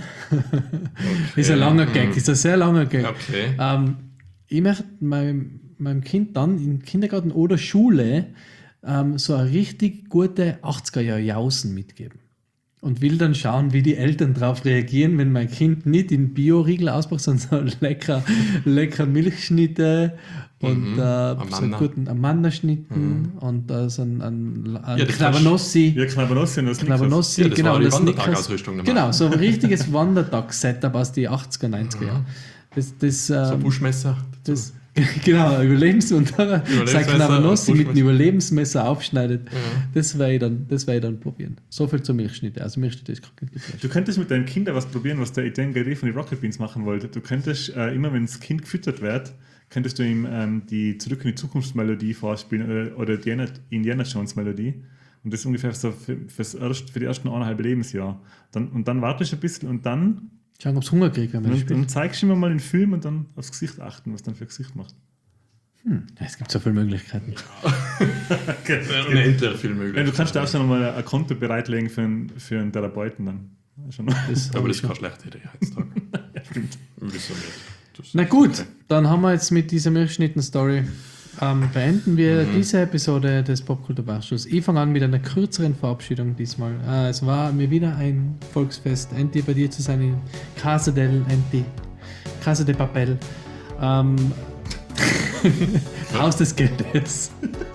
Ist ein langer Gag, ist ein sehr langer Gag. Okay. Ähm, ich möchte meinem, meinem Kind dann im Kindergarten oder Schule ähm, so eine richtig gute achtziger-Jahre-Jausen mitgeben. Und will dann schauen, wie die Eltern darauf reagieren, wenn mein Kind nicht in Bio-Riegel ausmacht, sondern so lecker, lecker Milchschnitte und Mhm. äh, so Amanda. einen guten Amanda-Schnitten und äh, so ein, ein, ein Ja, das Knabernossi. Ja, Knabernossi und das Knabernossi, Ja, das genau. war die das Snickers. Wandertagausrüstung damals. Genau, so ein richtiges Wandertag-Setup aus den achtziger, neunziger Jahren. Das, das, So ähm, Buschmesser. das, genau, Überlebens- und sein Überlebensmesser Knabernossi und mit einem Buschmesser. Überlebensmesser aufschneidet, das werde ich, dann- das werd ich dann probieren. So viel zur Milchschnitte. Also Milchschnitte ist kein Guilty Pleasure. Du könntest mit deinen Kindern was probieren, was der Etienne Gary von den Rocket Beans machen wollte. Du könntest äh, immer, wenn das Kind gefüttert wird, könntest du ihm ähm, die Zurück in die Zukunftsmelodie vorspielen oder, oder die Indiana- Indiana Jones Melodie. Und das ungefähr so für, fürs erst, für die ersten eineinhalb Lebensjahr. Dann, und dann wartest du ein bisschen und dann, Schauen, ob es Hunger kriegt, wenn man das und, spielt. dann zeigst du ihm mal den Film und dann aufs Gesicht achten, was dann für ein Gesicht macht. Ja, es gibt so viele Möglichkeiten. Okay. Unendlich viel Ja, möglich. du kannst da auch schon mal ein Konto bereitlegen für einen, für einen Therapeuten dann. Schon. Das Aber das ist keine schlechte Idee heutzutage. Ja, stimmt. Wieso nicht? Das- Na gut, dann haben wir jetzt mit dieser Milchschnitten-Story ähm, beenden wir mhm. diese Episode des Popkulturbeichtstuhls. Ich fange an mit einer kürzeren Verabschiedung diesmal. Äh, es war mir wieder ein Volksfest, Enti bei dir zu sein in Casa del Enti. Casa de Papel. Ähm, Haus des Geldes.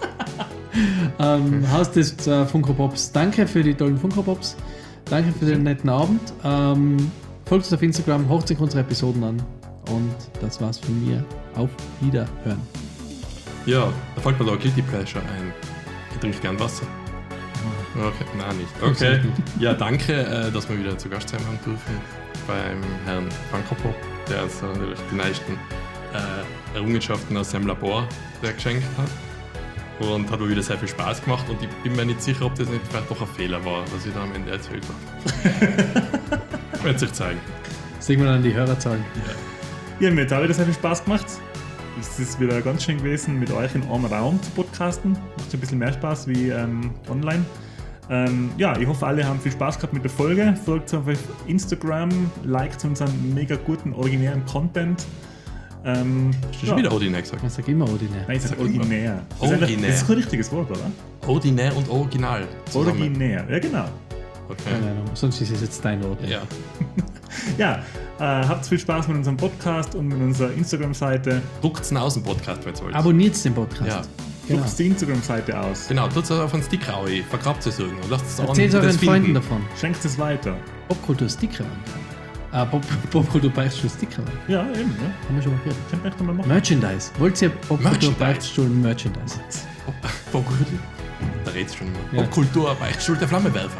ähm, Haus des äh, Funko Pops. Danke für die tollen Funko Pops. Danke für den netten Abend. Ähm, folgt uns auf Instagram, hört sich unsere Episoden an. Und das war's von mir. Auf Wiederhören. Ja, da fällt mir da Guilty Pleasure ein. Ich trinke gern Wasser. Okay, nein, nicht. Okay. Ja, danke, äh, dass wir wieder zu Gast sein haben dürfen beim Herrn Funko Pop, der uns natürlich die neuesten äh, Errungenschaften aus seinem Labor der geschenkt hat. Und hat mir wieder sehr viel Spaß gemacht und ich bin mir nicht sicher, ob das nicht vielleicht doch ein Fehler war, was ich da am Ende erzählt habe. Wird sich zeigen. Sehen wir dann die Hörerzahlen. Ja, mir hat auch wieder sehr viel Spaß gemacht. Es ist wieder ganz schön gewesen, mit euch in einem Raum zu podcasten. Macht ein bisschen mehr Spaß wie ähm, online. Ähm, ja, ich hoffe, alle haben viel Spaß gehabt mit der Folge. Folgt uns auf Instagram, liked unseren mega guten, originären Content. Ähm, Hast du schon wieder ordinär gesagt? Ich sag immer ordinär. Nein, ich sag originär. Das ist, Originär. das ist kein richtiges Wort, oder? Ordinär und original. zusammen. Originär, ja genau. Okay. Keine Ahnung, sonst ist es jetzt dein Wort. Ja. Ja, äh, habt viel Spaß mit unserem Podcast und mit unserer Instagram-Seite. Druckt es aus dem Podcast, wenn ihr wollt. Abonniert den Podcast. Ja. Genau. Druckt die Instagram-Seite aus. Genau, tut es auf einen Sticker auch, vergrabt es irgendwo. Lasst es Erzählt euren Freunden davon. Schenkt es weiter. Popkultur Sticker. Ah, Pop, Popkultur Beichtstuhl Sticker. Ja, eben. Ne? Haben wir schon mal gehört. Könnt ihr echt mal machen. Merchandise. Wollt ihr Popkultur Merchandise? Beichtstuhl Merchandise? Popkultur. Da redest du schon immer. Ja. Popkultur, Beichtstuhl, der Flammenwerfer.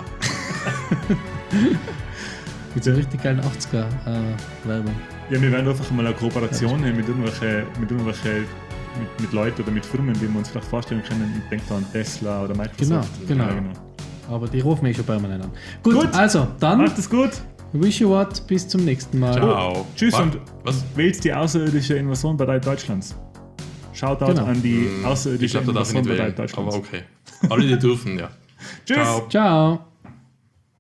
Mit so einer richtig geilen achtziger-Werbung. Ja, wir werden einfach mal eine Kooperation ja, mit irgendwelchen, mit irgendwelchen mit, mit Leuten oder mit Firmen, die wir uns vielleicht vorstellen können. Ich denke da an Tesla oder Microsoft. Genau, genau. Ja, genau. Aber die rufen mich schon permanent an. Gut, Gut. also dann Macht es gut. wish you what, bis zum nächsten Mal. Ciao. Tschüss Was? und Was? wählt die außerirdische Invasion bei Deutschlands. Shoutout Genau. an die Ich außerirdische glaube, da darf ich Invasion nicht bei wählen. Deutschlands. Aber okay. Alle, die dürfen, ja. Tschüss. Ciao. Ciao.